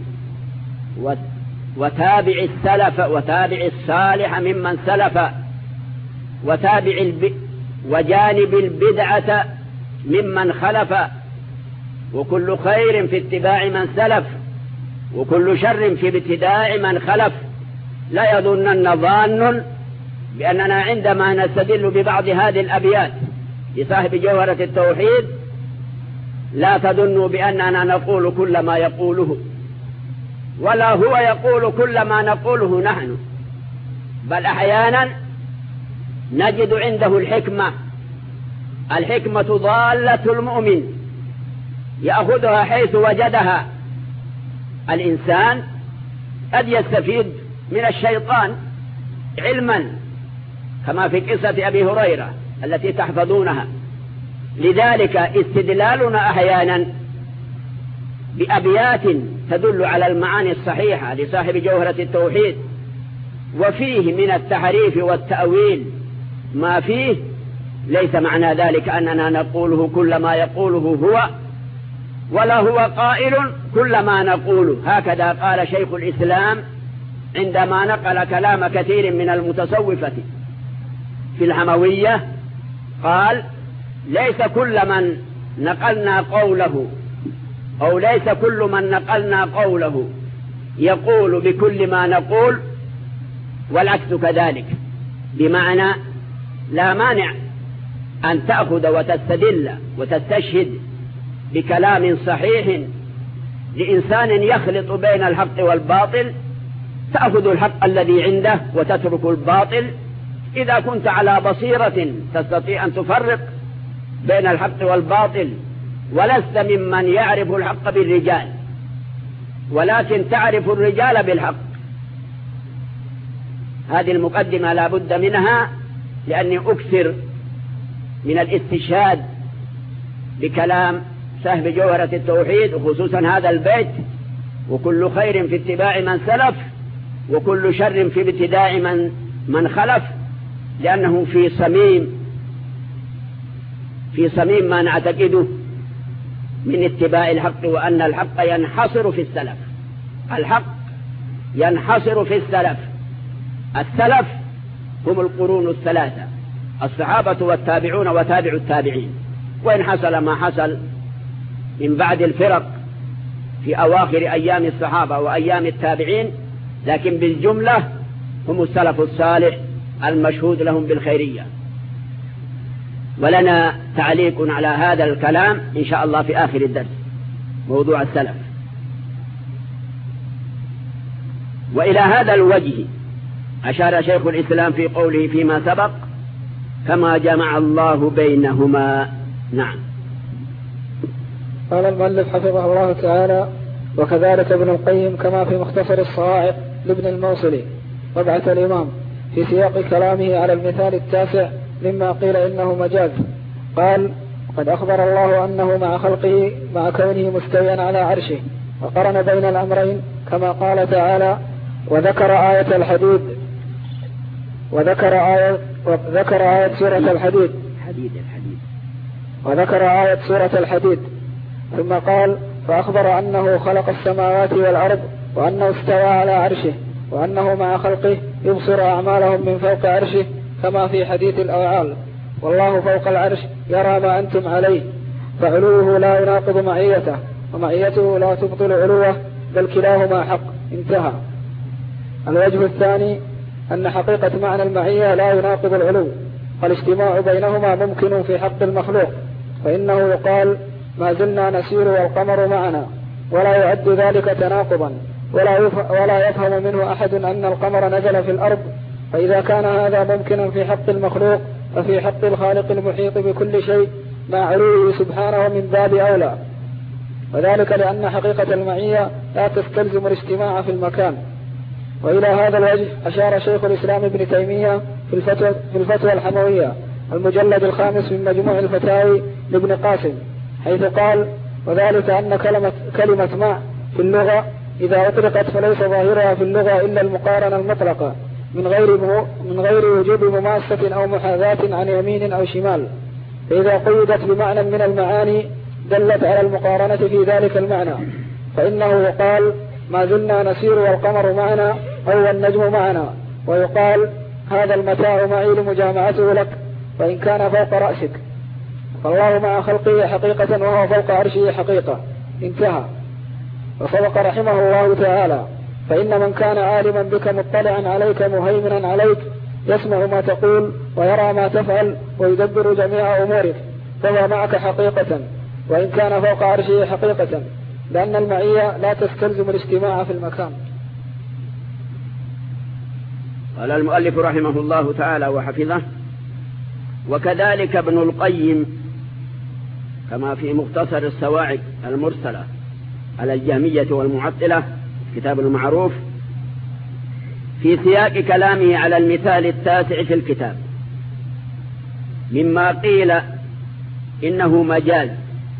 وتابع السلف وتابع الصالح ممن سلف وتابع الب... وجانب البدعة ممن خلف، وكل خير في اتباع من سلف وكل شر في ابتداع من خلف. لا يظنن ظان بأننا عندما نستدل ببعض هذه الأبيات لصاحب جوهرة التوحيد لا تظنوا بأننا نقول كل ما يقوله، ولا هو يقول كل ما نقوله نحن، بل أحيانا نجد عنده الحكمة. الحكمة ضالة المؤمن يأخذها حيث وجدها. الإنسان قد يستفيد من الشيطان علما، كما في قصة أبي هريرة التي تحفظونها. لذلك استدلالنا أحيانا بأبيات تدل على المعاني الصحيحة لصاحب جوهرة التوحيد وفيه من التحريف والتأويل ما فيه، ليس معنى ذلك أننا نقوله كل ما يقوله هو، ولا هو قائل كل ما نقوله. هكذا قال شيخ الإسلام عندما نقل كلام كثير من المتصوفة في الحموية، قال: ليس كل من نقلنا قوله أو ليس كل من نقلنا قوله يقول بكل ما نقول، والعكس كذلك. بمعنى لا مانع أن تأخذ وتستدل وتستشهد بكلام صحيح لإنسان يخلط بين الحق والباطل، تأخذ الحق الذي عنده وتترك الباطل إذا كنت على بصيرة تستطيع أن تفرق بين الحق والباطل، ولست ممن يعرف الحق بالرجال، ولكن تعرف الرجال بالحق. هذه المقدمة لا بد منها، لأني أكثر من الاستشهاد بكلام صاحب جوهرة التوحيد، وخصوصا هذا البيت: وكل خير في اتباع من سلف، وكل شر في ابتداع من من خلف، لأنه في صميم في صميم ما نعتقده من اتباع الحق، وأن الحق ينحصر في السلف. الحق ينحصر في السلف. السلف هم القرون الثلاثة: الصحابة والتابعون وتابع التابعين. وإن حصل ما حصل من بعد الفرق في أواخر أيام الصحابة وأيام التابعين، لكن بالجملة هم السلف الصالح المشهود لهم بالخيرية. ولنا تعليق على هذا الكلام إن شاء الله في آخر الدرس، موضوع السلف. وإلى هذا الوجه أشار شيخ الإسلام في قوله فيما سبق: كما جمع الله بينهما. نعم. قال المؤلف حفظه الله تعالى: وكذلك ابن القيم كما في مختصر الصواعق لابن الموصلي طبعة الإمام في سياق كلامه على المثال التاسع مما قيل إنه مجاز، قال: قد أخبر الله أنه مع خلقه مع كونه مستويا على عرشه، وقرن بين الأمرين كما قال تعالى: وذكر آية الحديد وذكر آية وذكر آية سورة الحديد حديد الحديد وذكر آية سورة الحديد ثم قال: فأخبر أنه خلق السماوات والأرض، وأنه استوى على عرشه، وأنه مع خلقه يبصر أعمالهم من فوق عرشه كما في حديث الأوعال: والله فوق العرش يرى ما أنتم عليه، فعلوه لا يناقض معيته، ومعيته لا تبطل علوه، بل كلاهما حق. انتهى. الوجه الثاني أن حقيقة معنى المعية لا يناقض العلو، فالاجتماع بينهما ممكن في حق المخلوق، فإنه يقال: ما زلنا نسير والقمر معنا، ولا يعد ذلك تناقضا، ولا, ولا يفهم منه أحد أن القمر نزل في الأرض. فإذا كان هذا ممكنا في حق المخلوق، ففي حق الخالق المحيط بكل شيء مع علوه سبحانه من باب أولى، وذلك لأن حقيقة المعية لا تستلزم الاجتماع في المكان. وإلى هذا الوجه أشار شيخ الإسلام ابن تيمية في الفتوى, في الفتوى الحموية المجلد الخامس من مجموع الفتاوي لابن قاسم، حيث قال: وذلك أن كلمة, كلمة مع في اللغة إذا أطلقت فليس ظاهرها في اللغة إلا المقارنة المطلقة من غير من غير وجوب مماسة أو محاذاة عن يمين أو شمال، فإذا قيدت بمعنى من المعاني دلت على المقارنة في ذلك المعنى، فإنه يقال: ما زلنا نسير والقمر معنا، أو النجم معنا، ويقال: هذا المتاع معي لمجامعته لك، وإن كان فوق رأسك. فالله مع خلقه حقيقة، وهو فوق عرشه حقيقة. انتهى. وصدق رحمه الله تعالى: فإن من كان عالما بك مطلعا عليك مهيمنا عليك يسمع ما تقول ويرى ما تفعل ويدبر جميع أمورك، فهو معك حقيقة وإن كان فوق عرشه حقيقة، لأن المعية لا تستلزم الاجتماع في المكان. قال المؤلف رحمه الله تعالى وحفظه: وكذلك ابن القيم كما في مختصر الصواعق المرسلة على الجهمية والمعطلة كتاب المعروف في سياق كلامه على المثال التاسع في الكتاب مما قيل إنه مجاز.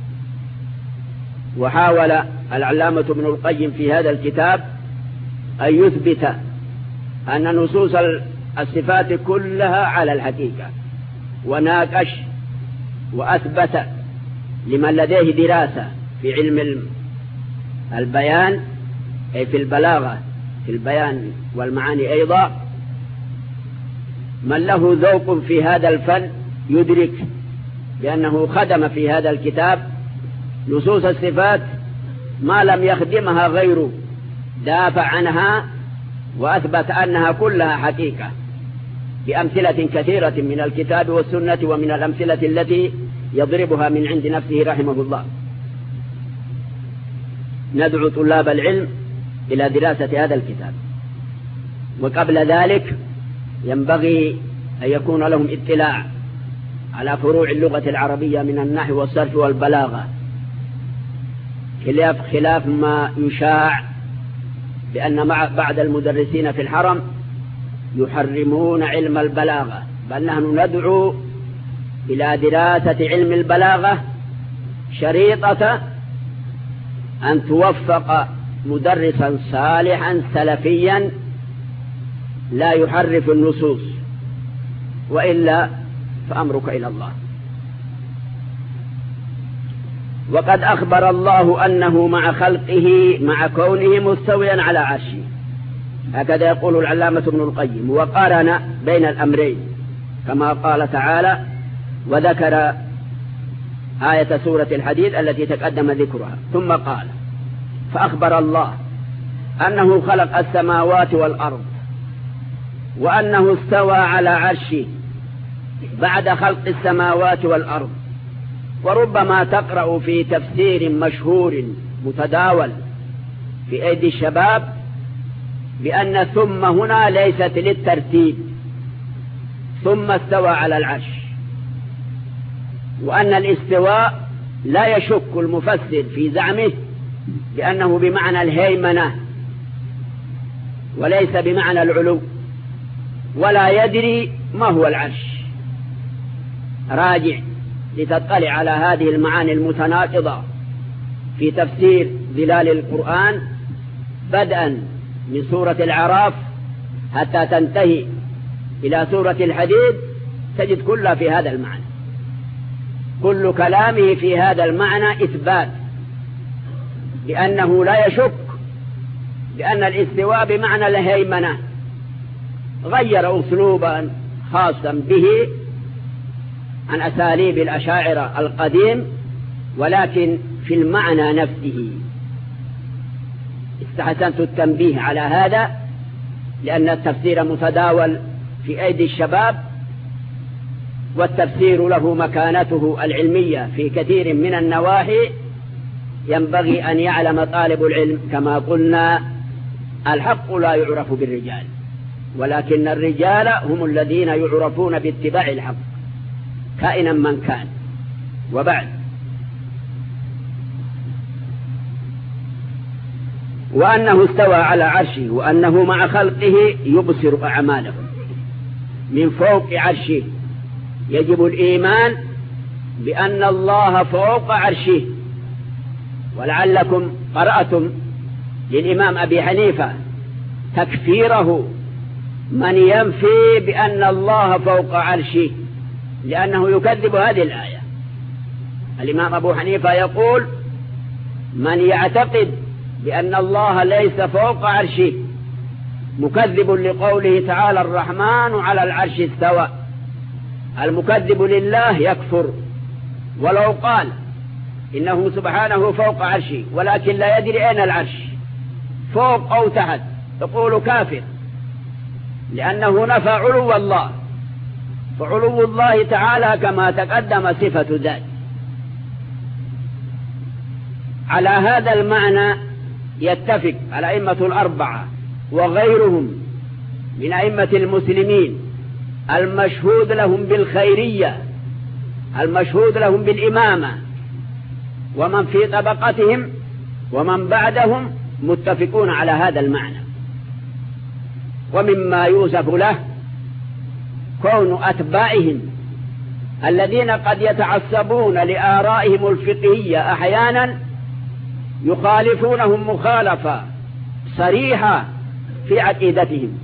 وحاول العلامة ابن القيم في هذا الكتاب أن يثبت أن نصوص الصفات كلها على الحقيقة، وناقش وأثبت لمن لديه دراسة في علم البيان أي في البلاغة في البيان والمعاني أيضا، من له ذوق في هذا الفن يدرك بأنه خدم في هذا الكتاب نصوص الصفات ما لم يخدمها غيره، دافع عنها وأثبت أنها كلها حقيقة بأمثلة كثيرة من الكتاب والسنة ومن الأمثلة التي يضربها من عند نفسه رحمه الله. ندعو طلاب العلم إلى دراسة هذا الكتاب، وقبل ذلك ينبغي أن يكون لهم اطلاع على فروع اللغة العربية من النحو والصرف والبلاغة، خلاف, خلاف ما يشاع بأن مع بعض المدرسين في الحرم يحرمون علم البلاغة، بل نحن ندعو إلى دراسة علم البلاغة شريطة أن توفق مدرسا صالحا سلفيا لا يحرف النصوص، وإلا فأمرك إلى الله. وقد أخبر الله أنه مع خلقه مع كونه مستويا على عرشه، هكذا يقول العلامة ابن القيم، وقارن بين الأمرين كما قال تعالى: وذكر آية سورة الحديد التي تقدم ذكرها، ثم قال: فأخبر الله أنه خلق السماوات والأرض وأنه استوى على عرشه بعد خلق السماوات والأرض. وربما تقرأ في تفسير مشهور متداول في أيدي الشباب بأن ثم هنا ليست للترتيب، ثم استوى على العرش، وأن الاستواء لا يشك المفسر في زعمه بأنه بمعنى الهيمنة وليس بمعنى العلو، ولا يدري ما هو العرش. راجع لتطلع على هذه المعاني المتناقضة في تفسير ظلال القرآن بدءا من سورة الأعراف حتى تنتهي إلى سورة الحديد، تجد كلها في هذا المعنى. كل كلامه في هذا المعنى إثبات بأنه لا يشك بأن الاستواء بمعنى الهيمنة، غير أسلوبا خاصا به عن أساليب الأشاعرة القديم، ولكن في المعنى نفسه. استحسنت التنبيه على هذا لأن التفسير متداول في أيدي الشباب، والتفسير له مكانته العلمية في كثير من النواحي. ينبغي أن يعلم طالب العلم كما قلنا: الحق لا يعرف بالرجال، ولكن الرجال هم الذين يعرفون باتباع الحق كائنا من كان. وبعد، وأنه استوى على عرشه وأنه مع خلقه يبصر أعمالهم من فوق عرشه. يجب الإيمان بأن الله فوق عرشه. ولعلكم قرأتم للإمام أبي حنيفة تكفيره من ينفي بأن الله فوق عرشه، لأنه يكذب هذه الآية. الإمام أبو حنيفة يقول: من يعتقد بأن الله ليس فوق عرشه مكذب لقوله تعالى: الرحمن على العرش استوى. المكذب لله يكفر ولو قال إنه سبحانه فوق عرشه ولكن لا يدري أين العرش، فوق أو تحت، يقول كافر. لأنه نفى علو الله، فعلو الله تعالى كما تقدم صفة ذات. على هذا المعنى يتفق الأئمة الأربعة وغيرهم من أئمة المسلمين المشهود لهم بالخيرية، المشهود لهم بالإمامة، ومن في طبقتهم ومن بعدهم متفقون على هذا المعنى. ومما يوصف له كون أتباعهم الذين قد يتعصبون لآرائهم الفقهية أحيانا يخالفونهم مخالفة صريحة في عقيدتهم.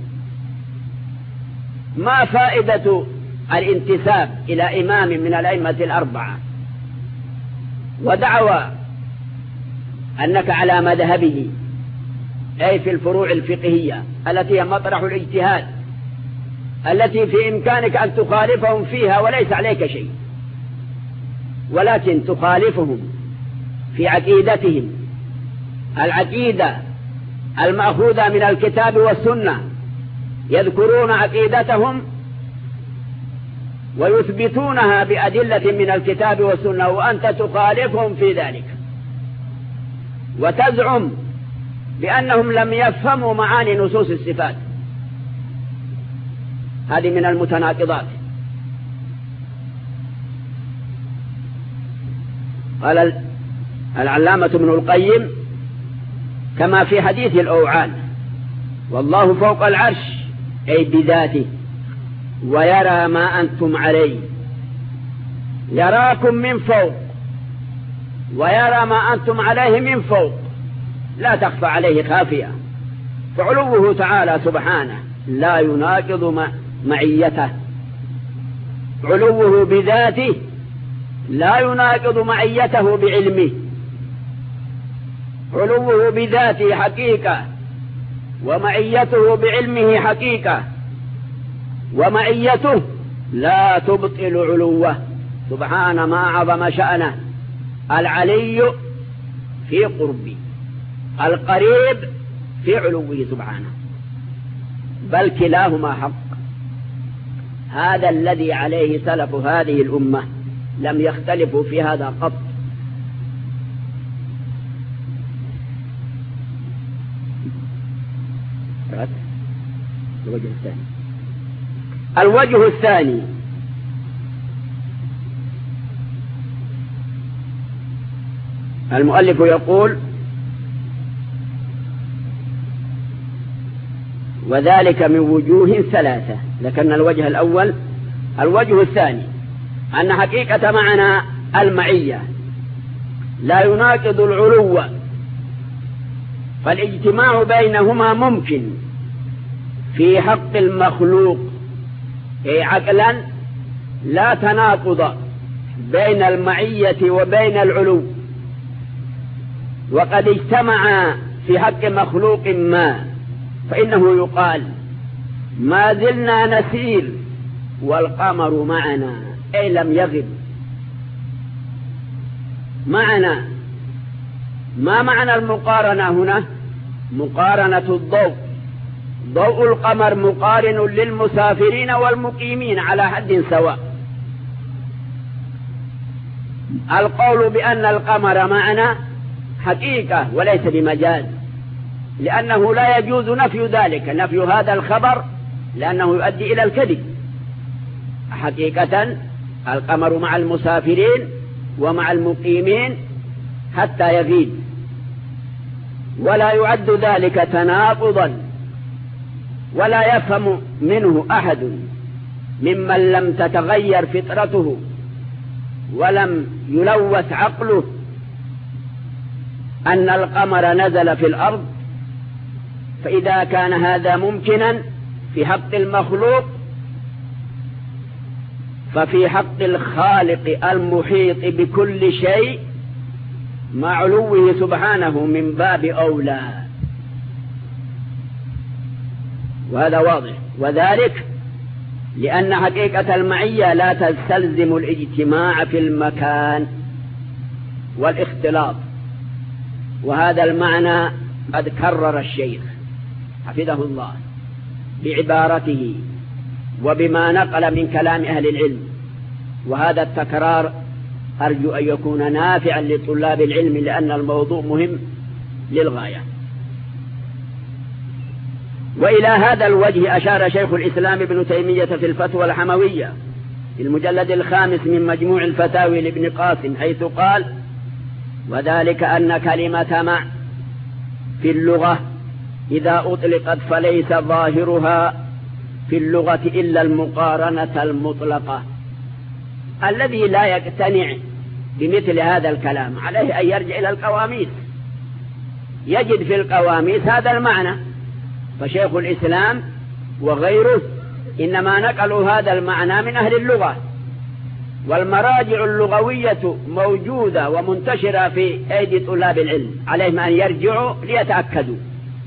ما فائدة الانتساب إلى إمام من الأئمة الأربعة ودعوى أنك على مذهبه، أي في الفروع الفقهية التي هي مطرح الاجتهاد، التي في إمكانك أن تخالفهم فيها وليس عليك شيء، ولكن تخالفهم في عقيدتهم، العقيدة المأخوذة من الكتاب والسنة، يذكرون عقيدتهم ويثبتونها بأدلة من الكتاب والسنة، وأنت تخالفهم في ذلك وتزعم بأنهم لم يفهموا معاني نصوص الصفات. هذه من المتناقضات. قال العلامة ابن القيم كما في حديث الأوعال: والله فوق العرش أي بذاته، ويرى ما أنتم عليه، يراكم من فوق ويرى ما أنتم عليه من فوق، لا تخفى عليه خافية. فعلوه تعالى سبحانه لا يناقض معيته، علوه بذاته لا يناقض معيته بعلمه، علوه بذاته حقيقة ومعيته بعلمه حقيقة، ومعيته لا تبطل علوه سبحان ما عظم شأنه. العلي في قربه، القريب في علوه سبحانه، بل كلاهما حق. هذا الذي عليه سلف هذه الأمة، لم يختلفوا في هذا قط. الوجه الثاني الوجه الثاني المؤلف يقول: وذلك من وجوه ثلاثة. لكن الوجه الأول. الوجه الثاني أن حقيقة معنى المعية لا يناقض العلو، فالاجتماع بينهما ممكن في حق المخلوق، أي عقلا لا تناقض بين المعية وبين العلو. وقد اجتمع في حق مخلوق ما، فإنه يقال: ما زلنا نسير والقمر معنا، أي لم يغب معنا. ما معنى المقارنة هنا؟ مقارنة الضوء، ضوء القمر مقارن للمسافرين والمقيمين على حد سواء. القول بأن القمر معنا حقيقة وليس بمجاز، لأنه لا يجوز نفي ذلك، نفي هذا الخبر، لأنه يؤدي إلى الكذب. حقيقة القمر مع المسافرين ومع المقيمين حتى يغيب، ولا يعد ذلك تناقضا، ولا يفهم منه أحد ممن لم تتغير فطرته ولم يلوث عقله أن القمر نزل في الأرض. فإذا كان هذا ممكنا في حق المخلوق، ففي حق الخالق المحيط بكل شيء مع علوه سبحانه من باب أولى. وهذا واضح. وذلك لأن حقيقة المعية لا تستلزم الاجتماع في المكان والاختلاط، وهذا المعنى قد كرر الشيخ حفظه الله بعبارته وبما نقل من كلام أهل العلم، وهذا التكرار أرجو أن يكون نافعا لطلاب العلم، لأن الموضوع مهم للغاية. وإلى هذا الوجه أشار شيخ الإسلام ابن تيمية في الفتوى الحموية في المجلد الخامس من مجموع الفتاوي لابن قاسم، حيث قال: وذلك أن كلمة مع في اللغة إذا أطلقت فليس ظاهرها في اللغة إلا المقارنة المطلقة. الذي لا يقتنع بمثل هذا الكلام عليه أن يرجع إلى القواميس، يجد في القواميس هذا المعنى. فشيخ الإسلام وغيره إنما نقلوا هذا المعنى من أهل اللغة، والمراجع اللغوية موجودة ومنتشرة في أيدي طلاب العلم، عليهم أن يرجعوا ليتأكدوا.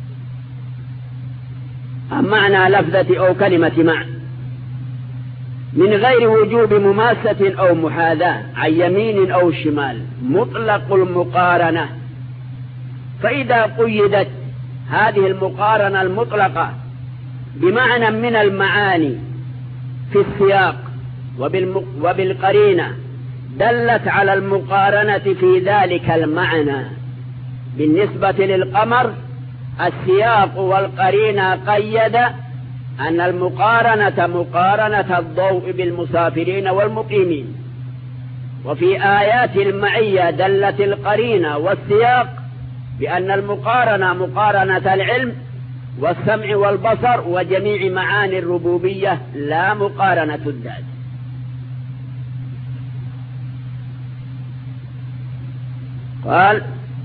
معنى لفظة أو كلمة مع من غير وجوب مماسة أو محاذاة عن يمين أو شمال، مطلق المقارنة. فإذا قيدت هذه المقارنة المطلقة بمعنى من المعاني في السياق وبالقرينة دلت على المقارنة في ذلك المعنى. بالنسبة للقمر السياق والقرينة قيد أن المقارنة مقارنة الضوء بالمسافرين والمقيمين. وفي آيات المعية دلت القرينة والسياق بأن المقارنة مقارنة العلم والسمع والبصر وجميع معاني الربوبية، لا مقارنة الذات. قال: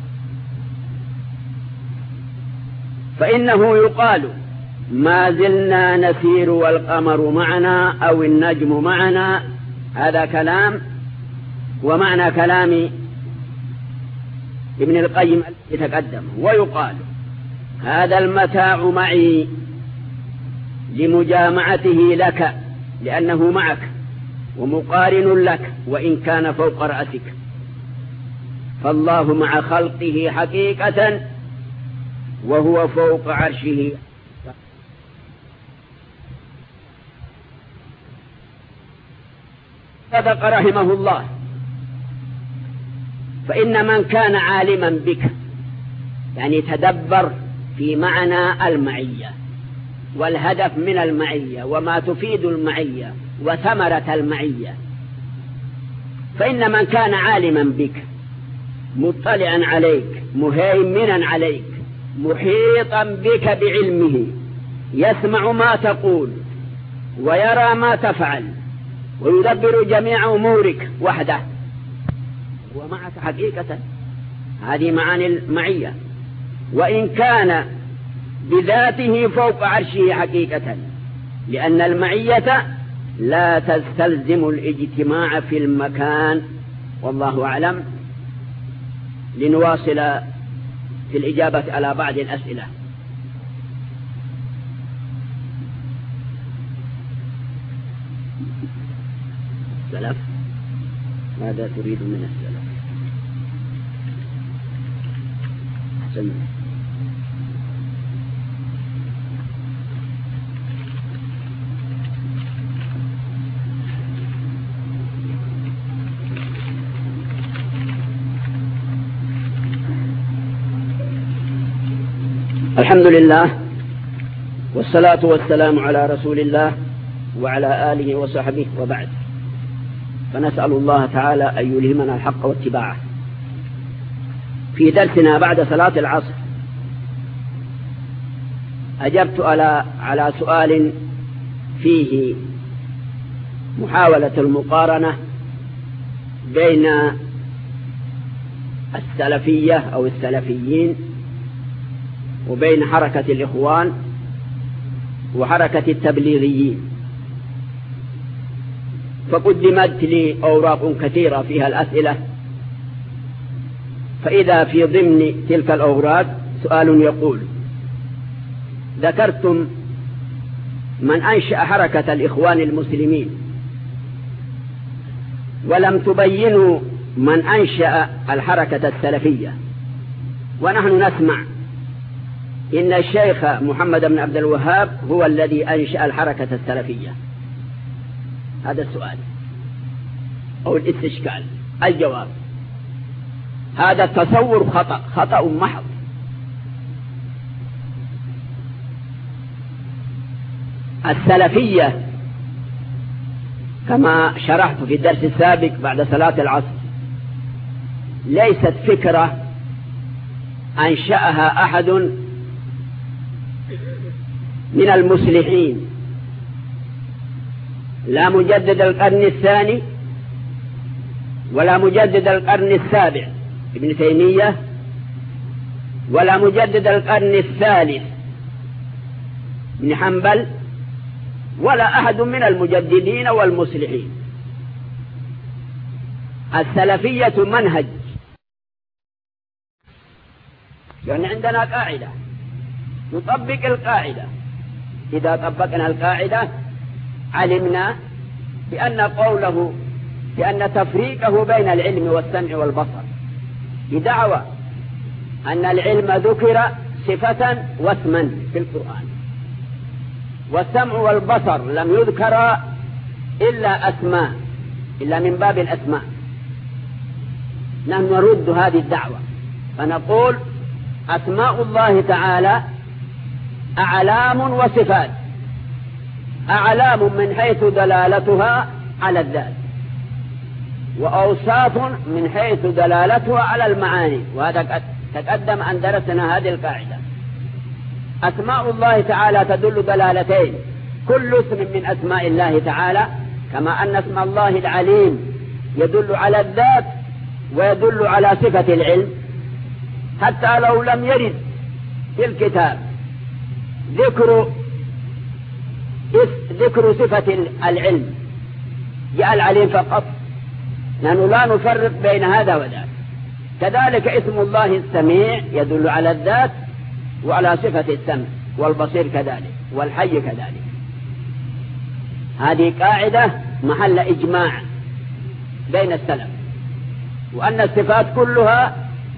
فإنه يقال ما زلنا نسير والقمر معنا أو النجم معنا. هذا كلام ومعنى كلام ابن القيم يتقدم. ويقال هذا المتاع معي لمجامعته لك، لأنه معك ومقارن لك وإن كان فوق رأسك. فالله مع خلقه حقيقة وهو فوق عرشه. صدق رحمه الله. فإن من كان عالما بك، يعني تدبر في معنى المعية والهدف من المعية وما تفيد المعية وثمرة المعية، فإن من كان عالما بك مطلعا عليك مهيمنا عليك محيطا بك بعلمه، يسمع ما تقول ويرى ما تفعل ويدبر جميع أمورك وحده ومعك حقيقة. هذه معاني المعية. وإن كان بذاته فوق عرشه حقيقة، لأن المعية لا تستلزم الاجتماع في المكان. والله أعلم. لنواصل في الإجابة على بعض الأسئلة. السلف، ماذا تريد من السلف؟ أحسن. الحمد لله والصلاة والسلام على رسول الله وعلى آله وصحبه، وبعد. فنسأل الله تعالى أن يلهمنا الحق واتباعه. في درسنا بعد صلاة العصر أجبت على على سؤال فيه محاولة المقارنة بين السلفية أو السلفيين وبين حركة الإخوان وحركة التبليغيين. فقدمت لي أوراق كثيرة فيها الأسئلة، فإذا في ضمن تلك الأوراق سؤال يقول: ذكرتم من أنشأ حركة الإخوان المسلمين ولم تبينوا من أنشأ الحركة السلفية، ونحن نسمع إن الشيخ محمد بن عبد الوهاب هو الذي أنشأ الحركة السلفية. هذا السؤال أو الاستشكال. الجواب: هذا التصور خطأ خطأ محض. السلفية كما شرحت في الدرس السابق بعد صلاة العصر ليست فكرة أنشأها أحد من المصلحين، لا مجدد القرن الثاني ولا مجدد القرن السابع ابن تيمية ولا مجدد القرن الثالث ابن حنبل ولا أحد من المجددين والمصلحين. السلفية منهج، يعني عندنا قاعدة نطبق القاعدة. إذا طبقنا القاعدة علمنا بأن قوله بأن تفريقه بين العلم والسمع والبصر بدعوى أن العلم ذكر صفة واسما في القرآن، والسمع والبصر لم يذكر إلا أسماء إلا من باب الأسماء. نحن نرد هذه الدعوة فنقول أسماء الله تعالى أعلام وصفات. أعلام من حيث دلالتها على الذات، وأوصاف من حيث دلالتها على المعاني، وهذا تقدم أن درسنا هذه القاعدة. أسماء الله تعالى تدل دلالتين، كل اسم من أسماء الله تعالى، كما أن اسم الله العليم يدل على الذات ويدل على صفة العلم، حتى لو لم يرد في الكتاب ذكر ذكر صفة العلم جاء العليم فقط، نحن لا نفرق بين هذا وذاك. كذلك اسم الله السميع يدل على الذات وعلى صفة السمع، والبصير كذلك، والحي كذلك. هذه قاعدة محل إجماع بين السلف، وأن الصفات كلها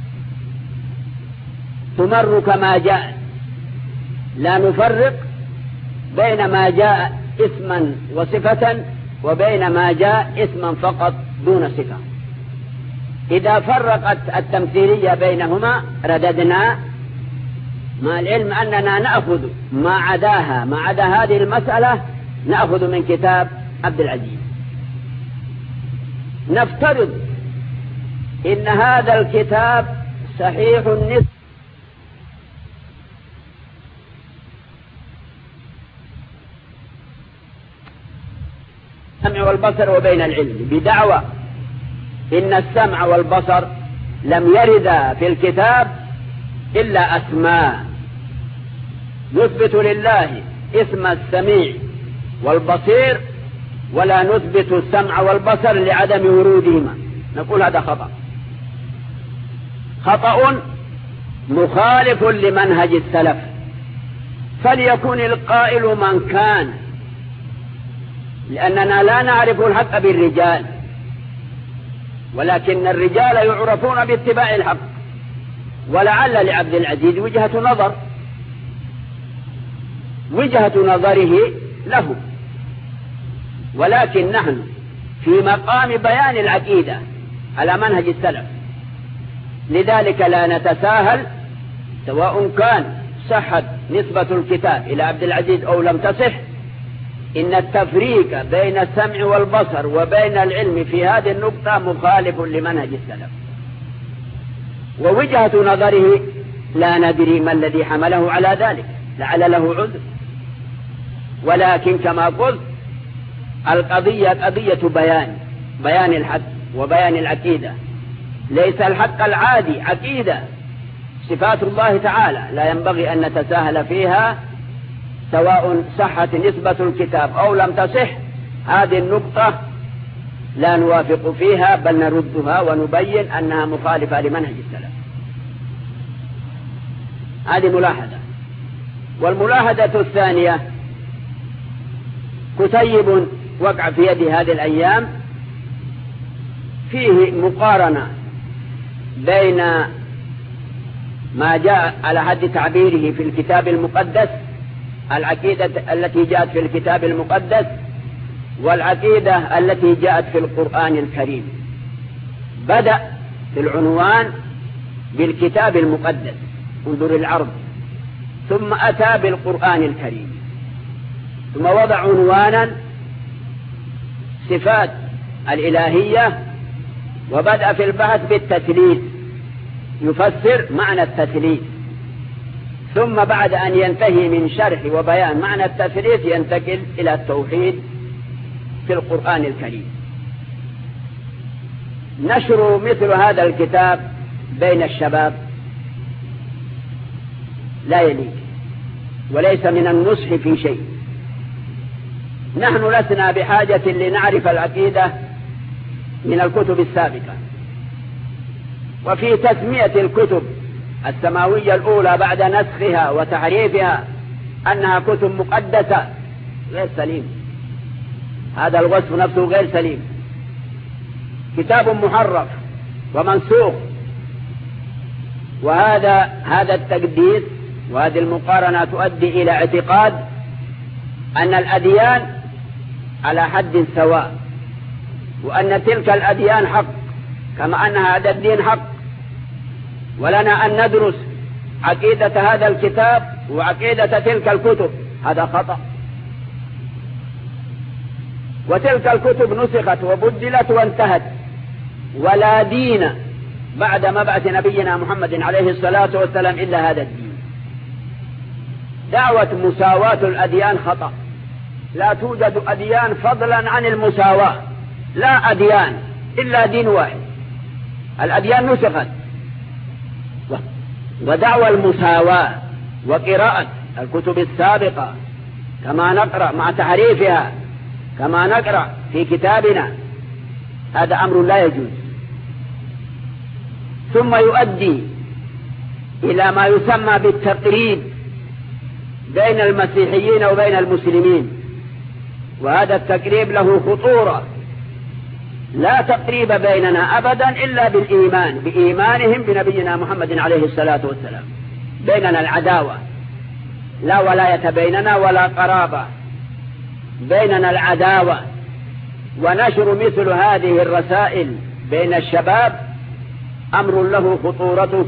تمر كما جاء، لا نفرق بين ما جاء اسما وصفة وبين ما جاء اسما فقط دون صفة. إذا فرقت التمثيلية بينهما رددنا، مع العلم أننا نأخذ ما عداها ما عدا هذه المسألة نأخذ من كتاب عبد العزيز. نفترض إن هذا الكتاب صحيح النسبة السمع والبصر وبين العلم، بدعوى إن السمع والبصر لم يردا في الكتاب إلا أسماء، نثبت لله اسم السميع والبصير ولا نثبت السمع والبصر لعدم ورودهما. نقول هذا خطأ خطأ مخالف لمنهج السلف. فليكن القائل من كان، لأننا لا نعرف الحق بالرجال، ولكن الرجال يعرفون باتباع الحق، ولعل لعبد العزيز وجهة نظر وجهة نظره له، ولكن نحن في مقام بيان العقيدة على منهج السلف، لذلك لا نتساهل سواء كان صحت نسبة الكتاب إلى عبد العزيز أو لم تصح. إن التفريق بين السمع والبصر وبين العلم في هذه النقطة مخالف لمنهج السلف، ووجهة نظره لا ندري ما الذي حمله على ذلك، لعل له عذر. ولكن كما قلت القضية قضية بيان بيان الحق وبيان العقيدة، ليس الحق العادي عقيدة. صفات الله تعالى لا ينبغي أن نتساهل فيها سواء صحت نسبة الكتاب أو لم تصح. هذه النقطة لا نوافق فيها بل نردها ونبين أنها مخالفة لمنهج السلف. هذه ملاحظة. والملاحظة الثانية، كتيب وقع في يدي هذه الأيام فيه مقارنة بين ما جاء على حد تعبيره في الكتاب المقدس، العقيدة التي جاءت في الكتاب المقدس والعقيدة التي جاءت في القرآن الكريم. بدأ في العنوان بالكتاب المقدس، انظر العرض، ثم أتى بالقرآن الكريم، ثم وضع عنوانا صفات الإلهية، وبدأ في البحث بالتثليث، يفسر معنى التثليث، ثم بعد أن ينتهي من شرح وبيان معنى التثليث ينتقل إلى التوحيد في القرآن الكريم. نشر مثل هذا الكتاب بين الشباب لا يليق، وليس من النصح في شيء. نحن لسنا بحاجة لنعرف العقيدة من الكتب السابقة، وفي تسمية الكتب السماوية الأولى بعد نسخها وتحريفها أنها كتب مقدسة غير سليم، هذا الوصف نفسه غير سليم. كتاب محرف ومنسوخ، وهذا هذا التقديس وهذه المقارنة تؤدي إلى اعتقاد أن الأديان على حد سواء، وأن تلك الأديان حق كما أن هذا الدين حق، ولنا أن ندرس عقيدة هذا الكتاب وعقيدة تلك الكتب. هذا خطأ. وتلك الكتب نسخت وبدلت وانتهت، ولا دين بعد مبعث نبينا محمد عليه الصلاة والسلام إلا هذا الدين. دعوة مساواة الأديان خطأ، لا توجد أديان فضلا عن المساواة، لا أديان إلا دين واحد، الأديان نسخت. ودعوى المساواة وقراءة الكتب السابقة كما نقرأ مع تحريفها كما نقرأ في كتابنا، هذا أمر لا يجوز، ثم يؤدي إلى ما يسمى بالتقريب بين المسيحيين وبين المسلمين، وهذا التقريب له خطورة. لا تقريب بيننا أبدا إلا بالإيمان، بإيمانهم بنبينا محمد عليه الصلاة والسلام. بيننا العداوة، لا ولاية بيننا ولا قرابة، بيننا العداوة. ونشر مثل هذه الرسائل بين الشباب أمر له خطورته،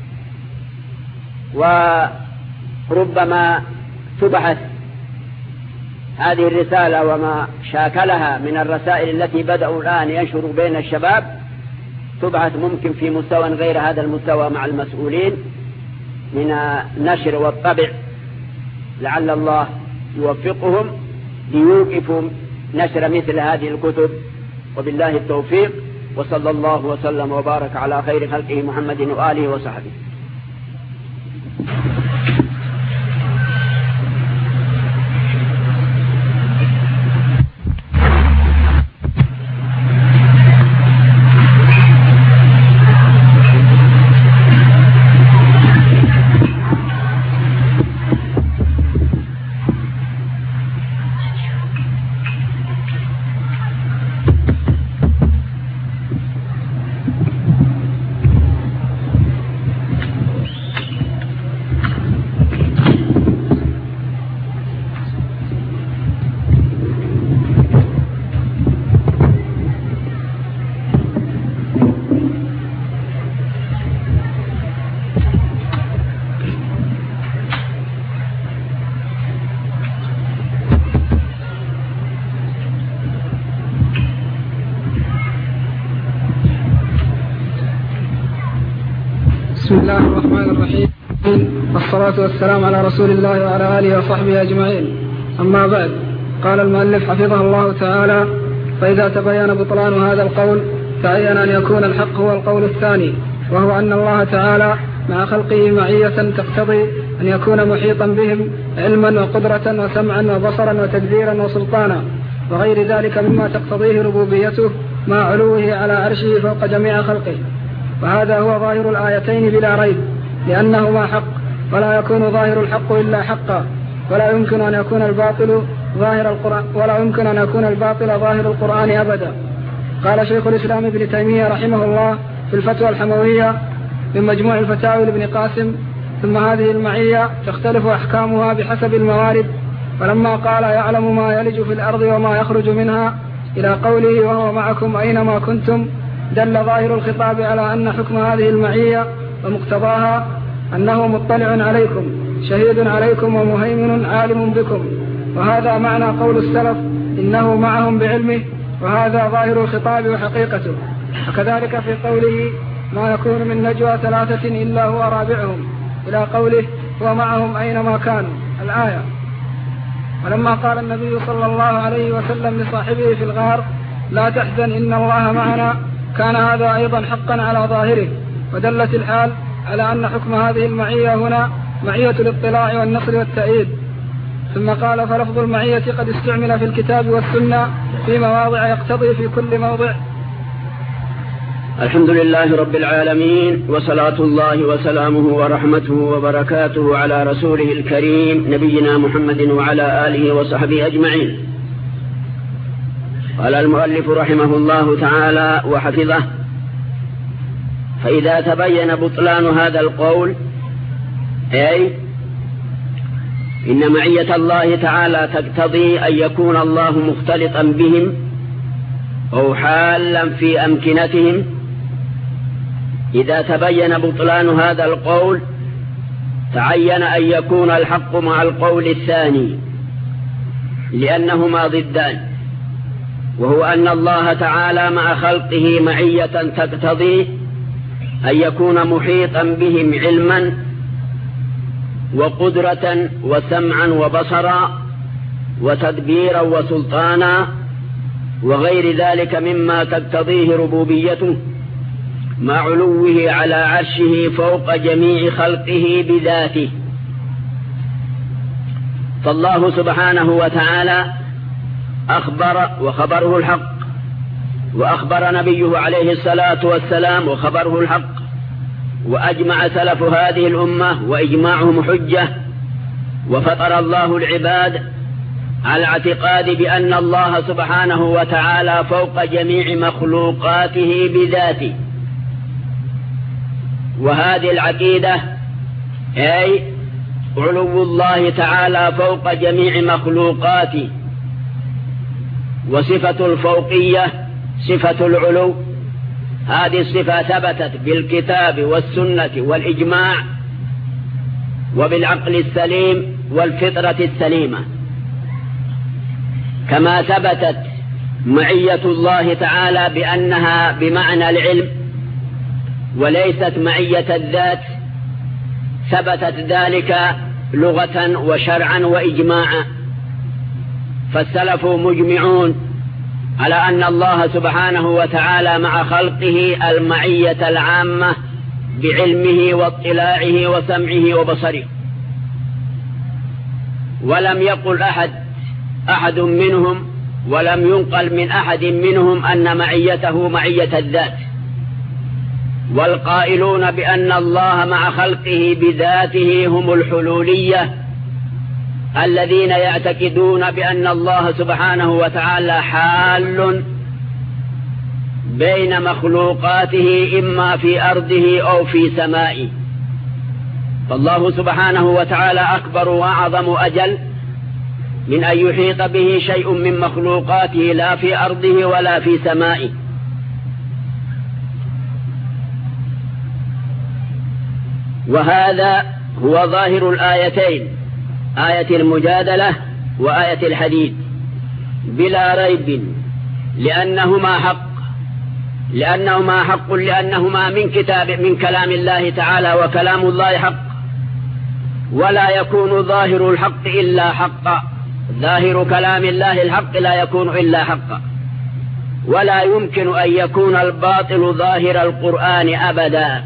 وربما تبحث هذه الرسالة وما شاكلها من الرسائل التي بدأوا الآن ينشروا بين الشباب، تبحث ممكن في مستوى غير هذا المستوى مع المسؤولين من النشر والطبع، لعل الله يوفقهم ليوقفوا نشر مثل هذه الكتب، وبالله التوفيق. وصلى الله وسلم وبارك على خير خلقه محمد وآله وصحبه. بسم الله الرحمن الرحيم، والصلاة والسلام على رسول الله وعلى آله وصحبه أجمعين. أما بعد، قال المؤلف حفظه الله تعالى: فإذا تبين بطلان هذا القول تعين أن يكون الحق هو القول الثاني، وهو أن الله تعالى مع خلقه معية تقتضي أن يكون محيطا بهم علما وقدرة وسمعا وبصرا وتدبيرا وسلطانا وغير ذلك مما تقتضيه ربوبيته مع علوه على عرشه فوق جميع خلقه. وهذا هو ظاهر الآيتين بلا ريب، لأنهما حق، ولا يكون ظاهر الحق إلا حقا، ولا يمكن أن يكون الباطل ظاهر القرآن ولا يمكن أن يكون الباطل ظاهر القرآن أبدا. قال شيخ الإسلام ابن تيمية رحمه الله في الفتوى الحموية: من مجموع الفتاوي لابن قاسم. ثم هذه المعية تختلف أحكامها بحسب الموارد. ولما قال يعلم ما يلج في الأرض وما يخرج منها إلى قوله وهو معكم أينما كنتم، دل ظاهر الخطاب على أن حكم هذه المعية ومقتضاها أنه مطلع عليكم شهيد عليكم ومهيمن عالم بكم، وهذا معنى قول السلف إنه معهم بعلمه، وهذا ظاهر الخطاب وحقيقته. وكذلك في قوله ما يكون من نجوى ثلاثة إلا هو رابعهم إلى قوله هو معهم أينما كانوا الآية. ولما قال النبي صلى الله عليه وسلم لصاحبه في الغار لا تحزن إن الله معنا، كان هذا أيضا حقا على ظاهره، ودلت الحال على أن حكم هذه المعية هنا معية الاطلاع والنصر والتأييد. ثم قال فلفظ المعية قد استعمل في الكتاب والسنة في مواضع يقتضي في كل موضع. الحمد لله رب العالمين، وصلاة الله وسلامه ورحمته وبركاته على رسوله الكريم نبينا محمد وعلى آله وصحبه أجمعين. قال المؤلف رحمه الله تعالى وحفظه: فإذا تبين بطلان هذا القول، أي إن معية الله تعالى تقتضي أن يكون الله مختلطا بهم أو حالا في أمكنتهم، إذا تبين بطلان هذا القول تعين أن يكون الحق مع القول الثاني، لأنهما ضدان، وهو أن الله تعالى مع خلقه معية تقتضي أن يكون محيطا بهم علما وقدرة وسمعا وبصرا وتدبيرا وسلطانا وغير ذلك مما تقتضيه ربوبيته، مع علوه على عرشه فوق جميع خلقه بذاته. فالله سبحانه وتعالى أخبر وخبره الحق، وأخبر نبيه عليه الصلاة والسلام وخبره الحق، وأجمع سلف هذه الأمة وإجماعهم حجة، وفطر الله العباد على اعتقاد بأن الله سبحانه وتعالى فوق جميع مخلوقاته بذاته. وهذه العقيدة أي علو الله تعالى فوق جميع مخلوقاته، وصفة الفوقية صفة العلو، هذه الصفة ثبتت بالكتاب والسنة والإجماع وبالعقل السليم والفطرة السليمة، كما ثبتت معية الله تعالى بأنها بمعنى العلم وليست معية الذات، ثبتت ذلك لغة وشرعا وإجماعا. فالسلف مجمعون على أن الله سبحانه وتعالى مع خلقه المعية العامة بعلمه واطلاعه وسمعه وبصره، ولم يقل أحد أحد منهم ولم ينقل من أحد منهم أن معيته معية الذات. والقائلون بأن الله مع خلقه بذاته هم الحلولية، الذين يعتقدون بأن الله سبحانه وتعالى حال بين مخلوقاته إما في أرضه أو في سمائه. فالله سبحانه وتعالى أكبر وأعظم أجل من أن يحيط به شيء من مخلوقاته لا في أرضه ولا في سمائه. وهذا هو ظاهر الآيتين، آية المجادلة وآية الحديد، بلا ريب، لأنهما حق لأنهما حق لأنهما من كتاب من كلام الله تعالى، وكلام الله حق، ولا يكون ظاهر الحق إلا حقا. ظاهر كلام الله الحق لا يكون إلا حقا، ولا يمكن أن يكون الباطل ظاهر القرآن أبدا.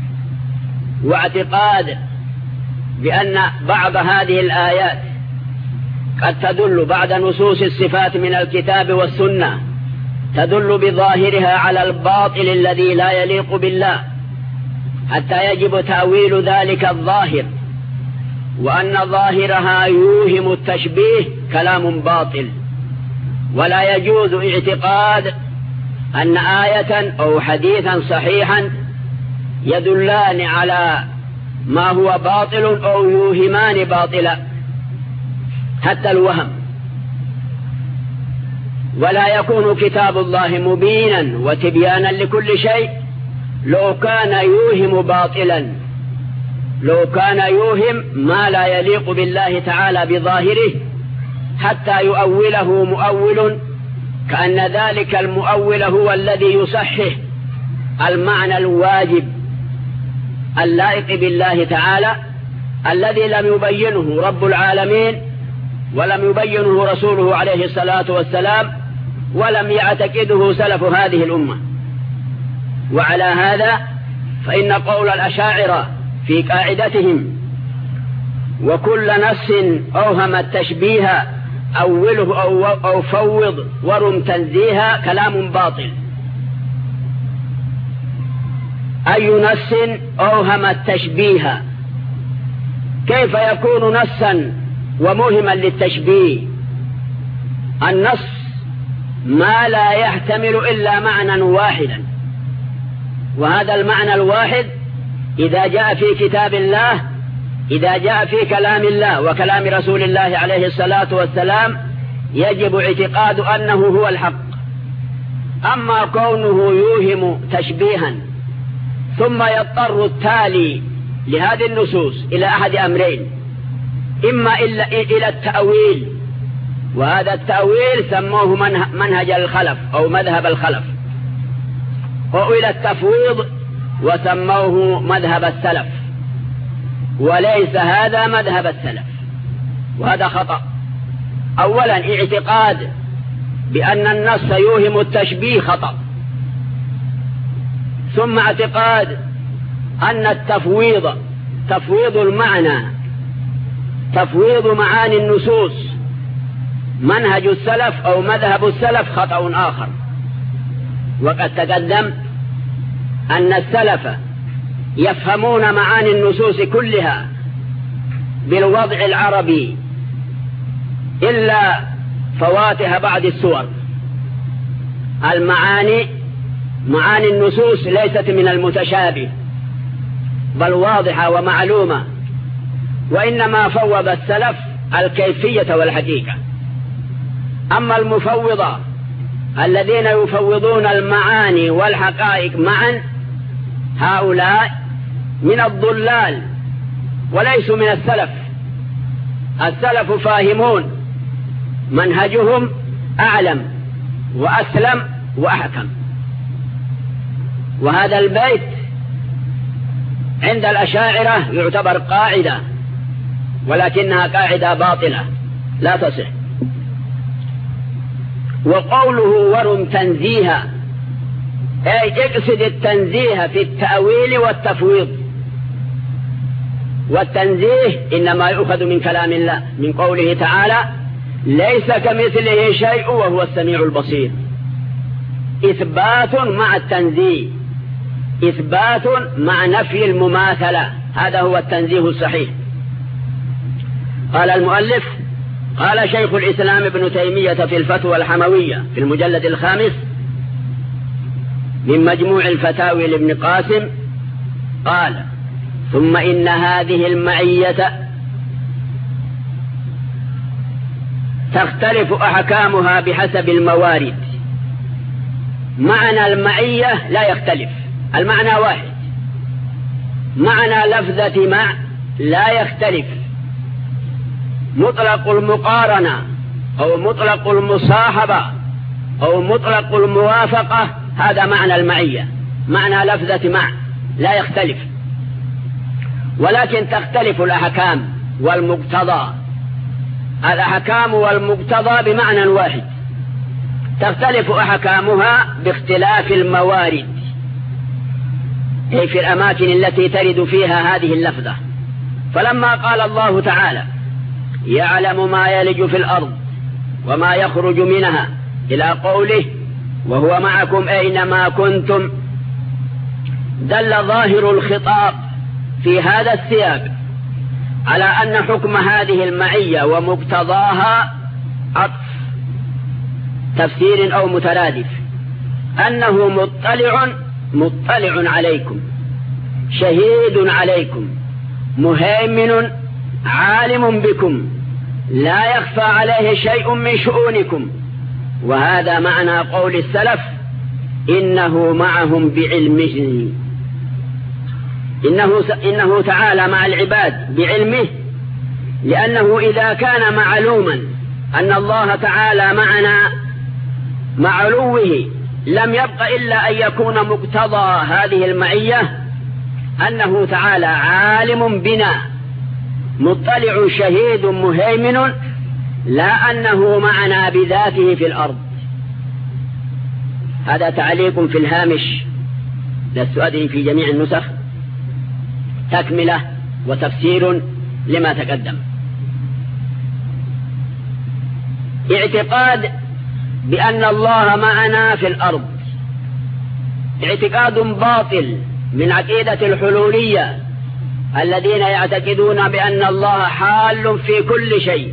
واعتقاد بأن بعض هذه الآيات قد تدل بعد نصوص الصفات من الكتاب والسنة تدل بظاهرها على الباطل الذي لا يليق بالله، حتى يجب تأويل ذلك الظاهر، وأن ظاهرها يوهم التشبيه كلام باطل. ولا يجوز اعتقاد أن آية أو حديثا صحيحا يدلان على ما هو باطل أو يوهمان باطلا حتى الوهم. ولا يكون كتاب الله مبينا وتبيانا لكل شيء لو كان يوهم باطلا، لو كان يوهم ما لا يليق بالله تعالى بظاهره حتى يؤوله مؤول، كأن ذلك المؤول هو الذي يصحح المعنى الواجب اللائق بالله تعالى الذي لم يبينه رب العالمين ولم يبينه رسوله عليه الصلاة والسلام ولم يعتقده سلف هذه الأمة. وعلى هذا فإن قول الأشاعرة في قاعدتهم وكل نص أوهم التشبيه أوله أو, أو فوض ورم تنزيها كلام باطل. أي نص أوهم التشبيه؟ كيف يكون نصا وموهما للتشبيه؟ النص ما لا يحتمل إلا معنى واحدا، وهذا المعنى الواحد إذا جاء في كتاب الله، إذا جاء في كلام الله وكلام رسول الله عليه الصلاة والسلام يجب اعتقاد أنه هو الحق. أما كونه يوهم تشبيها ثم يضطر التالي لهذه النصوص إلى أحد أمرين: إما إلى التأويل، وهذا التأويل سموه منهج الخلف أو مذهب الخلف، أو إلى التفويض وسموه مذهب السلف، وليس هذا مذهب السلف، وهذا خطأ. أولا اعتقاد بأن النص يوهم التشبيه خطأ، ثم اعتقاد أن التفويض تفويض المعنى تفويض معاني النصوص منهج السلف أو مذهب السلف خطأ آخر. وقد تقدم أن السلف يفهمون معاني النصوص كلها بالوضع العربي إلا فواتح بعض السور. المعاني معاني النصوص ليست من المتشابه بل واضحة ومعلومة، وإنما فوض السلف الكيفية والحقيقة. أما المفوضة الذين يفوضون المعاني والحقائق معا هؤلاء من الضلال وليسوا من السلف. السلف فاهمون، منهجهم أعلم وأسلم وأحكم. وهذا البيت عند الأشاعرة يعتبر قاعدة، ولكنها قاعدة باطلة لا تصح. وقوله ورم تنزيها أي اقصد التنزيه في التأويل والتفويض. والتنزيه إنما يؤخذ من كلام الله، من قوله تعالى: ليس كمثله شيء وهو السميع البصير. إثبات مع التنزيه، إثبات مع نفي المماثلة، هذا هو التنزيه الصحيح. قال المؤلف: قال شيخ الإسلام ابن تيمية في الفتوى الحموية في المجلد الخامس من مجموع الفتاوي لابن قاسم، قال: ثم إن هذه المعية تختلف أحكامها بحسب الموارد. معنى المعية لا يختلف، المعنى واحد. معنى لفظة مع لا يختلف. مطلق المقارنة أو مطلق المصاحبة أو مطلق الموافقة هذا معنى المعية، معنى لفظة مع لا يختلف. ولكن تختلف الأحكام والمقتضى. الأحكام والمقتضى بمعنى واحد، تختلف أحكامها باختلاف الموارد، أي في الأماكن التي ترد فيها هذه اللفظة. فلما قال الله تعالى: يعلم ما يلج في الأرض وما يخرج منها إلى قوله: وهو معكم أينما كنتم، دل ظاهر الخطاب في هذا السياق على أن حكم هذه المعية ومقتضاها عطف تفسير أو مترادف، أنه مطلع مطلع عليكم، شهيد عليكم مهيمن عالم بكم لا يخفى عليه شيء من شؤونكم. وهذا معنى قول السلف إنه معهم بعلمه. إنه, إنه تعالى مع العباد بعلمه، لأنه إذا كان معلوما أن الله تعالى معنا مع علوه لم يبق إلا أن يكون مقتضى هذه المعية أنه تعالى عالم بنا مطلع شهيد مهيمن، لا أنه معنا بذاته في الأرض. هذا تعليق في الهامش لست أدري في جميع النسخ، تكملة وتفسير لما تقدم. اعتقاد بأن الله معنا في الأرض اعتقاد باطل من عقيدة الحلولية الذين يعتقدون بأن الله حال في كل شيء.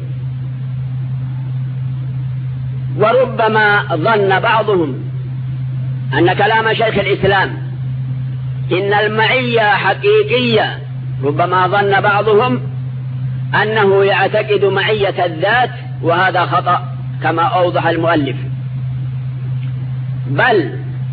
وربما ظن بعضهم أن كلام شيخ الإسلام إن المعية حقيقية، ربما ظن بعضهم أنه يعتقد معية الذات، وهذا خطأ كما أوضح المؤلف. بل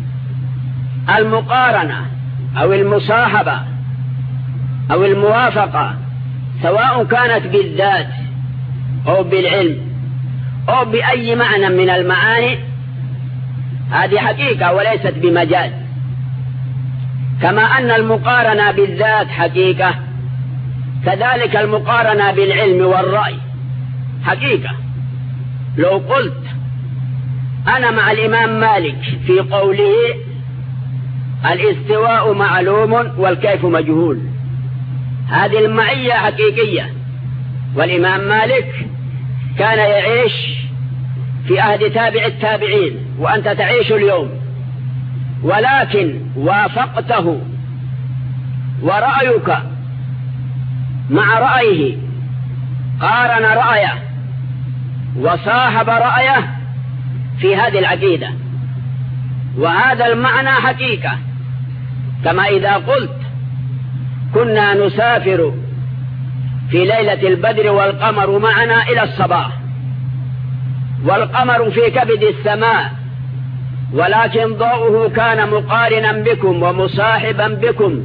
المقارنة أو المصاحبة أو الموافقة سواء كانت بالذات أو بالعلم أو بأي معنى من المعاني هذه حقيقة وليست بمجاز. كما أن المقارنة بالذات حقيقة، كذلك المقارنة بالعلم والرأي حقيقة. لو قلت أنا مع الإمام مالك في قوله الاستواء معلوم والكيف مجهول، هذه المعية حقيقية، والإمام مالك كان يعيش في عهد تابع التابعين وأنت تعيش اليوم، ولكن وافقته ورأيك مع رأيه، قارن رأيه وصاحب رأيه في هذه العقيدة، وهذا المعنى حقيقة. كما إذا قلت كنا نسافر في ليلة البدر والقمر معنا إلى الصباح، والقمر في كبد السماء، ولكن ضوءه كان مقارنا بكم ومصاحبا بكم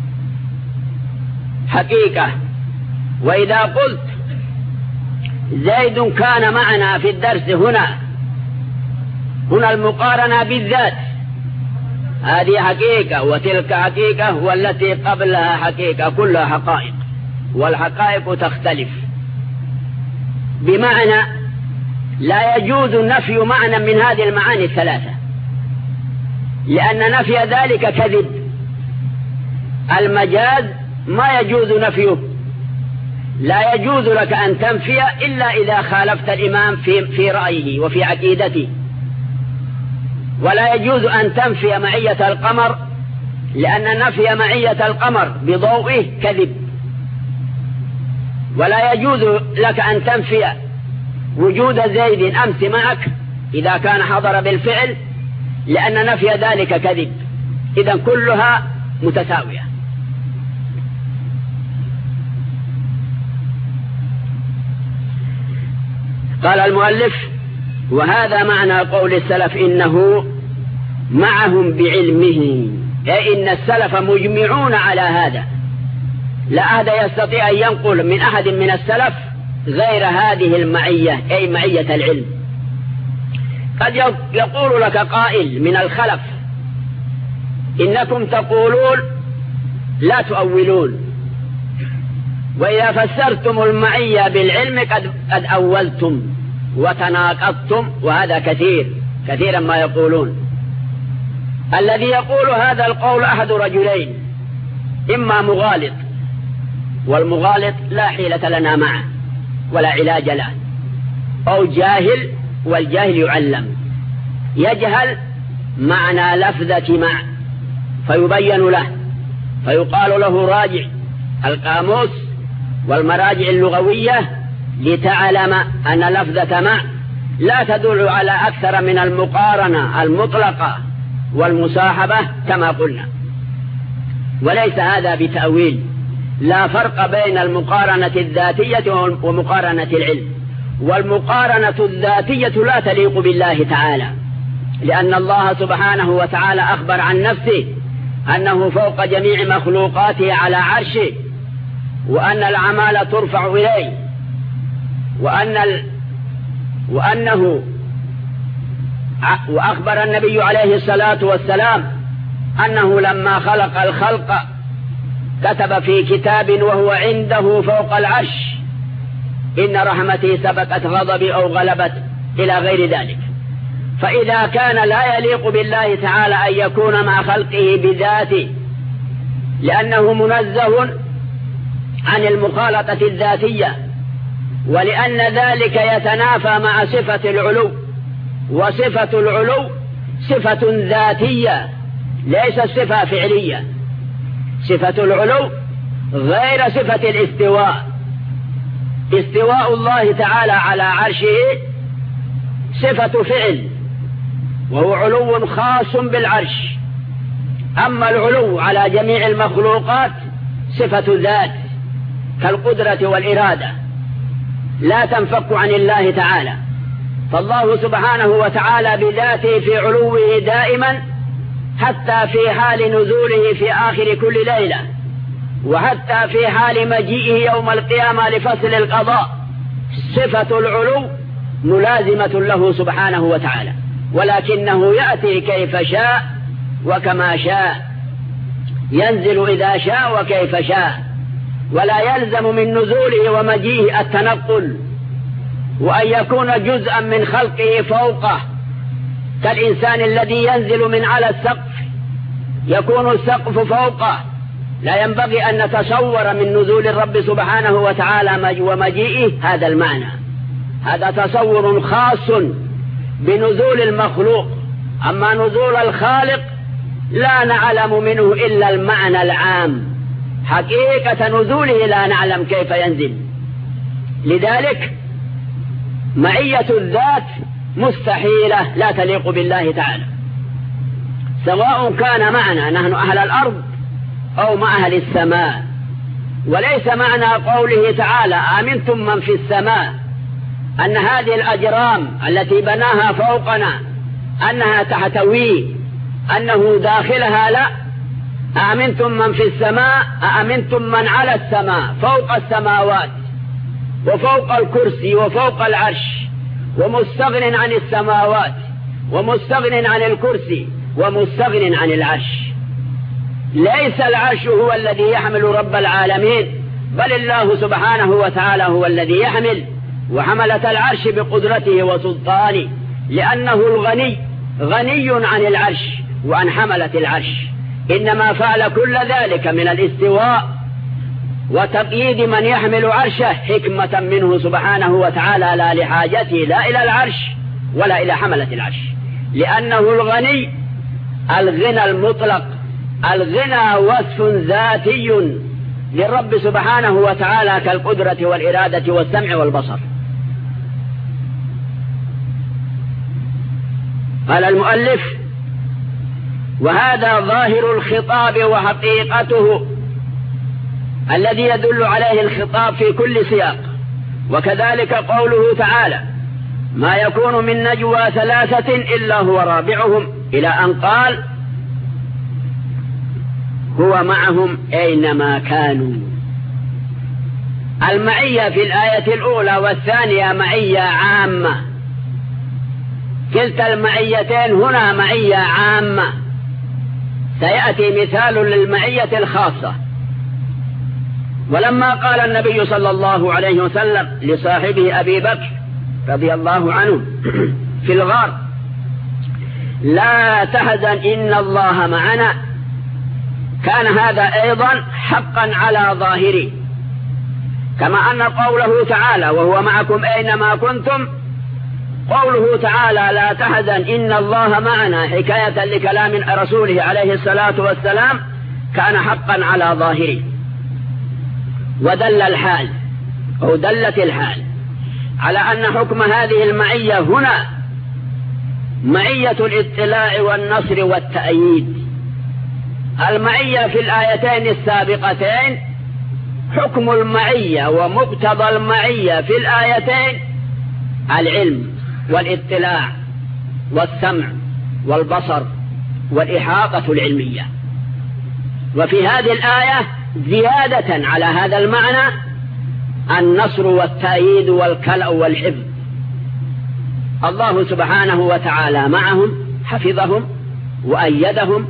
حقيقة. وإذا قلت زيد كان معنا في الدرس هنا، هنا المقارنة بالذات، هذه حقيقة وتلك حقيقة والتي قبلها حقيقة، كلها حقائق، والحقائق تختلف. بمعنى لا يجوز نفي معنى من هذه المعاني الثلاثة، لأن نفي ذلك كذب. المجاز ما يجوز نفيه، لا يجوز لك أن تنفي إلا إذا خالفت الإمام في, في رأيه وفي عقيدته. ولا يجوز أن تنفي معية القمر، لأن نفي معية القمر بضوئه كذب. ولا يجوز لك أن تنفي وجود زيد أمس معك إذا كان حضر بالفعل، لأن نفي ذلك كذب. إذن كلها متساوية. قال المؤلف: وهذا معنى قول السلف إنه معهم بعلمه، أي إن السلف مجمعون على هذا، لا أحد يستطيع أن ينقل من أحد من السلف غير هذه المعية، أي معية العلم. قد يقول لك قائل من الخلف: إنكم تقولون لا تؤولون، وإذا فسرتم المعية بالعلم قد, قد أولتم وتناقضتم. وهذا كثير كثيرا ما يقولون. الذي يقول هذا القول أحد رجلين: إما مغالط، والمغالط لا حيلة لنا معه ولا علاج له، أو جاهل، والجاهل يعلم، يجهل معنى لفظة مع فيبين له، فيقال له راجع القاموس والمراجع اللغوية لتعلم أن لفظة مع لا تدل على أكثر من المقارنة المطلقة والمصاحبة كما قلنا. وليس هذا بتأويل. لا فرق بين المقارنة الذاتية ومقارنة العلم. والمقارنة الذاتية لا تليق بالله تعالى، لأن الله سبحانه وتعالى أخبر عن نفسه أنه فوق جميع مخلوقاته على عرشه، وأن الأعمال ترفع إليه، وأن ال... وأنه وأخبر النبي عليه الصلاة والسلام أنه لما خلق الخلق كتب في كتاب وهو عنده فوق العرش: إن رحمتي سبقت غضبي أو غلبت، إلى غير ذلك. فإذا كان لا يليق بالله تعالى أن يكون مع خلقه بذاته، لأنه منزه عن المخالطة الذاتية، ولأن ذلك يتنافى مع صفة العلو، وصفة العلو صفة ذاتية ليست صفة فعلية. صفة العلو غير صفة الاستواء. استواء الله تعالى على عرشه صفة فعل، وهو علو خاص بالعرش. أما العلو على جميع المخلوقات صفة ذات، كالقدرة والإرادة، لا تنفك عن الله تعالى. فالله سبحانه وتعالى بذاته في علوه دائما، حتى في حال نزوله في آخر كل ليلة، وحتى في حال مجيئه يوم القيامة لفصل القضاء. صفة العلو ملازمة له سبحانه وتعالى، ولكنه يأتي كيف شاء وكما شاء، ينزل إذا شاء وكيف شاء، ولا يلزم من نزوله ومجيئه التنقل، وأن يكون جزءا من خلقه فوقه، كالإنسان الذي ينزل من على السقف يكون السقف فوقه. لا ينبغي أن نتصور من نزول الرب سبحانه وتعالى ومجيئه هذا المعنى. هذا تصور خاص بنزول المخلوق. أما نزول الخالق لا نعلم منه إلا المعنى العام، حقيقة نزوله لا نعلم كيف ينزل. لذلك معية الذات مستحيلة، لا تليق بالله تعالى، سواء كان معنا نحن أهل الأرض أو مع أهل السماء. وليس معنى قوله تعالى: آمنتم من في السماء، أن هذه الأجرام التي بناها فوقنا أنها تحتوي، أنه داخلها. لا، آمنتم من في السماء، آمنتم من على السماء، فوق السماوات وفوق الكرسي وفوق العرش، ومستغن عن السماوات ومستغن عن الكرسي ومستغن عن العرش. ليس العرش هو الذي يحمل رب العالمين، بل الله سبحانه وتعالى هو الذي يحمل، وحملة العرش بقدرته وسلطانه، لأنه الغني غني عن العرش وعن حملة العرش. إنما فعل كل ذلك من الاستواء وتقييد من يحمل عرشه حكمة منه سبحانه وتعالى، لا لحاجته لا إلى العرش ولا إلى حملة العرش، لأنه الغني الغنى المطلق. الغنى وصف ذاتي للرب سبحانه وتعالى، كالقدرة والإرادة والسمع والبصر. قال المؤلف: وهذا ظاهر الخطاب وحقيقته الذي يدل عليه الخطاب في كل سياق. وكذلك قوله تعالى: ما يكون من نجوى ثلاثة إلا هو رابعهم، إلى أن قال: هو معهم أينما كانوا. المعية في الآية الأولى والثانية معية عامة، كلتا المعيتين هنا معية عامة. سيأتي مثال للمعية الخاصة. ولما قال النبي صلى الله عليه وسلم لصاحبه أبي بكر رضي الله عنه في الغار: لا تحزن إن الله معنا، كان هذا أيضا حقا على ظاهره، كما أن قوله تعالى: وهو معكم أينما كنتم، قوله تعالى: لا تحزن إن الله معنا، حكاية لكلام رسوله عليه الصلاة والسلام، كان حقا على ظاهره. ودل الحال أو دلت الحال على أن حكم هذه المعية هنا معية الاطلاع والنصر والتأييد، المعية في الآيتين السابقتين حكم المعية ومقتضى المعية في الآيتين العلم والاطلاع والسمع والبصر والإحاطة العلمية. وفي هذه الآية زيادة على هذا المعنى النصر والتأييد والكلأ والحفظ. الله سبحانه وتعالى معهم، حفظهم وأيدهم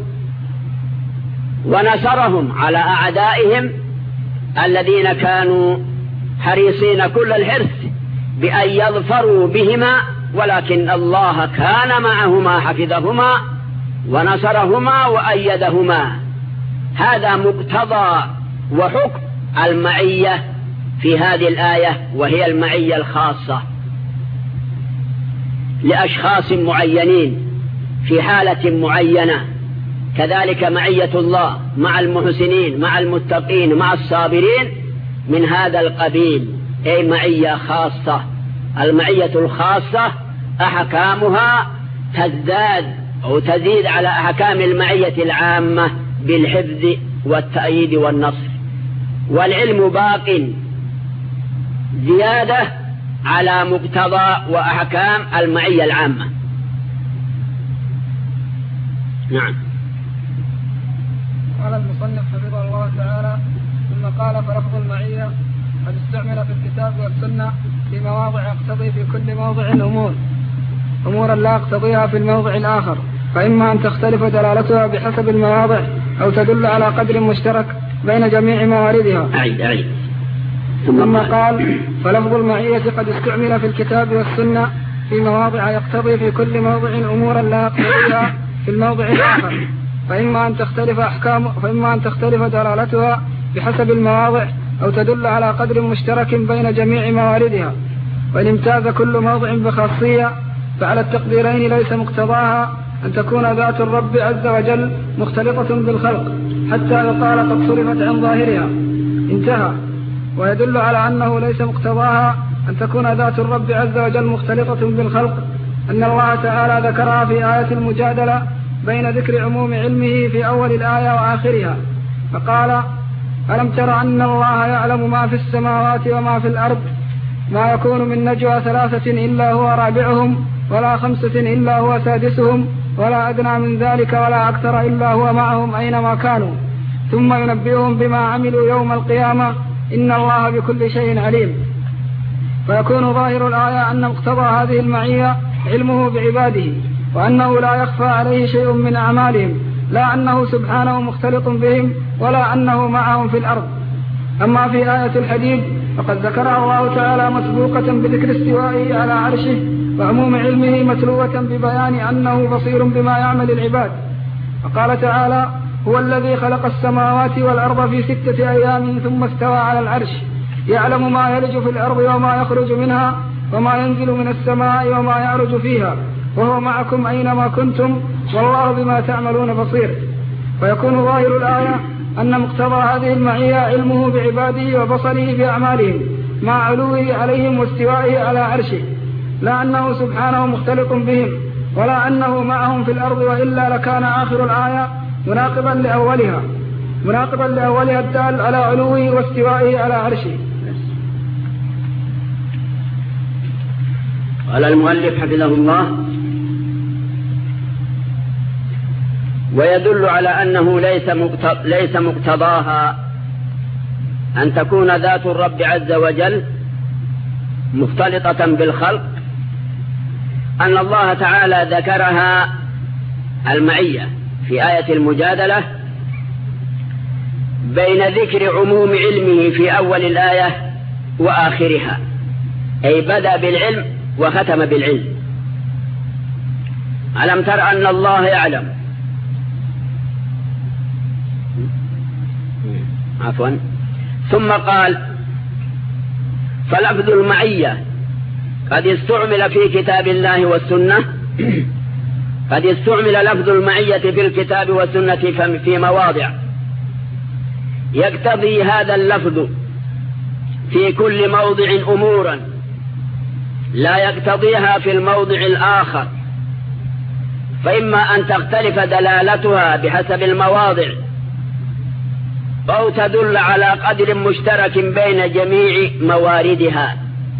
ونصرهم على أعدائهم الذين كانوا حريصين كل الحرص بأن يظفروا بهما، ولكن الله كان معهما، حفظهما ونصرهما وأيدهما. هذا مقتضى وحكم المعية في هذه الآية، وهي المعية الخاصة لأشخاص معينين في حالة معينة. كذلك معية الله مع المحسنين مع المتقين مع الصابرين من هذا القبيل، أي معية خاصة. المعية الخاصة أحكامها تزداد أو تزيد على أحكام المعية العامة بالحفظ والتأييد والنصر، والعلم باق زيادة على مقتضى وأحكام المعية العامة. نعم. قال المصنف حفظه الله تعالى: ثم قال: فلفظ المعية قد استعمل في الكتاب والسنة في مواضع يقتضي في كل موضع أمور أمورا لا يقتضيها في الموضع الآخر، فإما أن تختلف دلالتها بحسب المواضع أو تدل على قدر مشترك بين جميع مواردها. أعيد أعيد. ثم قال: فلفظ المعية قد استعمل في الكتاب والسنة في مواضع يقتضي في كل موضع أمورا لا يقتضيها في الموضع الآخر، فإما أن تختلف أحكام فإما أن تختلف دلالتها بحسب المواضع أو تدل على قدر مشترك بين جميع مواردها. وإن امتاز كل موضع بخاصية فعلى التقديرين ليس مقتضاها أن تكون ذات الرب عز وجل مختلطة بالخلق حتى يقال قد صرفت عن ظاهرها. انتهى. ويدل على أنه ليس مقتضاها أن تكون ذات الرب عز وجل مختلطة بالخلق أن الله تعالى ذكرها في آية المجادلة بين ذكر عموم علمه في أول الآية وآخرها، فقال: ألم تر أن الله يعلم ما في السماوات وما في الأرض، ما يكون من نجوى ثلاثة إلا هو رابعهم ولا خمسة إلا هو سادسهم ولا أدنى من ذلك ولا أكثر إلا هو معهم أينما كانوا ثم ينبئهم بما عملوا يوم القيامة إن الله بكل شيء عليم. فيكون ظاهر الآية أن مقتضى هذه المعية علمه بعباده، وأنه لا يخفى عليه شيء من أعمالهم، لا أنه سبحانه مختلط بهم ولا أنه معهم في الأرض. أما في آية الحديد فقد ذكرها الله تعالى مسبوقة بذكر استوائه على عرشه وعموم علمه متلوة ببيان أنه بصير بما يعمل العباد. فقال تعالى: هو الذي خلق السماوات والأرض في ستة أيام ثم استوى على العرش يعلم ما يلج في الأرض وما يخرج منها وما ينزل من السماء وما يعرج فيها وهو معكم أينما كنتم والله بما تعملون بصير. فيكون ظاهر الآية أن مقتضى هذه المعية علمه بعباده وبصره بأعمالهم مع علوه عليهم واستوائه على عرشه، لا أنه سبحانه مختلط بهم ولا أنه معهم في الأرض، وإلا لكان آخر الآية مناقبا لأولها مناقبا لأولها الدال على علوه واستوائه على عرشه. قال المؤلف حفظه الله: ويدل على أنه ليس مقتضاها أن تكون ذات الرب عز وجل مختلطة بالخلق أن الله تعالى ذكرها المعية في آية المجادلة بين ذكر عموم علمه في أول الآية وآخرها، أي بدأ بالعلم وختم بالعلم. ألم تر أن الله يعلم عفوا ثم قال: فلفظ المعية قد استعمل في كتاب الله والسنة قد استعمل لفظ المعية في الكتاب والسنة في مواضع يقتضي هذا اللفظ في كل موضع أمورا لا يقتضيها في الموضع الآخر، فإما أن تختلف دلالتها بحسب المواضع أو تدل على قدر مشترك بين جميع مواردها.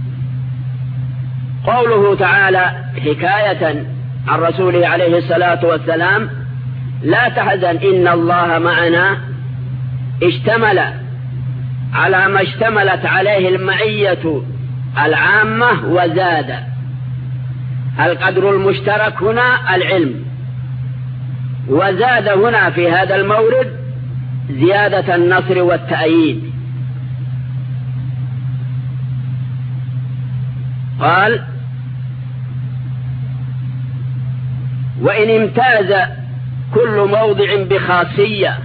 قوله تعالى حكاية عن رسوله عليه الصلاة والسلام: لا تحزن إن الله معنا، اشتمل على ما اشتملت عليه المعية العامة وزاد. القدر المشترك هنا العلم، وزاد هنا في هذا المورد زيادة النصر والتأييد. قال: وإن امتاز كل موضع بخاصية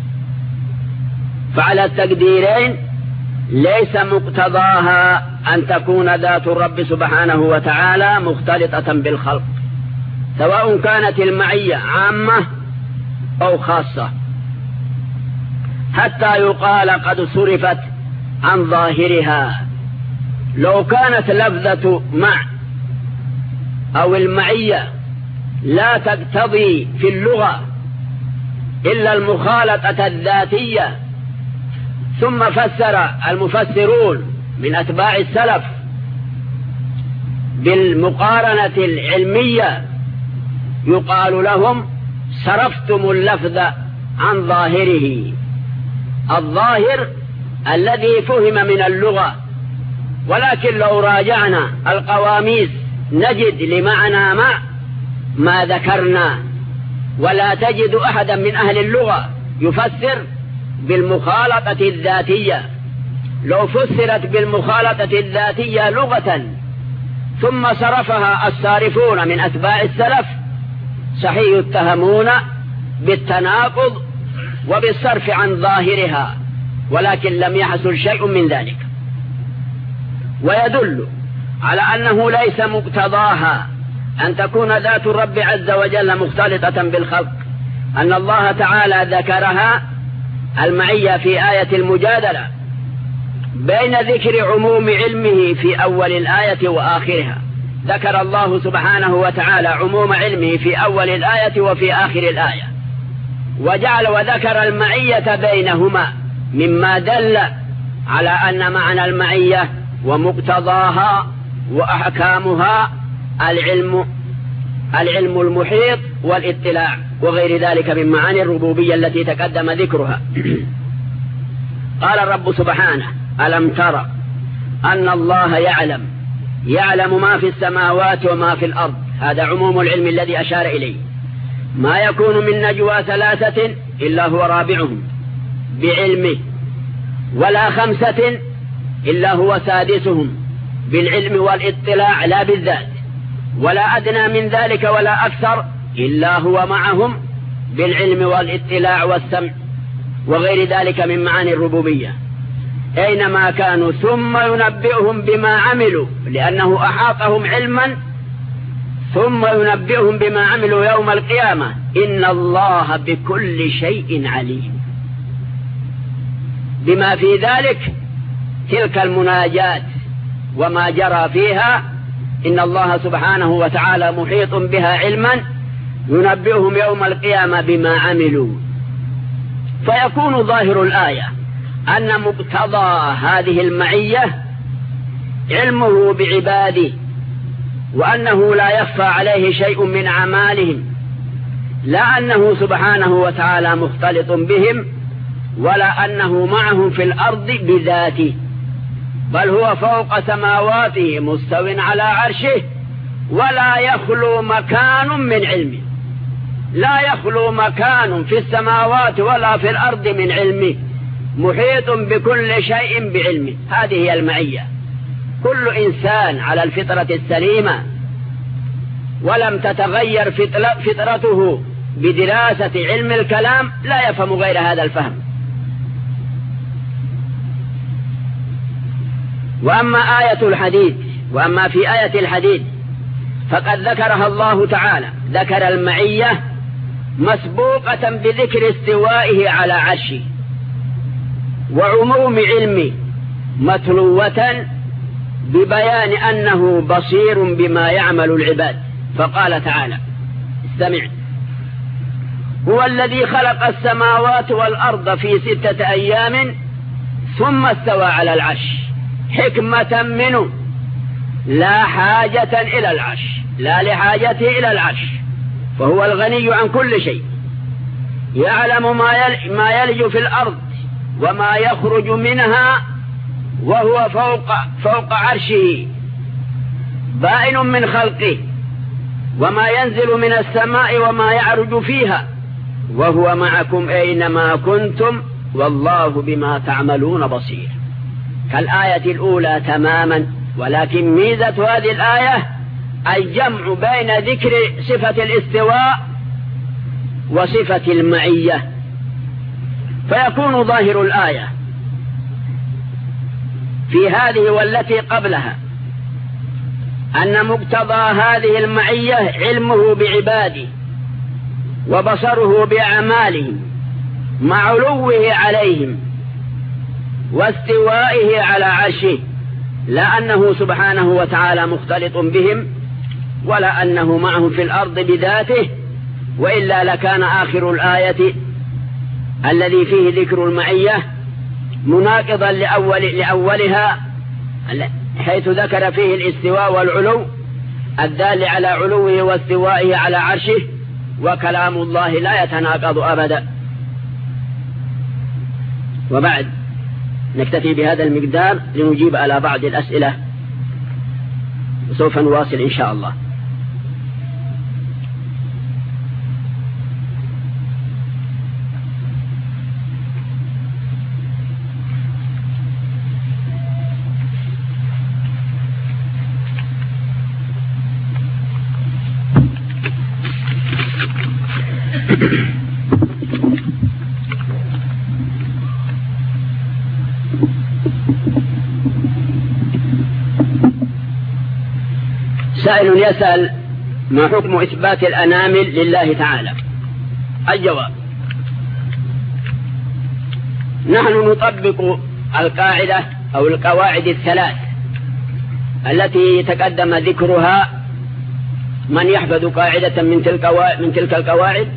فعلى التقديرين ليس مقتضاها أن تكون ذات الرب سبحانه وتعالى مختلطة بالخلق، سواء كانت المعية عامة أو خاصة، حتى يقال قد صرفت عن ظاهرها. لو كانت لفظة مع أو المعية لا تقتضي في اللغة إلا المخالطة الذاتية، ثم فسر المفسرون من أتباع السلف بالمقارنة العلمية، يقال لهم: صرفتم اللفظ عن ظاهره. الظاهر الذي فهم من اللغة، ولكن لو راجعنا القواميس نجد لمعنى مع ما ذكرنا، ولا تجد أحدا من أهل اللغة يفسر بالمخالطة الذاتية. لو فسرت بالمخالطة الذاتية لغة ثم صرفها الصارفون من أتباع السلف صحيح يتهمون بالتناقض وبالصرف عن ظاهرها، ولكن لم يحصل شيء من ذلك. ويدل على أنه ليس مقتضاها أن تكون ذات الرب عز وجل مختلطة بالخلق أن الله تعالى ذكرها المعية في آية المجادلة بين ذكر عموم علمه في أول الآية وآخرها. ذكر الله سبحانه وتعالى عموم علمه في أول الآية وفي آخر الآية، وجعل وذكر المعية بينهما، مما دل على أن معنى المعية ومقتضاها وأحكامها العلم العلم المحيط والاطلاع وغير ذلك من معاني الربوبية التي تقدم ذكرها. قال الرب سبحانه: ألم تر أن الله يعلم يعلم ما في السماوات وما في الأرض. هذا عموم العلم الذي أشار إليه. ما يكون من نجوى ثلاثة إلا هو رابعهم بعلمه، ولا خمسة إلا هو سادسهم بالعلم والاطلاع لا بالذات، ولا أدنى من ذلك ولا أكثر إلا هو معهم بالعلم والاطلاع والسمع وغير ذلك من معاني الربوبية أينما كانوا، ثم ينبئهم بما عملوا لأنه أحاطهم علما، ثم ينبئهم بما عملوا يوم القيامة إن الله بكل شيء عليم. بما في ذلك تلك المناجات وما جرى فيها، إن الله سبحانه وتعالى محيط بها علما، ينبئهم يوم القيامة بما عملوا. فيكون ظاهر الآية أن مقتضى هذه المعية علمه بعباده، وأنه لا يخفى عليه شيء من أعمالهم، لا أنه سبحانه وتعالى مختلط بهم، ولا أنه معهم في الأرض بذاته، بل هو فوق سماواته مستو على عرشه، ولا يخلو مكان من علمه. لا يخلو مكان في السماوات ولا في الأرض من علمه، محيط بكل شيء بعلمه. هذه هي المعية. كل إنسان على الفطرة السليمة ولم تتغير فطرته بدراسة علم الكلام لا يفهم غير هذا الفهم. وأما آية الحديد وأما في آية الحديد فقد ذكرها الله تعالى، ذكر المعية مسبوقة بذكر استوائه على عرشه وعموم علمه، متلوة ببيان أنه بصير بما يعمل العباد. فقال تعالى: استمع: هو الذي خلق السماوات والأرض في ستة أيام ثم استوى على العرش حكمة منه لا حاجة إلى العرش، لا لحاجته إلى العرش، فهو الغني عن كل شيء، يعلم ما يلج في الأرض وما يخرج منها، وهو فوق, فوق عرشه بائن من خلقه، وما ينزل من السماء وما يعرج فيها، وهو معكم أينما كنتم والله بما تعملون بصير. كالآية الأولى تماما، ولكن ميزة هذه الآية الجمع بين ذكر صفة الاستواء وصفة المعية، فيكون ظاهر الآية في هذه والتي قبلها أن مقتضى هذه المعية علمه بعباده وبصره بأعمالهم مع علوه عليهم واستوائه على عرشه، لا أنه سبحانه وتعالى مختلط بهم ولا أنه معهم في الأرض بذاته، وإلا لكان آخر الآية الذي فيه ذكر المعية مناقضا لأول لأولها، حيث ذكر فيه الاستواء والعلو الدال على علوه واستوائه على عرشه، وكلام الله لا يتناقض أبدا. وبعد نكتفي بهذا المقدار لنجيب على بعض الأسئلة، وسوف نواصل إن شاء الله. سائل يسأل: ما حكم إثبات الأنامل لله تعالى؟ الجواب: نحن نطبق القاعدة أو القواعد الثلاث التي تقدم ذكرها. من يحفظ قاعدة من تلك من تلك القواعد؟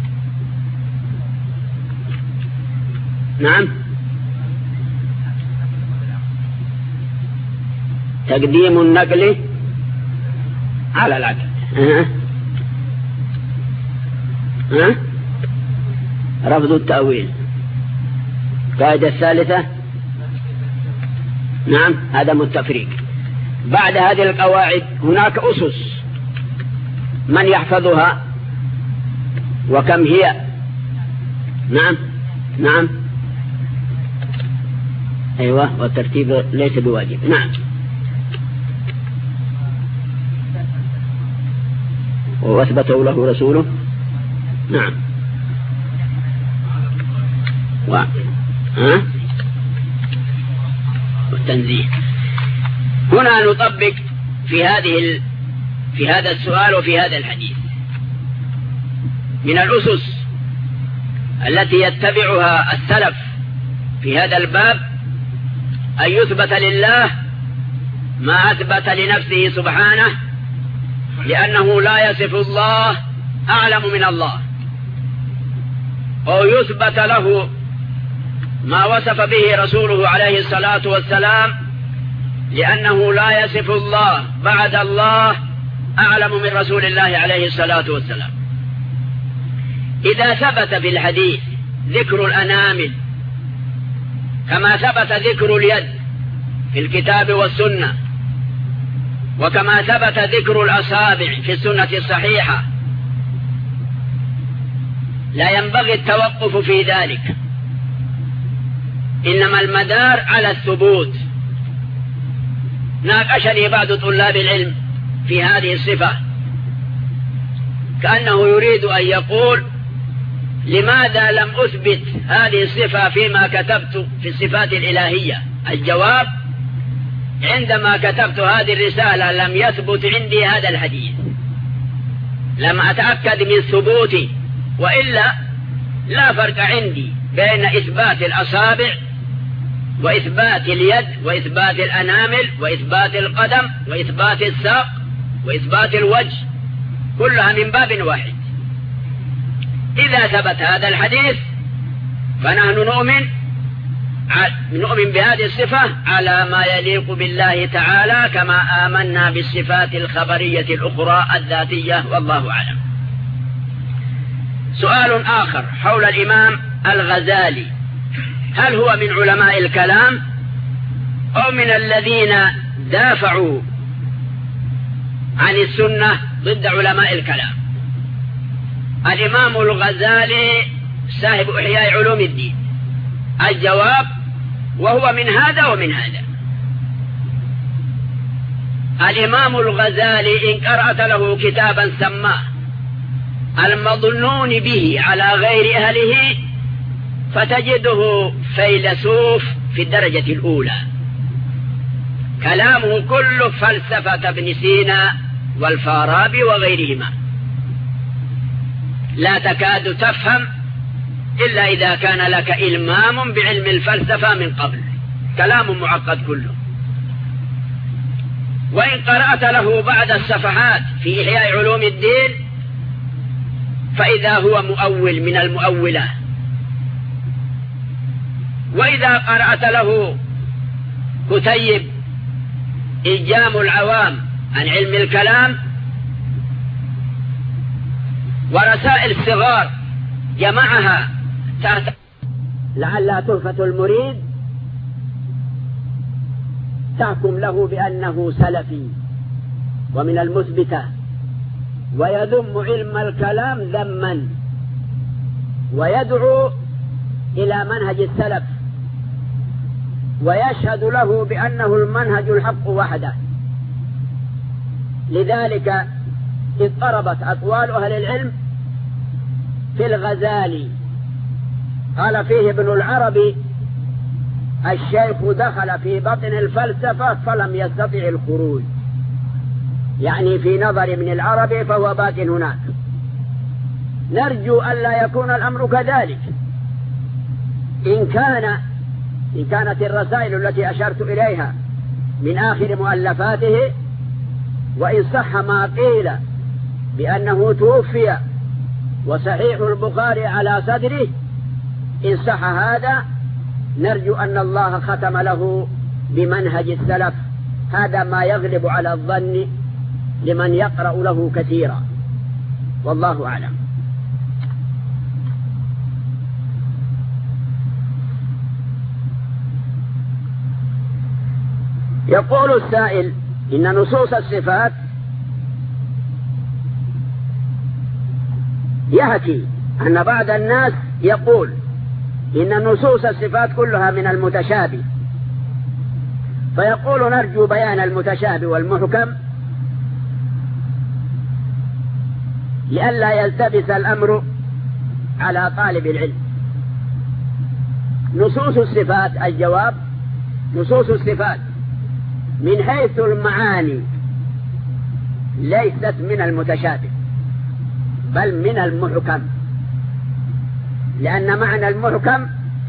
نعم. تقديم النقل على العقل. أه. أه. رفض التأويل. القاعدة الثالثة نعم عدم التفريق. بعد هذه القواعد هناك أسس من يحفظها وكم هي؟ نعم نعم أيوة، والترتيب ليس بواجب. نعم. وأثبته له رسوله. نعم. و... ها؟ والتنزيه. هنا نطبق في هذه ال... في هذا السؤال وفي هذا الحديث من الأسس التي يتبعها السلف في هذا الباب أن يثبت لله ما أثبت لنفسه سبحانه، لأنه لا يصف الله أعلم من الله، أو يثبت له ما وصف به رسوله عليه الصلاة والسلام، لأنه لا يصف الله بعد الله أعلم من رسول الله عليه الصلاة والسلام. إذا ثبت في الحديث ذكر الأنامل كما ثبت ذكر اليد في الكتاب والسنة، وكما ثبت ذكر الأصابع في السنة الصحيحة، لا ينبغي التوقف في ذلك، إنما المدار على الثبوت. ناقشني بعض طلاب العلم في هذه الصفة، كأنه يريد أن يقول: لماذا لم أثبت هذه الصفة فيما كتبت في الصفات الإلهية؟ الجواب: عندما كتبت هذه الرسالة لم يثبت عندي هذا الحديث، لم أتأكد من ثبوته، وإلا لا فرق عندي بين إثبات الأصابع وإثبات اليد وإثبات الأنامل وإثبات القدم وإثبات الساق وإثبات الوجه، كلها من باب واحد. إذا ثبت هذا الحديث فنحن نؤمن نؤمن بهذه الصفة على ما يليق بالله تعالى كما آمنا بالصفات الخبرية الأخرى الذاتية، والله أعلم. سؤال آخر حول الإمام الغزالي، هل هو من علماء الكلام أو من الذين دافعوا عن السنة ضد علماء الكلام؟ الإمام الغزالي صاحب إحياء علوم الدين. الجواب: وهو من هذا ومن هذا. الإمام الغزالي إن قرأت له كتابا سماه المظنون به على غير أهله فتجده فيلسوف في الدرجة الأولى، كلامه كله فلسفة ابن سينا والفارابي وغيرهما، لا تكاد تفهم إلا إذا كان لك إلمام بعلم الفلسفة من قبل، كلام معقد كله. وإن قرأت له بعض الصفحات في إحياء علوم الدين فإذا هو مؤول من المؤولة. وإذا قرأت له كتيب إلجام العوام عن علم الكلام ورسائل الصغار جمعها تحت لعلها تحفة المريد، تحكم له بأنه سلفي ومن المثبتة، ويذم علم الكلام ذما، ويدعو إلى منهج السلف، ويشهد له بأنه المنهج الحق وحده. لذلك اضطربت أقوال أهل العلم في الغزالي. قال فيه ابن العربي: الشيخ دخل في بطن الفلسفة فلم يستطع الخروج، يعني في نظر من العربي فهو باطن هناك. نرجو ألا يكون الأمر كذلك. إن كان إن كانت الرسائل التي أشرت إليها من آخر مؤلفاته، وإن صح ما قيل بأنه توفي وصحيح البخاري على صدره، إن صح هذا نرجو أن الله ختم له بمنهج السلف. هذا ما يغلب على الظن لمن يقرأ له كثيرا، والله أعلم. يقول السائل: إن نصوص الصفات يحكي أن بعض الناس يقول إن نصوص الصفات كلها من المتشابه، فيقول: نرجو بيان المتشابه والمحكم لئلا يلتبس الأمر على طالب العلم. نصوص الصفات، الجواب: نصوص الصفات من حيث المعاني ليست من المتشابه بل من المحكم، لأن معنى المحكم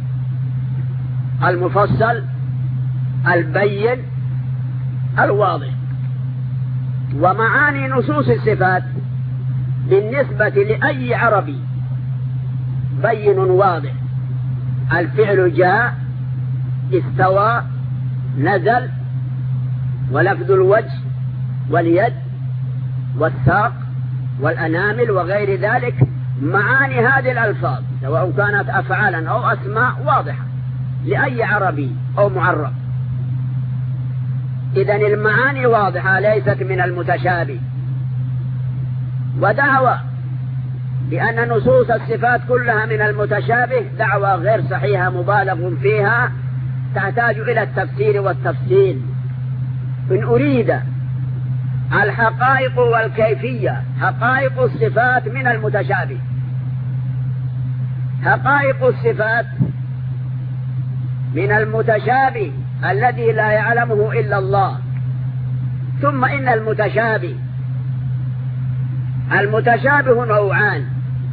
المفصل البين الواضح. ومعاني نصوص الصفات بالنسبة لأي عربي بين واضح: الفعل جاء، استوى، نزل، ولفظ الوجه واليد والساق والأنامل وغير ذلك. معاني هذه الألفاظ سواء كانت أفعالا أو أسماء واضحة لأي عربي أو معرب. إذن المعاني واضحة ليست من المتشابه. ودعوى بأن نصوص الصفات كلها من المتشابه دعوى غير صحيحة مبالغ فيها، تحتاج إلى التفسير والتفصيل. إن أريد الحقائق والكيفية، حقائق الصفات من المتشابه. حقائق الصفات من المتشابه الذي لا يعلمه إلا الله. ثم إن المتشابه المتشابه نوعان: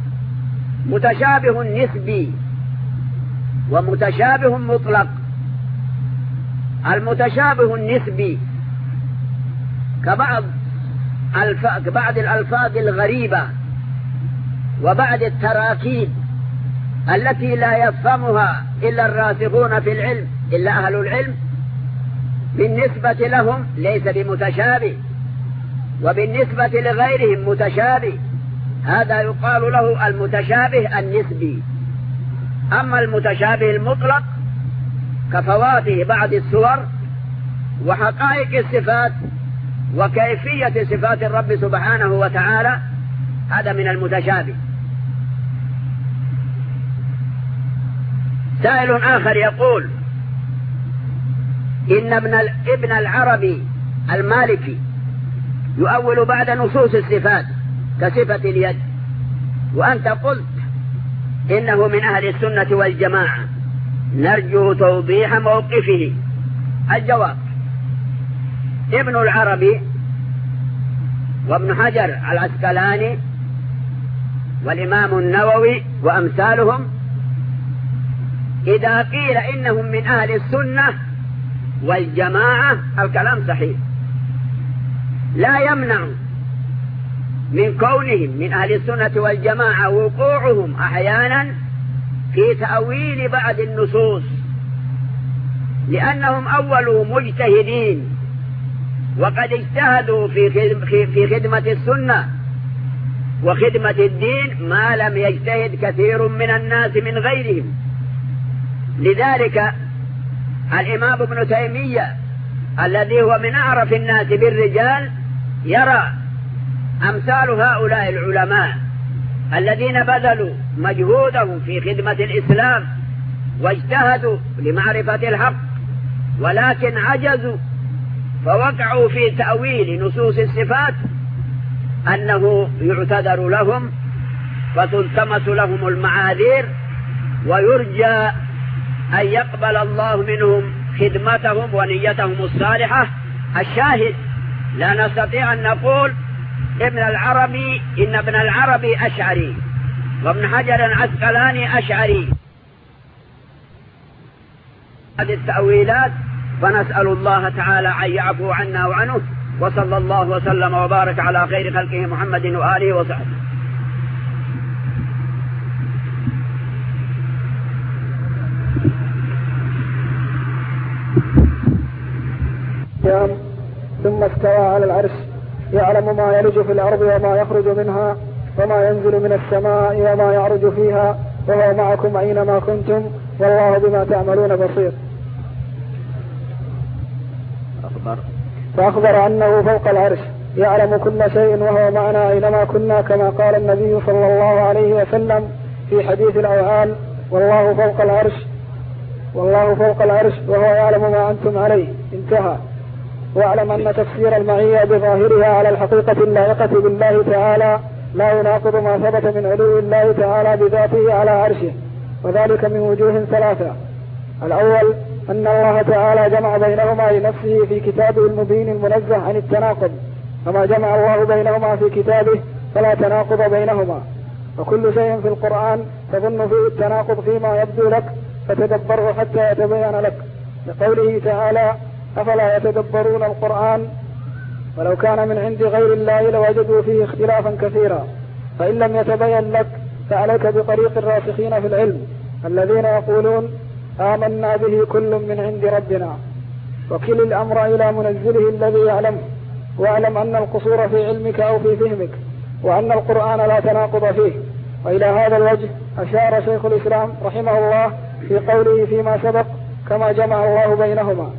متشابه نسبي ومتشابه مطلق. المتشابه النسبي كبعض الف... بعض الألفاظ الغريبة وبعد التراكيب التي لا يفهمها إلا الراسخون في العلم إلا أهل العلم، بالنسبة لهم ليس بمتشابه، وبالنسبة لغيرهم متشابه. هذا يقال له المتشابه النسبي. أما المتشابه المطلق كفواته بعض السور وحقائق الصفات وكيفية صفات الرب سبحانه وتعالى، هذا من المتشابه. سائل آخر يقول إن ابن ابن العربي المالكي يؤول بعد نصوص الصفات كصفة اليد، وأنت قلت إنه من أهل السنة والجماعة، نرجو توضيح موقفه. الجواب: ابن العربي وابن حجر العسقلاني والإمام النووي وأمثالهم إذا قيل إنهم من أهل السنة والجماعة الكلام صحيح، لا يمنع من كونهم من أهل السنة والجماعة وقوعهم أحيانا في تأويل بعض النصوص، لأنهم أولوا مجتهدين وقد اجتهدوا في خدمة السنة وخدمة الدين ما لم يجتهد كثير من الناس من غيرهم. لذلك الإمام ابن تيمية الذي هو من أعرف الناس بالرجال يرى أمثال هؤلاء العلماء الذين بذلوا مجهودهم في خدمة الإسلام واجتهدوا لمعرفة الحق ولكن عجزوا فوقعوا في تأويل نصوص الصفات، أنه يعتذر لهم فتلتمس لهم المعاذير، ويرجى أن يقبل الله منهم خدمتهم ونيتهم الصالحة. الشاهد: لا نستطيع أن نقول ابن العربي إن ابن العربي أشعري وابن حجر العسقلاني أشعري. هذه التأويلات، فنسأل الله تعالى أن يعفو عنا وعنه، وصلى الله وسلم وبارك على خير خلقه محمد وآله وصحبه. ثم استوى على العرش، يعلم ما يلج في الأرض وما يخرج منها وما ينزل من السماء وما يعرج فيها، وهو معكم أينما كنتم والله بما تعملون بصير. أخبر فأخبر أنه فوق العرش يعلم كل شيء وهو معنا أينما كنا، كما قال النبي صلى الله عليه وسلم في حديث الأوعال: والله فوق العرش والله فوق العرش وهو يعلم ما أنتم عليه. انتهى. واعلم أن تفسير المعية بظاهرها على الحقيقة اللائقة بالله تعالى لا يناقض ما ثبت من علو الله تعالى بذاته على عرشه، وذلك من وجوه ثلاثة. الأول أن الله تعالى جمع بينهما لنفسه في كتابه المبين المنزه عن التناقض، كما جمع الله بينهما في كتابه فلا تناقض بينهما. وكل شيء في القرآن تظن فيه التناقض فيما يبدو لك فتدبره حتى يتبين لك، لقوله تعالى: أفلا يتدبرون القرآن ولو كان من عند غير الله لوجدوا فيه اختلافا كثيرا. فإن لم يتبين لك فعليك بطريق الراسخين في العلم الذين يقولون آمنا به كل من عند ربنا، وكل الأمر إلى منزله الذي يعلمه، واعلم أن القصور في علمك أو في فهمك، وأن القرآن لا تناقض فيه. وإلى هذا الوجه أشار شيخ الإسلام رحمه الله في قوله فيما سبق: كما جمع الله بينهما.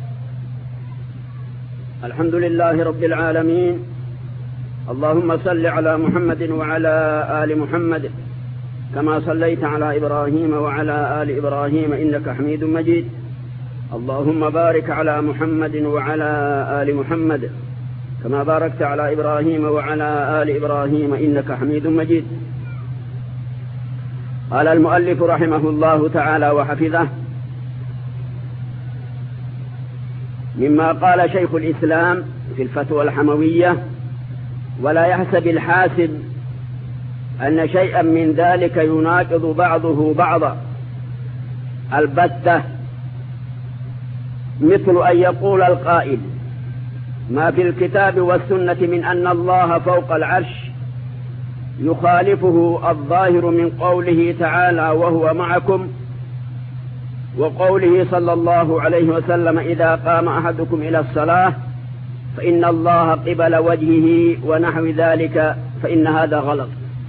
الحمد لله رب العالمين، اللهم صل على محمد وعلى آل محمد كما صليت على إبراهيم وعلى آل إبراهيم إنك حميد مجيد. اللهم بارك على محمد وعلى آل محمد كما باركت على إبراهيم وعلى آل إبراهيم إنك حميد مجيد. قال المؤلف رحمه الله تعالى وحفظه: مما قال شيخ الإسلام في الفتوى الحموية: ولا يحسب الحاسب أن شيئا من ذلك يناقض بعضه بعضا البتة، مثل أن يقول القائل: ما في الكتاب والسنة من أن الله فوق العرش يخالفه الظاهر من قوله تعالى وهو معكم، وقوله صلى الله عليه وسلم إذا قام أحدكم إلى الصلاة فإن الله قبل وجهه ونحو ذلك، فإن هذا غلط.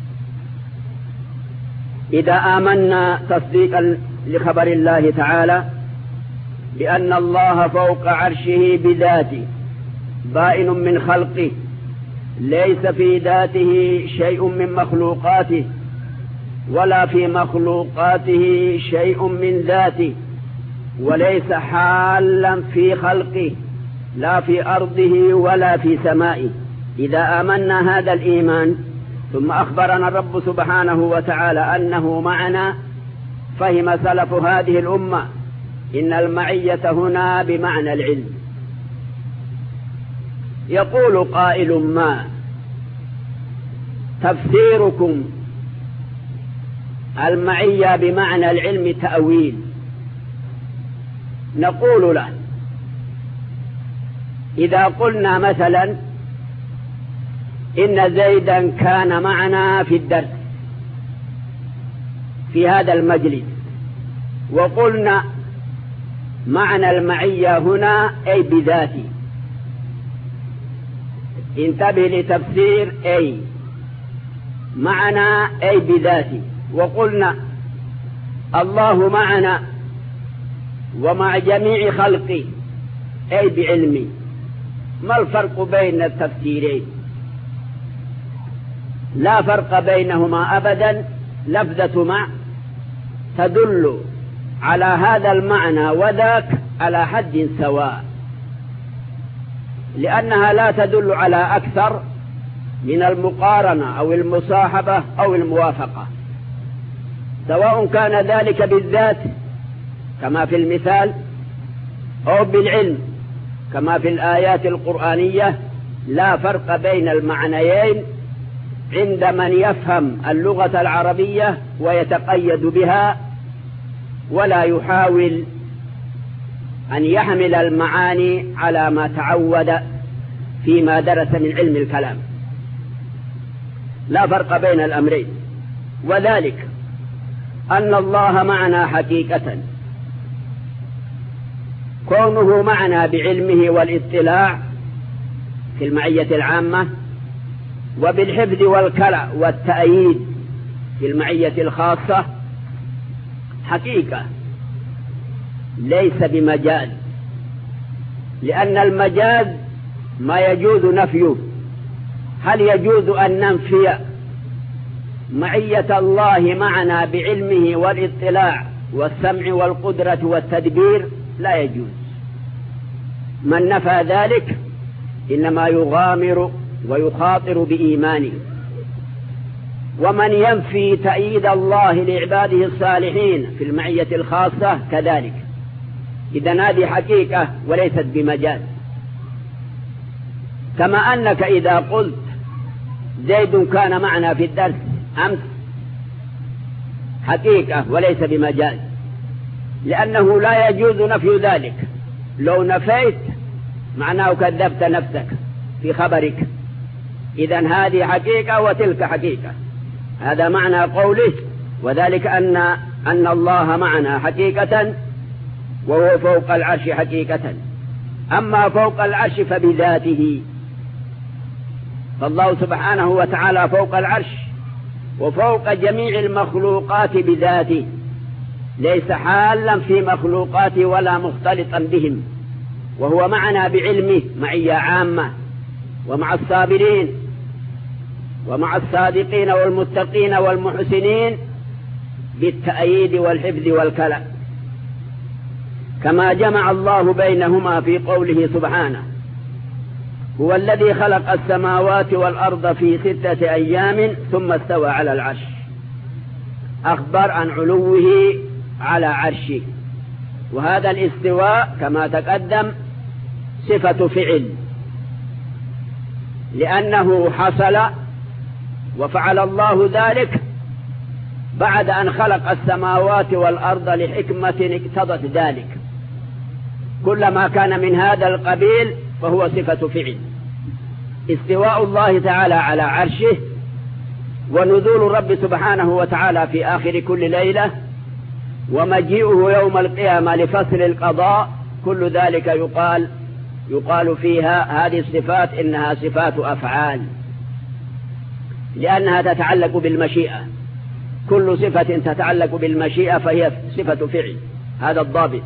إذا آمنا تصديقا لخبر الله تعالى بأن الله فوق عرشه بذاته بائن من خلقه، ليس في ذاته شيء من مخلوقاته ولا في مخلوقاته شيء من ذاته، وليس حالا في خلقه لا في أرضه ولا في سمائه. إذا آمنا هذا الإيمان ثم أخبرنا الرب سبحانه وتعالى أنه معنا، فهم سلف هذه الأمة إن المعية هنا بمعنى العلم. يقول قائل ما تفسيركم المعية بمعنى العلم تأويل؟ نقول له إذا قلنا مثلا إن زيدا كان معنا في الدرس في هذا المجلس، وقلنا معنى المعية هنا أي بذاته، انتبه لتفسير أي معنا أي بذاته، وقلنا الله معنا ومع جميع خلقه أي بعلمه. ما الفرق بين التفسيرين؟ لا فرق بينهما أبدا. لفظة مع تدل على هذا المعنى وذاك على حد سواء، لأنها لا تدل على أكثر من المقارنة أو المصاحبة أو الموافقة، سواء كان ذلك بالذات كما في المثال أو بالعلم كما في الآيات القرآنية. لا فرق بين المعنيين عند من يفهم اللغة العربية ويتقيد بها، ولا يحاول أن يحمل المعاني على ما تعود فيما درس من علم الكلام. لا فرق بين الأمرين، وذلك أن الله معنا حقيقة، كونه معنا بعلمه والاطلاع في المعية العامة، وبالحفظ والكلأ والتأييد في المعية الخاصة، حقيقة ليس بمجاز، لأن المجاز ما يجوز نفيه. هل يجوز أن ننفي معية الله معنا بعلمه والاطلاع والسمع والقدرة والتدبير؟ لا يجوز. من نفى ذلك إنما يغامر ويخاطر بإيمانه. ومن ينفي تأييد الله لعباده الصالحين في المعية الخاصة كذلك. إذن هذه حقيقة وليست بمجاز. كما أنك إذا قلت زيد كان معنا في الدرس أمس، حقيقة وليس بمجاز، لأنه لا يجوز نفي ذلك. لو نفيت معناه كذبت نفسك في خبرك. إذن هذه حقيقة وتلك حقيقة. هذا معنى قوله وذلك أن أن الله معنا حقيقة وهو فوق العرش حقيقة. أما فوق العرش فبذاته، فالله سبحانه وتعالى فوق العرش وفوق جميع المخلوقات بذاته، ليس حالا في مخلوقاته ولا مختلطا بهم، وهو معنا بعلمه معية عامة، ومع الصابرين ومع الصادقين والمتقين والمحسنين بالتأييد والحفظ والكلأ، كما جمع الله بينهما في قوله سبحانه هو الذي خلق السماوات والأرض في ستة أيام ثم استوى على العرش. أخبر عن علوه على عرشه، وهذا الاستواء كما تقدم صفة فعل، لأنه حصل وفعل الله ذلك بعد أن خلق السماوات والأرض لحكمة اقتضت ذلك. كل ما كان من هذا القبيل فهو صفة فعل. استواء الله تعالى على عرشه ونزول الرب سبحانه وتعالى في آخر كل ليلة، ومجيئه يوم القيامة لفصل القضاء، كل ذلك يقال يقال فيها هذه الصفات إنها صفات أفعال، لأنها تتعلق بالمشيئة. كل صفة تتعلق بالمشيئة فهي صفة فعل، هذا الضابط.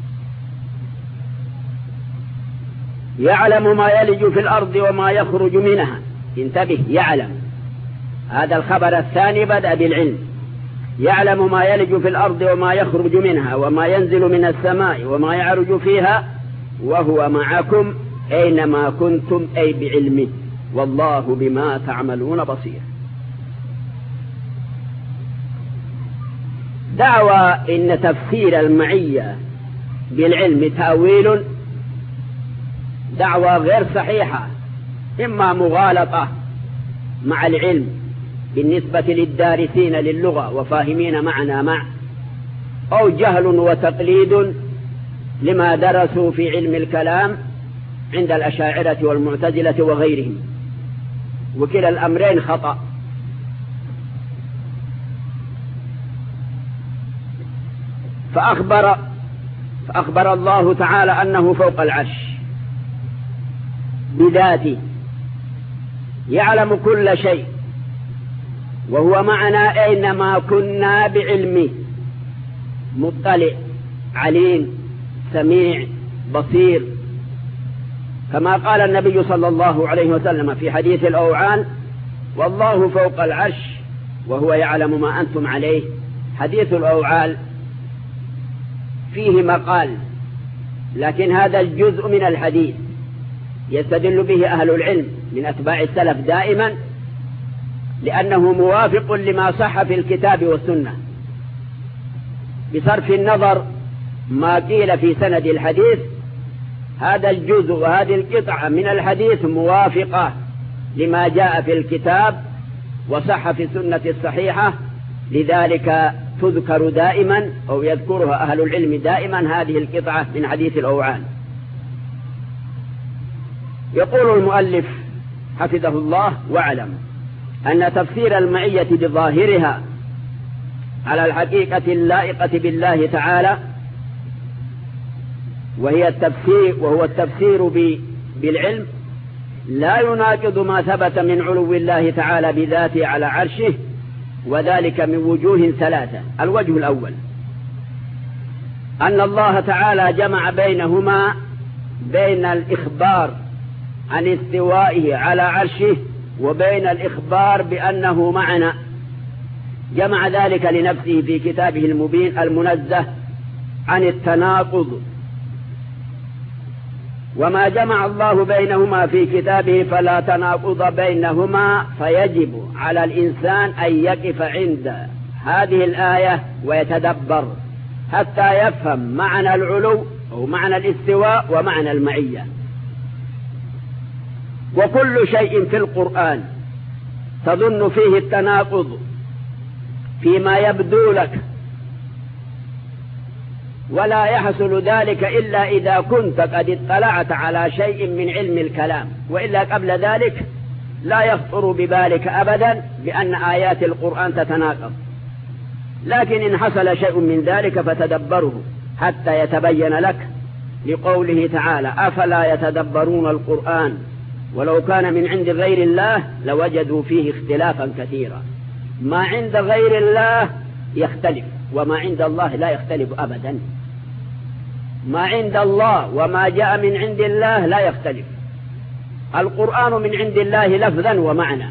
يعلم ما يلج في الأرض وما يخرج منها، انتبه، يعلم، هذا الخبر الثاني بدأ بالعلم. يعلم ما يلج في الأرض وما يخرج منها وما ينزل من السماء وما يعرج فيها وهو معكم أينما كنتم، أي بعلمه، والله بما تعملون بصير. دعوى إن تفسير المعية بالعلم تأويل دعوى غير صحيحة، إما مغالطة مع العلم بالنسبة للدارسين للغة وفاهمين معنا مع، أو جهل وتقليد لما درسوا في علم الكلام عند الأشاعرة والمعتزلة وغيرهم، وكلا الأمرين خطأ. فأخبر, فأخبر الله تعالى أنه فوق العرش بذاته، يعلم كل شيء، وهو معنا أينما كنا بعلمه، مطلع عليم سميع بصير، كما قال النبي صلى الله عليه وسلم في حديث الأوعان: والله فوق العرش وهو يعلم ما أنتم عليه. حديث الأوعال فيه مقال، لكن هذا الجزء من الحديث يستدل به أهل العلم من أتباع السلف دائما، لأنه موافق لما صح في الكتاب والسنة، بصرف النظر ما قيل في سند الحديث. هذا الجزء وهذه القطعة من الحديث موافقة لما جاء في الكتاب وصح في السنة الصحيحة، لذلك تذكر دائما أو يذكرها أهل العلم دائما هذه القطعة من حديث الأوعان. يقول المؤلف حفظه الله: واعلم أن تفسير المعية بظاهرها على الحقيقة اللائقة بالله تعالى، وهي التفسير وهو التفسير بالعلم، لا يناقض ما ثبت من علو الله تعالى بذاته على عرشه، وذلك من وجوه ثلاثة. الوجه الأول أن الله تعالى جمع بينهما بين الإخبار عن استوائه على عرشه وبين الإخبار بأنه معنا، جمع ذلك لنفسه في كتابه المبين المنزه عن التناقض. وما جمع الله بينهما في كتابه فلا تناقض بينهما، فيجب على الإنسان أن يقف عند هذه الآية ويتدبر حتى يفهم معنى العلو أو معنى الاستواء ومعنى المعية. وكل شيء في القرآن تظن فيه التناقض فيما يبدو لك، ولا يحصل ذلك إلا إذا كنت قد اطلعت على شيء من علم الكلام، وإلا قبل ذلك لا يخطر ببالك أبدا بأن آيات القرآن تتناقض. لكن إن حصل شيء من ذلك فتدبره حتى يتبين لك، لقوله تعالى: أفلا يتدبرون القرآن ولو كان من عند غير الله لوجدوا فيه اختلافا كثيرا. ما عند غير الله يختلف، وما عند الله لا يختلف أبدا. ما عند الله وما جاء من عند الله لا يختلف. القرآن من عند الله لفظا ومعنى،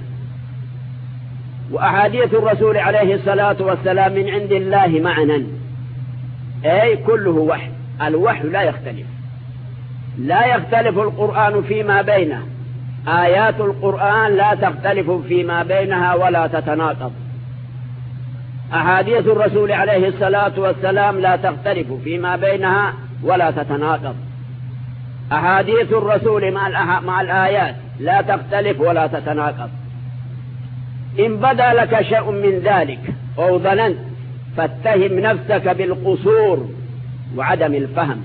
وأحاديث الرسول عليه الصلاة والسلام من عند الله معنى، أي كله وحي. الوحي لا يختلف، لا يختلف القرآن فيما بينه، آيات القرآن لا تختلف فيما بينها ولا تتناقض. أحاديث الرسول عليه الصلاة والسلام لا تختلف فيما بينها ولا تتناقض. أحاديث الرسول مع, مع الآيات لا تختلف ولا تتناقض. إن بدا لك شيء من ذلك أو ظننت فاتهم نفسك بالقصور وعدم الفهم.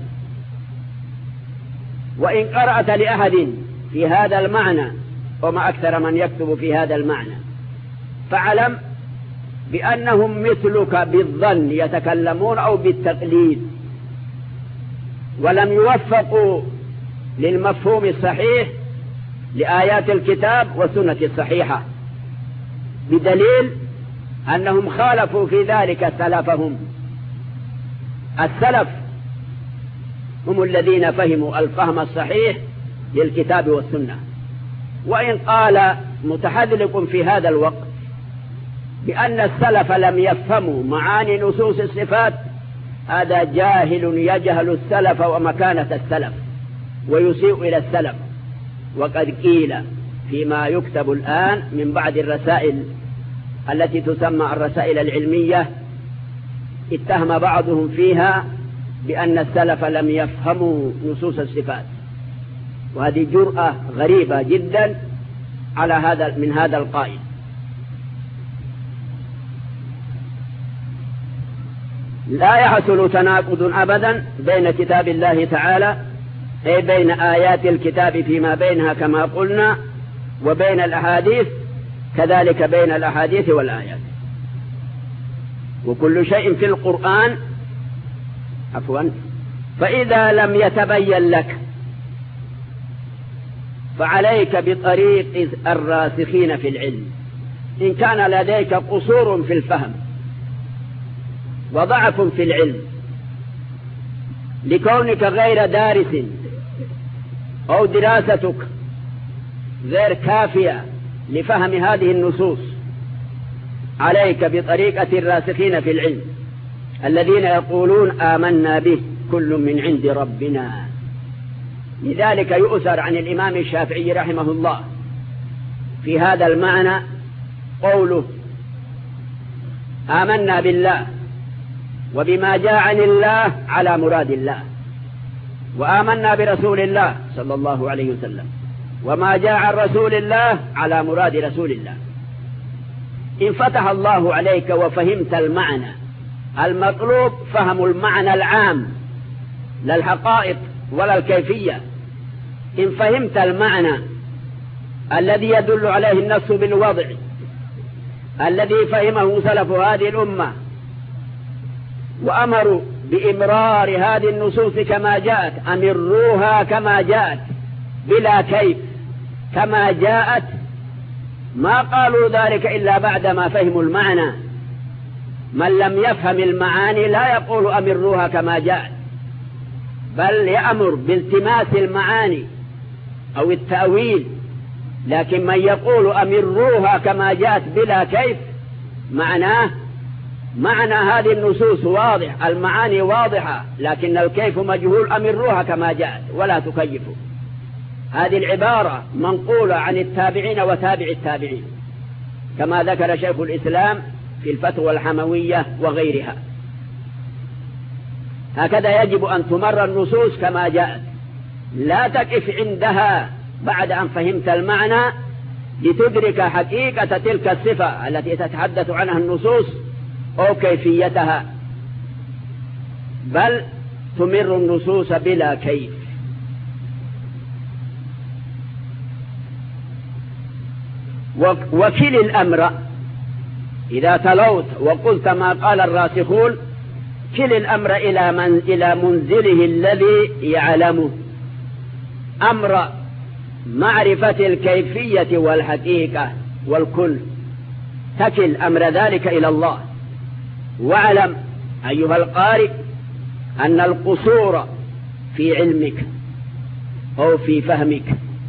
وإن قرأت لأحد في هذا المعنى، وما أكثر من يكتب في هذا المعنى، فاعلم بأنهم مثلك بالظن يتكلمون أو بالتقليد، ولم يوفقوا للمفهوم الصحيح لآيات الكتاب والسنة الصحيحة، بدليل أنهم خالفوا في ذلك سلفهم. السلف هم الذين فهموا الفهم الصحيح للكتاب والسنة. وإن قال متحذلق في هذا الوقت بأن السلف لم يفهموا معاني نصوص الصفات، هذا جاهل يجهل السلف ومكانة السلف ويسيء إلى السلف. وقد قيل فيما يكتب الآن من بعد الرسائل التي تسمى الرسائل العلمية، اتهم بعضهم فيها بأن السلف لم يفهموا نصوص الصفات، وهذه جرأة غريبة جدا على هذا من هذا القائل. لا يحصل تناقض أبدا بين كتاب الله تعالى، أي بين آيات الكتاب فيما بينها كما قلنا، وبين الأحاديث، كذلك بين الأحاديث والآيات. وكل شيء في القرآن عفوا فإذا لم يتبين لك فعليك بطريق الراسخين في العلم، إن كان لديك قصور في الفهم وضعف في العلم لكونك غير دارس أو دراستك غير كافية لفهم هذه النصوص، عليك بطريقة الراسخين في العلم الذين يقولون آمنا به كل من عند ربنا. لذلك يؤثر عن الإمام الشافعي رحمه الله في هذا المعنى قوله آمنا بالله وبما جاء عن الله على مراد الله، وآمنا برسول الله صلى الله عليه وسلم وما جاء عن رسول الله على مراد رسول الله. إن فتح الله عليك وفهمت المعنى المطلوب، فهم المعنى العام لا الحقائق ولا الكيفية. إن فهمت المعنى الذي يدل عليه النص بالوضع الذي فهمه سلف هذه الأمة وأمروا بإمرار هذه النصوص كما جاءت، أمروها كما جاءت بلا كيف كما جاءت، ما قالوا ذلك إلا بعدما فهموا المعنى. من لم يفهم المعاني لا يقول أمروها كما جاءت، بل يأمر بالتماس المعاني أو التأويل. لكن من يقول أمروها كما جاءت بلا كيف، معناه معنى هذه النصوص واضح، المعاني واضحة، لكن الكيف مجهول، أمروها كما جاءت ولا تكيفوا. هذه العبارة منقولة عن التابعين وتابع التابعين كما ذكر شيخ الإسلام في الفتوى الحموية وغيرها. هكذا يجب أن تمر النصوص كما جاءت، لا تقف عندها بعد أن فهمت المعنى لتدرك حقيقة تلك الصفة التي تتحدث عنها النصوص أو كيفيتها، بل تمر النصوص بلا كيف. وكل الأمر إذا تلوت وقلت ما قال الراسخون، كل الأمر إلى من إلى منزله الذي يعلمه، أمر معرفة الكيفية والحقيقة والكل، تكل أمر ذلك إلى الله. واعلم أيها القارئ أن القصور في علمك أو في فهمك،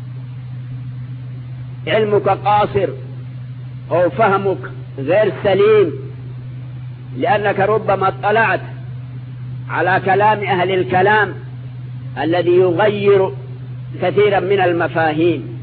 علمك قاصر أو فهمك غير سليم، لأنك ربما اطلعت على كلام أهل الكلام الذي يغير كثيرا من المفاهيم.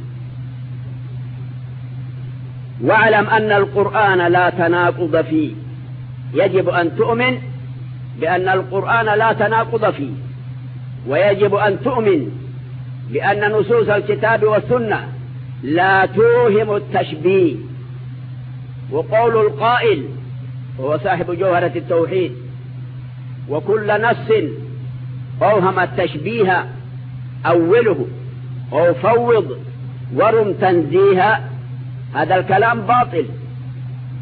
واعلم أن القرآن لا تناقض فيه، يجب أن تؤمن بأن القرآن لا تناقض فيه، ويجب أن تؤمن بأن نصوص الكتاب والسنة لا توهم التشبيه. وقول القائل هو صاحب جوهرة التوحيد: وكل نص أوهم التشبيه أوله أو فوض ورم تنزيها، هذا الكلام باطل،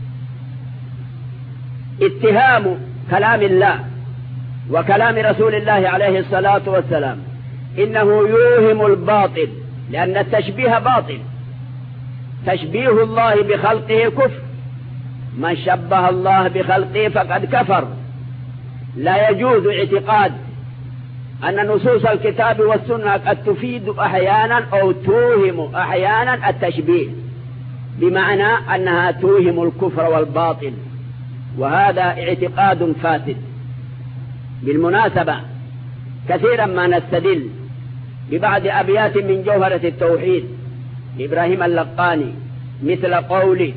اتهام كلام الله وكلام رسول الله عليه الصلاة والسلام إنه يوهم الباطل، لأن التشبيه باطل. تشبيه الله بخلقه كفر، من شبه الله بخلقه فقد كفر. لا يجوز اعتقاد أن نصوص الكتاب والسنة قد تفيد أحيانا أو توهم أحيانا التشبيه، بمعنى أنها توهم الكفر والباطل، وهذا اعتقاد فاسد. بالمناسبة كثيرا ما نستدل ببعض أبيات من جوهرة التوحيد لإبراهيم اللقاني، مثل قولي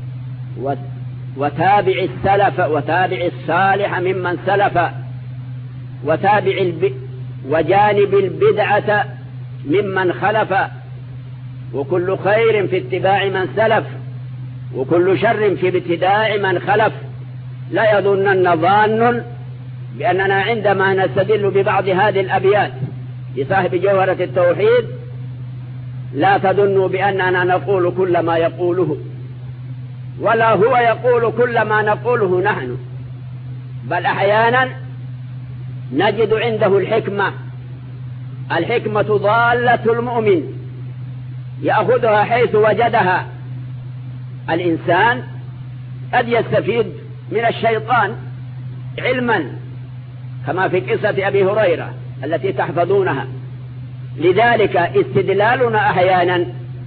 وتابع السلف وتابع الصالح ممن سلف وتابع الب... وجانب البدعة ممن خلف، وكل خير في اتباع من سلف وكل شر في ابتداع من خلف. لا يظنن ظان بأننا عندما نستدل ببعض هذه الأبيات لصاحب جوهرة التوحيد لا تظنوا بأننا نقول كل ما يقوله، ولا هو يقول كل ما نقوله نحن، بل أحيانا نجد عنده الحكمة. الحكمة ضالة المؤمن يأخذها حيث وجدها. الإنسان قد يستفيد من الشيطان علما، كما في قصة أبي هريرة التي تحفظونها. لذلك استدلالنا أحيانا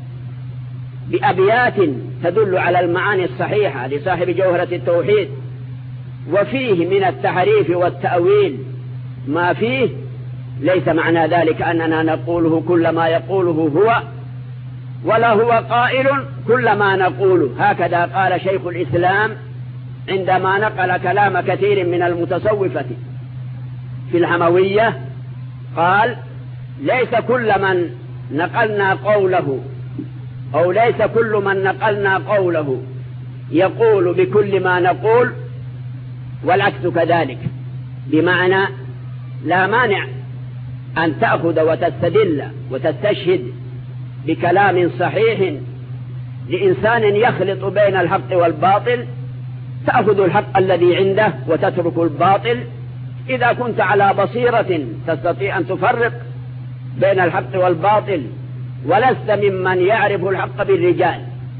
بأبيات تدل على المعاني الصحيحة لصاحب جوهرة التوحيد وفيه من التحريف والتأويل ما فيه، ليس معنى ذلك أننا نقوله كل ما يقوله هو، ولا هو قائل كل ما نقوله. هكذا قال شيخ الإسلام عندما نقل كلام كثير من المتصوفة في الحموية، قال ليس كل من نقلنا قوله أو ليس كل من نقلنا قوله يقول بكل ما نقول، والعكس كذلك. بمعنى لا مانع أن تأخذ وتستدل وتستشهد بكلام صحيح لإنسان يخلط بين الحق والباطل، تأخذ الحق الذي عنده وتترك الباطل إذا كنت على بصيرة تستطيع أن تفرق بين الحق والباطل، ولست ممن يعرف الحق بالرجال،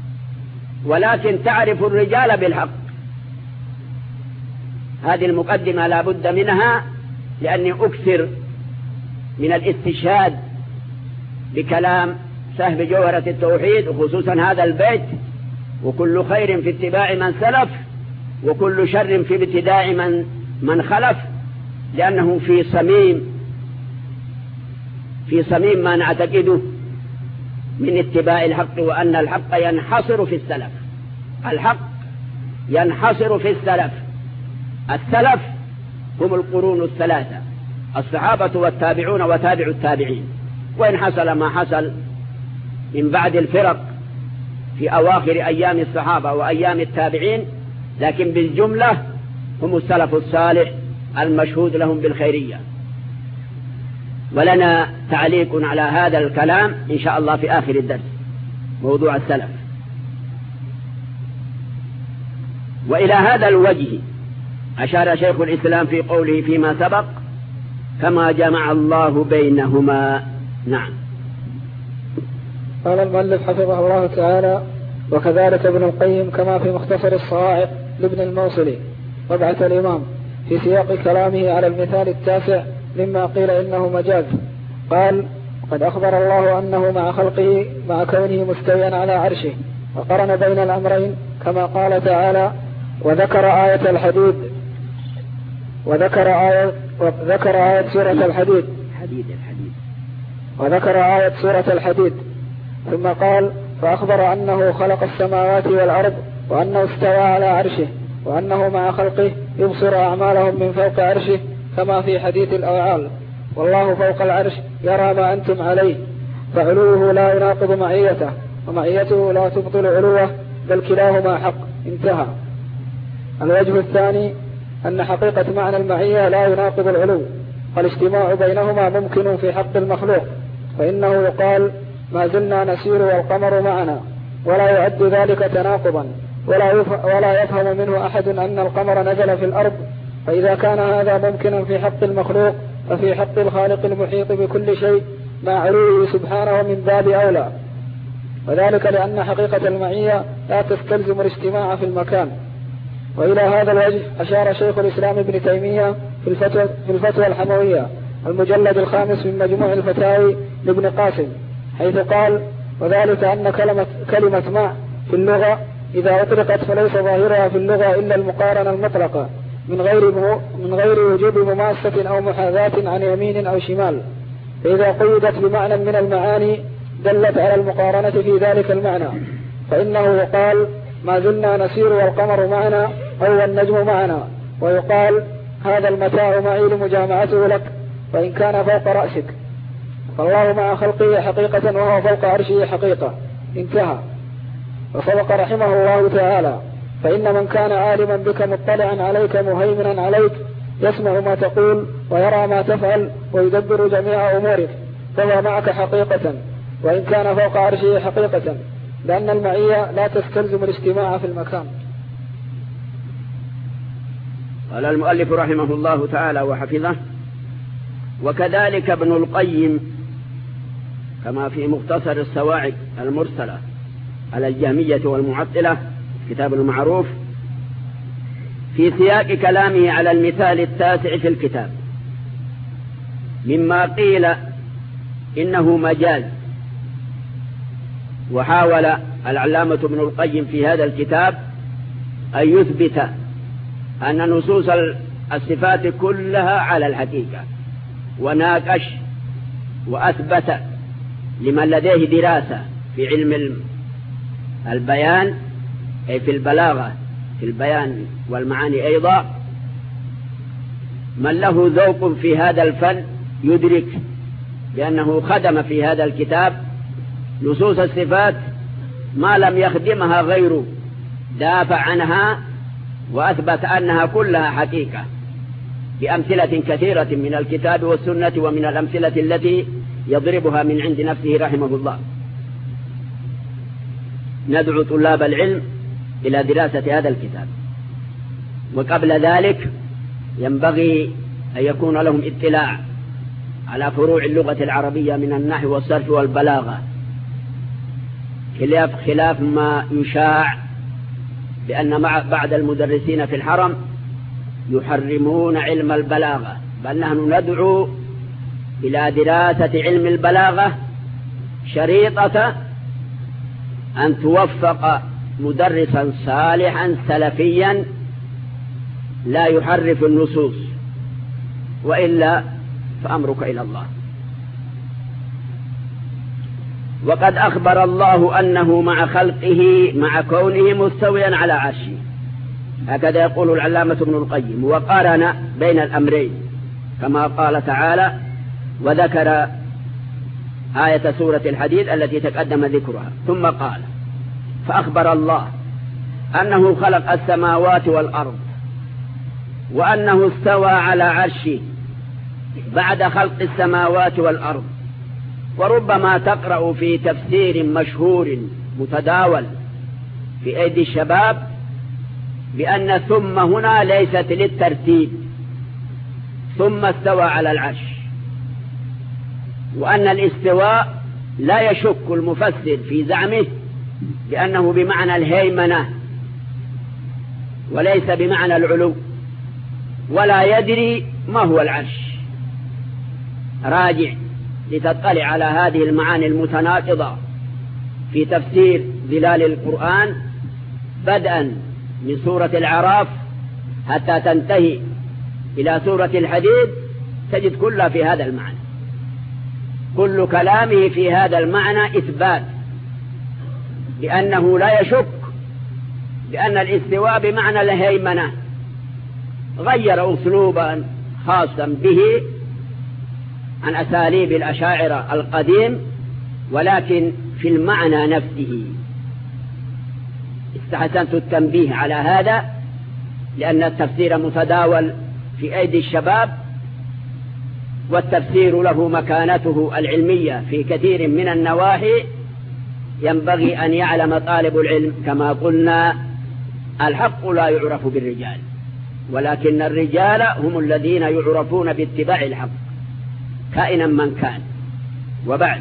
ولكن تعرف الرجال بالحق. هذه المقدمة لا بد منها، لأني أكثر من الاستشهاد بكلام صاحب جوهرة التوحيد، وخصوصا هذا البيت: وكل خير في اتباع من سلف وكل شر في ابتداع من من خلف، لأنه في صميم في صميم ما نعتقده من اتباع الحق، وأن الحق ينحصر في السلف. الحق ينحصر في السلف. السلف هم القرون الثلاثة: الصحابة والتابعون وتابع التابعين، وإن حصل ما حصل من بعد الفرق في أواخر أيام الصحابة وأيام التابعين، لكن بالجملة هم السلف الصالح المشهود لهم بالخيرية. ولنا تعليق على هذا الكلام إن شاء الله في آخر الدرس، موضوع السلف. وإلى هذا الوجه أشار شيخ الإسلام في قوله فيما سبق: كما جمع الله بينهما. نعم. قال المؤلف حفظه الله تعالى: وكذلك ابن القيم كما في مختصر الصواعق لابن الموصلي طبعة الإمام في سياق كلامه على المثال التاسع مما قيل إنه مجاز، قال: قد أخبر الله أنه مع خلقه مع كونه مستويا على عرشه، وقرن بين الأمرين كما قال تعالى: وذكر آية الحديد وذكر آية وذكر آية سورة الحديد حديد الحديد وذكر آية سورة الحديد ثم قال: فأخبر أنه خلق السماوات والأرض وأنه استوى على عرشه وأنه مع خلقه يبصر أعمالهم من فوق عرشه كما في حديث الأوعال: والله فوق العرش يرى ما أنتم عليه، فعلوه لا يناقض معيته ومعيته لا تبطل علوه، بل كلاهما حق. انتهى. الوجه الثاني أن حقيقة معنى المعية لا يناقض العلو، فالاجتماع بينهما ممكن في حق المخلوق، فإنه يقال: ما زلنا نسير والقمر معنا، ولا يعد ذلك تناقضا، ولا ولا يفهم منه أحد أن القمر نزل في الأرض، فإذا كان هذا ممكنا في حق المخلوق ففي حق الخالق المحيط بكل شيء مع علوه سبحانه من باب أولى، وذلك لأن حقيقة المعية لا تستلزم الاجتماع في المكان. وإلى هذا الوجه أشار شيخ الإسلام ابن تيمية في الفتوى, في الفتوى الحموية المجلد الخامس من مجموع الفتاوي لابن قاسم، حيث قال: وذلك أن كلمة, كلمة مع في اللغة إذا أطلقت فليس ظاهرها في اللغة إلا المقارنة المطلقة من غير من غير وجوب مماسة أو محاذاة عن يمين أو شمال، فإذا قيدت بمعنى من المعاني دلت على المقارنة في ذلك المعنى، فإنه يقال: ما زلنا نسير والقمر معنا أو النجم معنا، ويقال: هذا المتاع معي لمجامعته لك وإن كان فوق رأسك، فالله مع خلقه حقيقة وهو فوق عرشه حقيقة. انتهى. وصدق رحمه الله تعالى: فإن من كان عالما بك مطلعا عليك مهيمنا عليك يسمع ما تقول ويرى ما تفعل ويدبر جميع أمورك فهو معك حقيقة وإن كان فوق عرشه حقيقة، لأن المعية لا تستلزم الاجتماع في المكان. قال المؤلف رحمه الله تعالى وحفظه: وكذلك ابن القيم كما في مختصر الصواعق المرسلة على الجهمية والمعطلة كتاب المعروف في سياق كلامه على المثال التاسع في الكتاب، مما قيل إنه مجاز. وحاول العلامة ابن القيم في هذا الكتاب أن يثبت أن نصوص الصفات كلها على الحقيقة، وناقش وأثبت لمن لديه دراسة في علم البيان أي في البلاغة في البيان والمعاني أيضا، من له ذوق في هذا الفن يدرك بأنه خدم في هذا الكتاب نصوص الصفات ما لم يخدمها غيره، دافع عنها وأثبت أنها كلها حقيقة بأمثلة كثيرة من الكتاب والسنة ومن الأمثلة التي يضربها من عند نفسه رحمه الله. ندعو طلاب العلم إلى دراسة هذا الكتاب، وقبل ذلك ينبغي أن يكون لهم اطلاع على فروع اللغة العربية من النحو والصرف والبلاغة، خلاف, خلاف ما يشاع بأن مع بعض المدرسين في الحرم يحرمون علم البلاغة، بل نحن ندعو إلى دراسة علم البلاغة شريطة أن توفق مدرسا صالحا سلفيا لا يحرف النصوص، وإلا فأمرك إلى الله. وقد أخبر الله أنه مع خلقه مع كونه مستويا على عرشه، هكذا يقول العلامة ابن القيم، وقارن بين الأمرين كما قال تعالى: وذكر آية سورة الحديد التي تقدم ذكرها، ثم قال: فأخبر الله أنه خلق السماوات والأرض وأنه استوى على عرشه بعد خلق السماوات والأرض. وربما تقرأ في تفسير مشهور متداول في أيدي الشباب بأن ثم هنا ليست للترتيب، ثم استوى على العرش، وأن الاستواء لا يشك المفسر في زعمه بأنه بمعنى الهيمنة وليس بمعنى العلو، ولا يدري ما هو العرش. راجع لتطلع على هذه المعاني المتناقضة في تفسير ظلال القرآن بدءا من سورة الأعراف حتى تنتهي إلى سورة الحديد، تجد كلها في هذا المعنى، كل كلامه في هذا المعنى إثبات بأنه لا يشك بأن الاستواء بمعنى الهيمنة، غير أسلوبا خاصا به عن أساليب الأشاعرة القديم، ولكن في المعنى نفسه. استحسنت التنبيه على هذا لأن التفسير متداول في أيدي الشباب، والتفسير له مكانته العلمية في كثير من النواحي، ينبغي أن يعلم طالب العلم كما قلنا الحق لا يعرف بالرجال، ولكن الرجال هم الذين يعرفون باتباع الحق كائنا من كان. وبعد،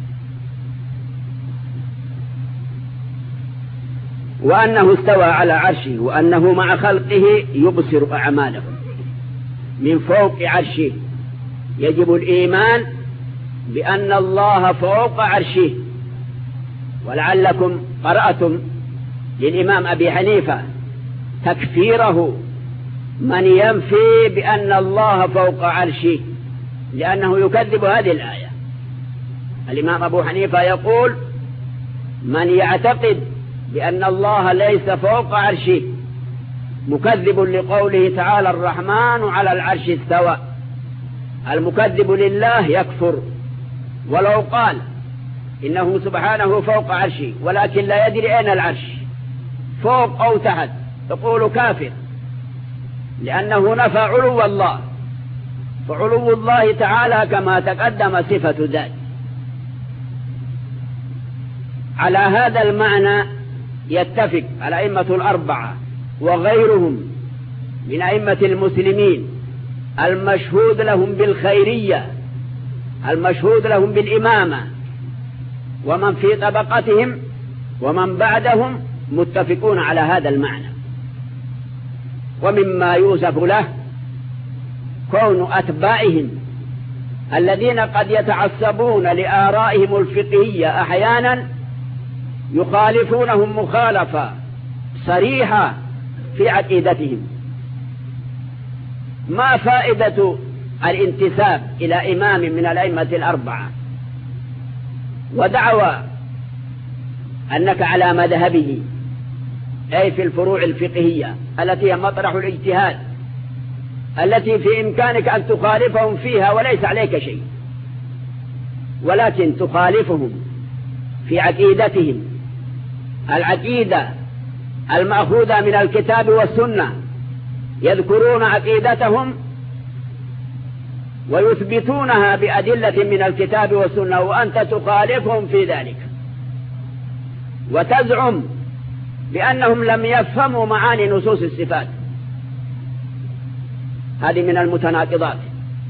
وأنه استوى على عرشه، وأنه مع خلقه يبصر أعمالهم من فوق عرشه. يجب الإيمان بأن الله فوق عرشه. ولعلكم قرأتم للإمام أبي حنيفة تكفيره من ينفي بأن الله فوق عرشه، لأنه يكذب هذه الآية. الإمام أبو حنيفة يقول: من يعتقد بأن الله ليس فوق عرشه مكذب لقوله تعالى: الرحمن على العرش استوى. المكذب لله يكفر، ولو قال إنه سبحانه فوق عرشه ولكن لا يدري أين العرش، فوق أو تحت، يقول كافر، لأنه نفى علو الله. فعلو الله تعالى كما تقدم صفة ذات. على هذا المعنى يتفق الأئمة الأربعة وغيرهم من أئمة المسلمين المشهود لهم بالخيرية، المشهود لهم بالإمامة، ومن في طبقتهم ومن بعدهم متفقون على هذا المعنى. ومما يوصف له كون أتباعهم الذين قد يتعصبون لآرائهم الفقهية أحيانا يخالفونهم مخالفة صريحة في عقيدتهم. ما فائدة الانتساب إلى إمام من الأئمة الأربعة ودعوى أنك على مذهبه، أي في الفروع الفقهية التي هي مطرح الاجتهاد، التي في إمكانك أن تخالفهم فيها وليس عليك شيء، ولكن تخالفهم في عقيدتهم، العقيدة المأخوذة من الكتاب والسنة. يذكرون عقيدتهم ويثبتونها بأدلة من الكتاب والسنة، وأنت تخالفهم في ذلك، وتزعم بأنهم لم يفهموا معاني نصوص الصفات. هذه من المتناقضات.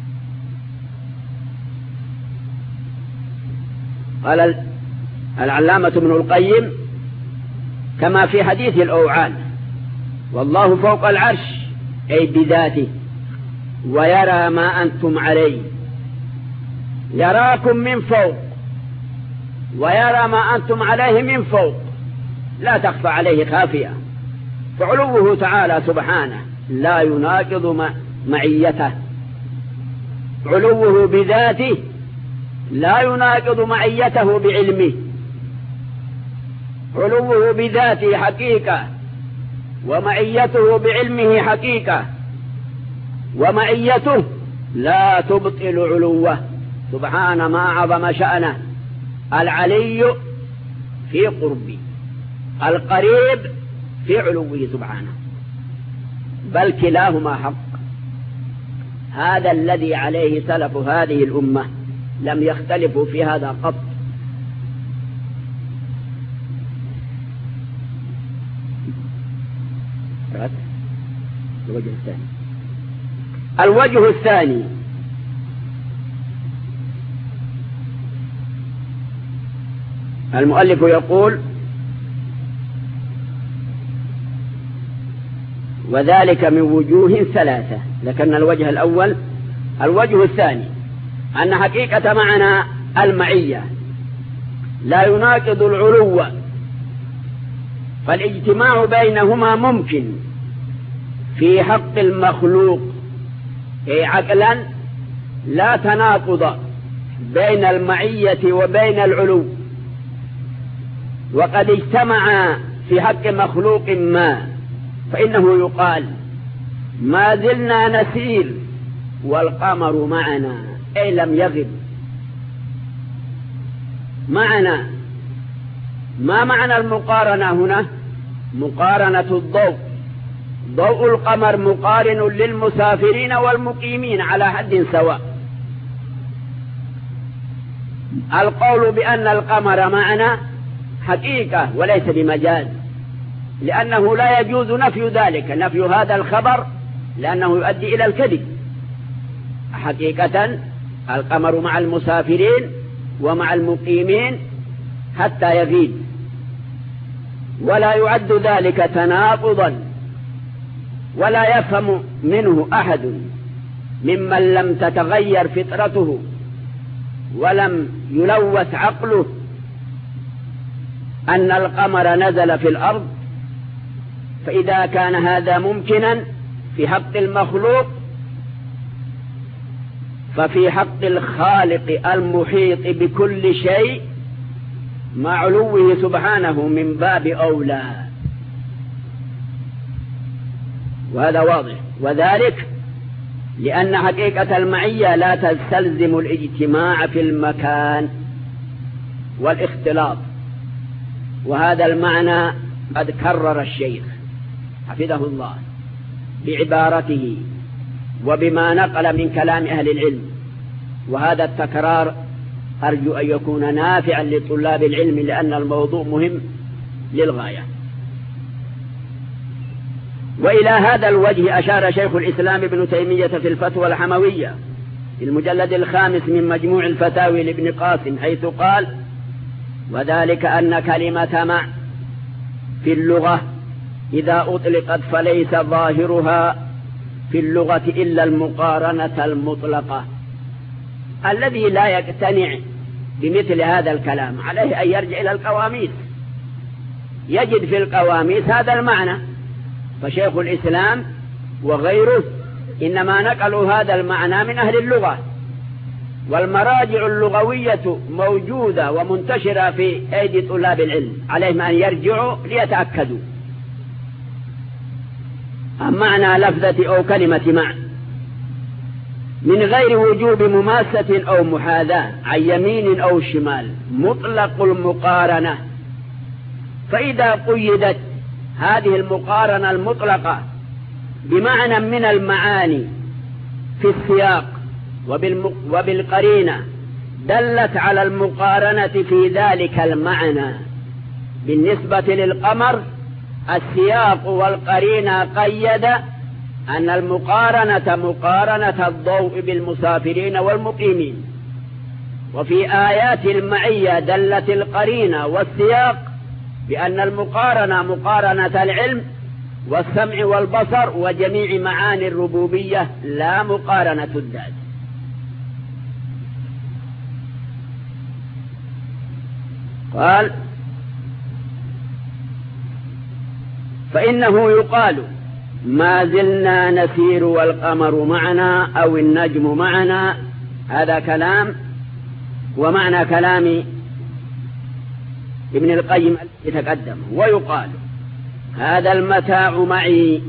قال العلامة ابن القيم كما في حديث الأوعان: والله فوق العرش أي بذاته، ويرى ما أنتم عليه. يراكم من فوق ويرى ما أنتم عليه من فوق، لا تخفى عليه خافية. فعلوه تعالى سبحانه لا يناقض معيته، علوه بذاته لا يناقض معيته بعلمه. علوه بذاته حقيقة، ومعيته بعلمه حقيقة، ومعيته لا تبطل علوه. سبحان ما عظم شأنه. العلي في قربه، القريب في علوه سبحانه، بل كلاهما حق. هذا الذي عليه سلف هذه الأمة، لم يختلفوا في هذا قط. الوجه الثاني الوجه الثاني المؤلف يقول: وذلك من وجوه ثلاثة. لكن الوجه الأول. الوجه الثاني أن حقيقة معنى المعية لا يناقض العلو، فالاجتماع بينهما ممكن في حق المخلوق، أي عقلا لا تناقض بين المعية وبين العلو. وقد اجتمع في حق مخلوق ما، فإنه يقال: ما زلنا نسير والقمر معنا، أي لم يغب معنا. ما معنى المقارنة هنا؟ مقارنة الضوء. ضوء القمر مقارن للمسافرين والمقيمين على حد سواء. القول بأن القمر معنا حقيقة وليس بمجاز، لأنه لا يجوز نفي ذلك، نفي هذا الخبر، لأنه يؤدي إلى الكذب. حقيقة القمر مع المسافرين ومع المقيمين حتى يفيد، ولا يعد ذلك تناقضا، ولا يفهم منه أحد ممن لم تتغير فطرته ولم يلوث عقله أن القمر نزل في الأرض. فإذا كان هذا ممكنا في حق المخلوق، ففي حق الخالق المحيط بكل شيء مع علوه سبحانه من باب أولى، وهذا واضح. وذلك لأن حقيقة المعية لا تستلزم الاجتماع في المكان والاختلاط، وهذا المعنى قد كرر الشيخ حفظه الله بعبارته وبما نقل من كلام أهل العلم، وهذا التكرار أرجو أن يكون نافعا لطلاب العلم، لأن الموضوع مهم للغاية. وإلى هذا الوجه أشار شيخ الإسلام ابن تيمية في الفتوى الحموية في المجلد الخامس من مجموع الفتاوي لابن قاسم، حيث قال: وذلك أن كلمة مع في اللغة إذا أطلقت فليس ظاهرها في اللغة إلا المقارنة المطلقة. الذي لا يقتنع بمثل هذا الكلام عليه أن يرجع إلى القواميس، يجد في القواميس هذا المعنى. فشيخ الإسلام وغيره إنما نقلوا هذا المعنى من أهل اللغة، والمراجع اللغوية موجودة ومنتشرة في أيدي طلاب العلم، عليهم أن يرجعوا ليتأكدوا. معنى لفظة أو كلمة مع من غير وجوب مماسة أو محاذاة عن يمين أو شمال، مطلق المقارنة. فإذا قيدت هذه المقارنة المطلقة بمعنى من المعاني في السياق وبالقرينة دلت على المقارنة في ذلك المعنى. بالنسبة للقمر السياق والقرينة قيد أن المقارنة مقارنة الضوء بالمسافرين والمقيمين. وفي آيات المعية دلت القرينة والسياق بأن المقارنة مقارنة العلم والسمع والبصر وجميع معاني الربوبية، لا مقارنة الذات. قال: فإنه يقال ما زلنا نسير والقمر معنا أو النجم معنا. هذا كلام ومعنى كلام ابن القيم يتقدم. ويقال هذا المتاع معي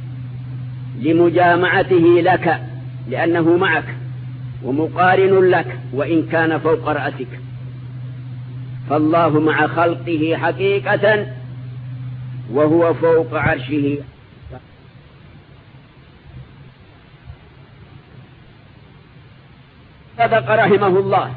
لمجامعته لك، لأنه معك ومقارن لك وإن كان فوق رأسك. فالله مع خلقه حقيقة وهو فوق عرشه. صدق رحمه الله.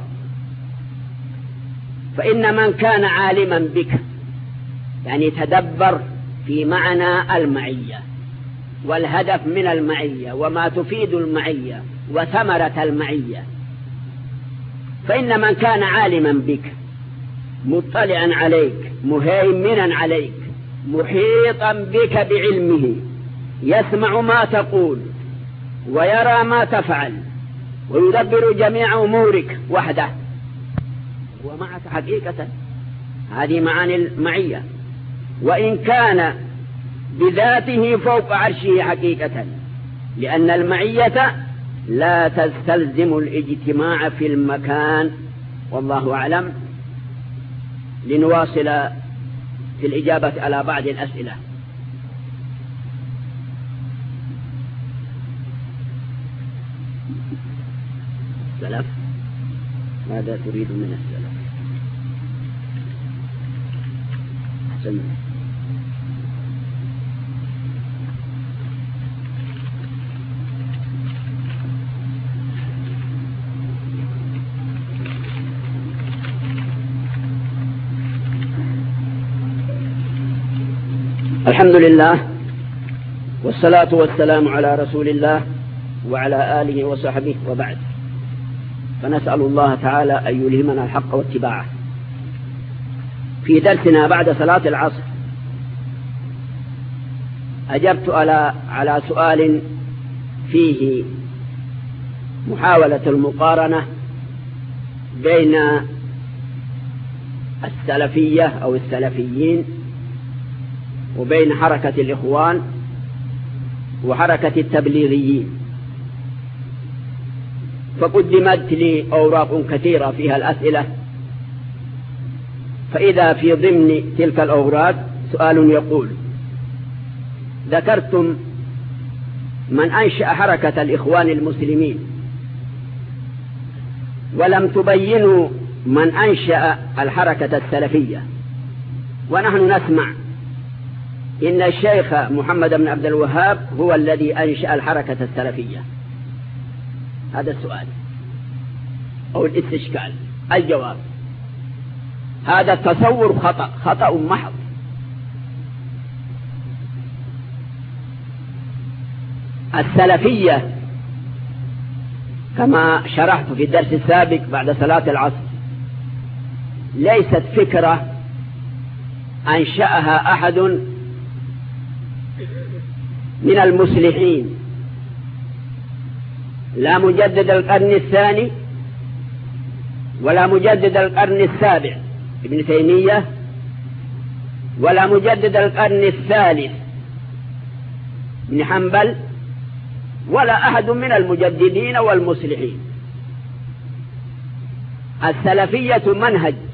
فإن من كان عالما بك، يعني تدبر في معنى المعية والهدف من المعية وما تفيد المعية وثمرة المعية، فإن من كان عالما بك مطلعا عليك مهيمنا عليك محيطا بك بعلمه، يسمع ما تقول ويرى ما تفعل ويدبر جميع أمورك وحده ومعك حقيقة. هذه معاني المعية. وإن كان بذاته فوق عرشه حقيقة، لأن المعية لا تستلزم الاجتماع في المكان. والله أعلم. لنواصل في الإجابة على بعض الأسئلة. السلف، ماذا تريد من السلف؟ حسن. الحمد لله والصلاة والسلام على رسول الله وعلى آله وصحبه وبعد، فنسأل الله تعالى أن يلهمنا الحق واتباعه. في درسنا بعد صلاة العصر أجبت على على سؤال فيه محاولة المقارنة بين السلفية أو السلفيين وبين حركة الإخوان وحركة التبليغيين، فقدمت لي أوراق كثيرة فيها الأسئلة، فإذا في ضمن تلك الأوراق سؤال يقول: ذكرتم من أنشأ حركة الإخوان المسلمين ولم تبينوا من أنشأ الحركة السلفية، ونحن نسمع إن الشيخ محمد بن عبد الوهاب هو الذي أنشأ الحركة السلفية. هذا السؤال أو الاستشكال. الجواب: هذا التصور خطأ خطأ محض. السلفية كما شرحت في الدرس السابق بعد صلاة العصر ليست فكرة أنشأها أحد من المصلحين، لا مجدد القرن الثاني ولا مجدد القرن السابع ابن تيمية ولا مجدد القرن الثالث ابن حنبل ولا أحد من المجددين والمصلحين. السلفية منهج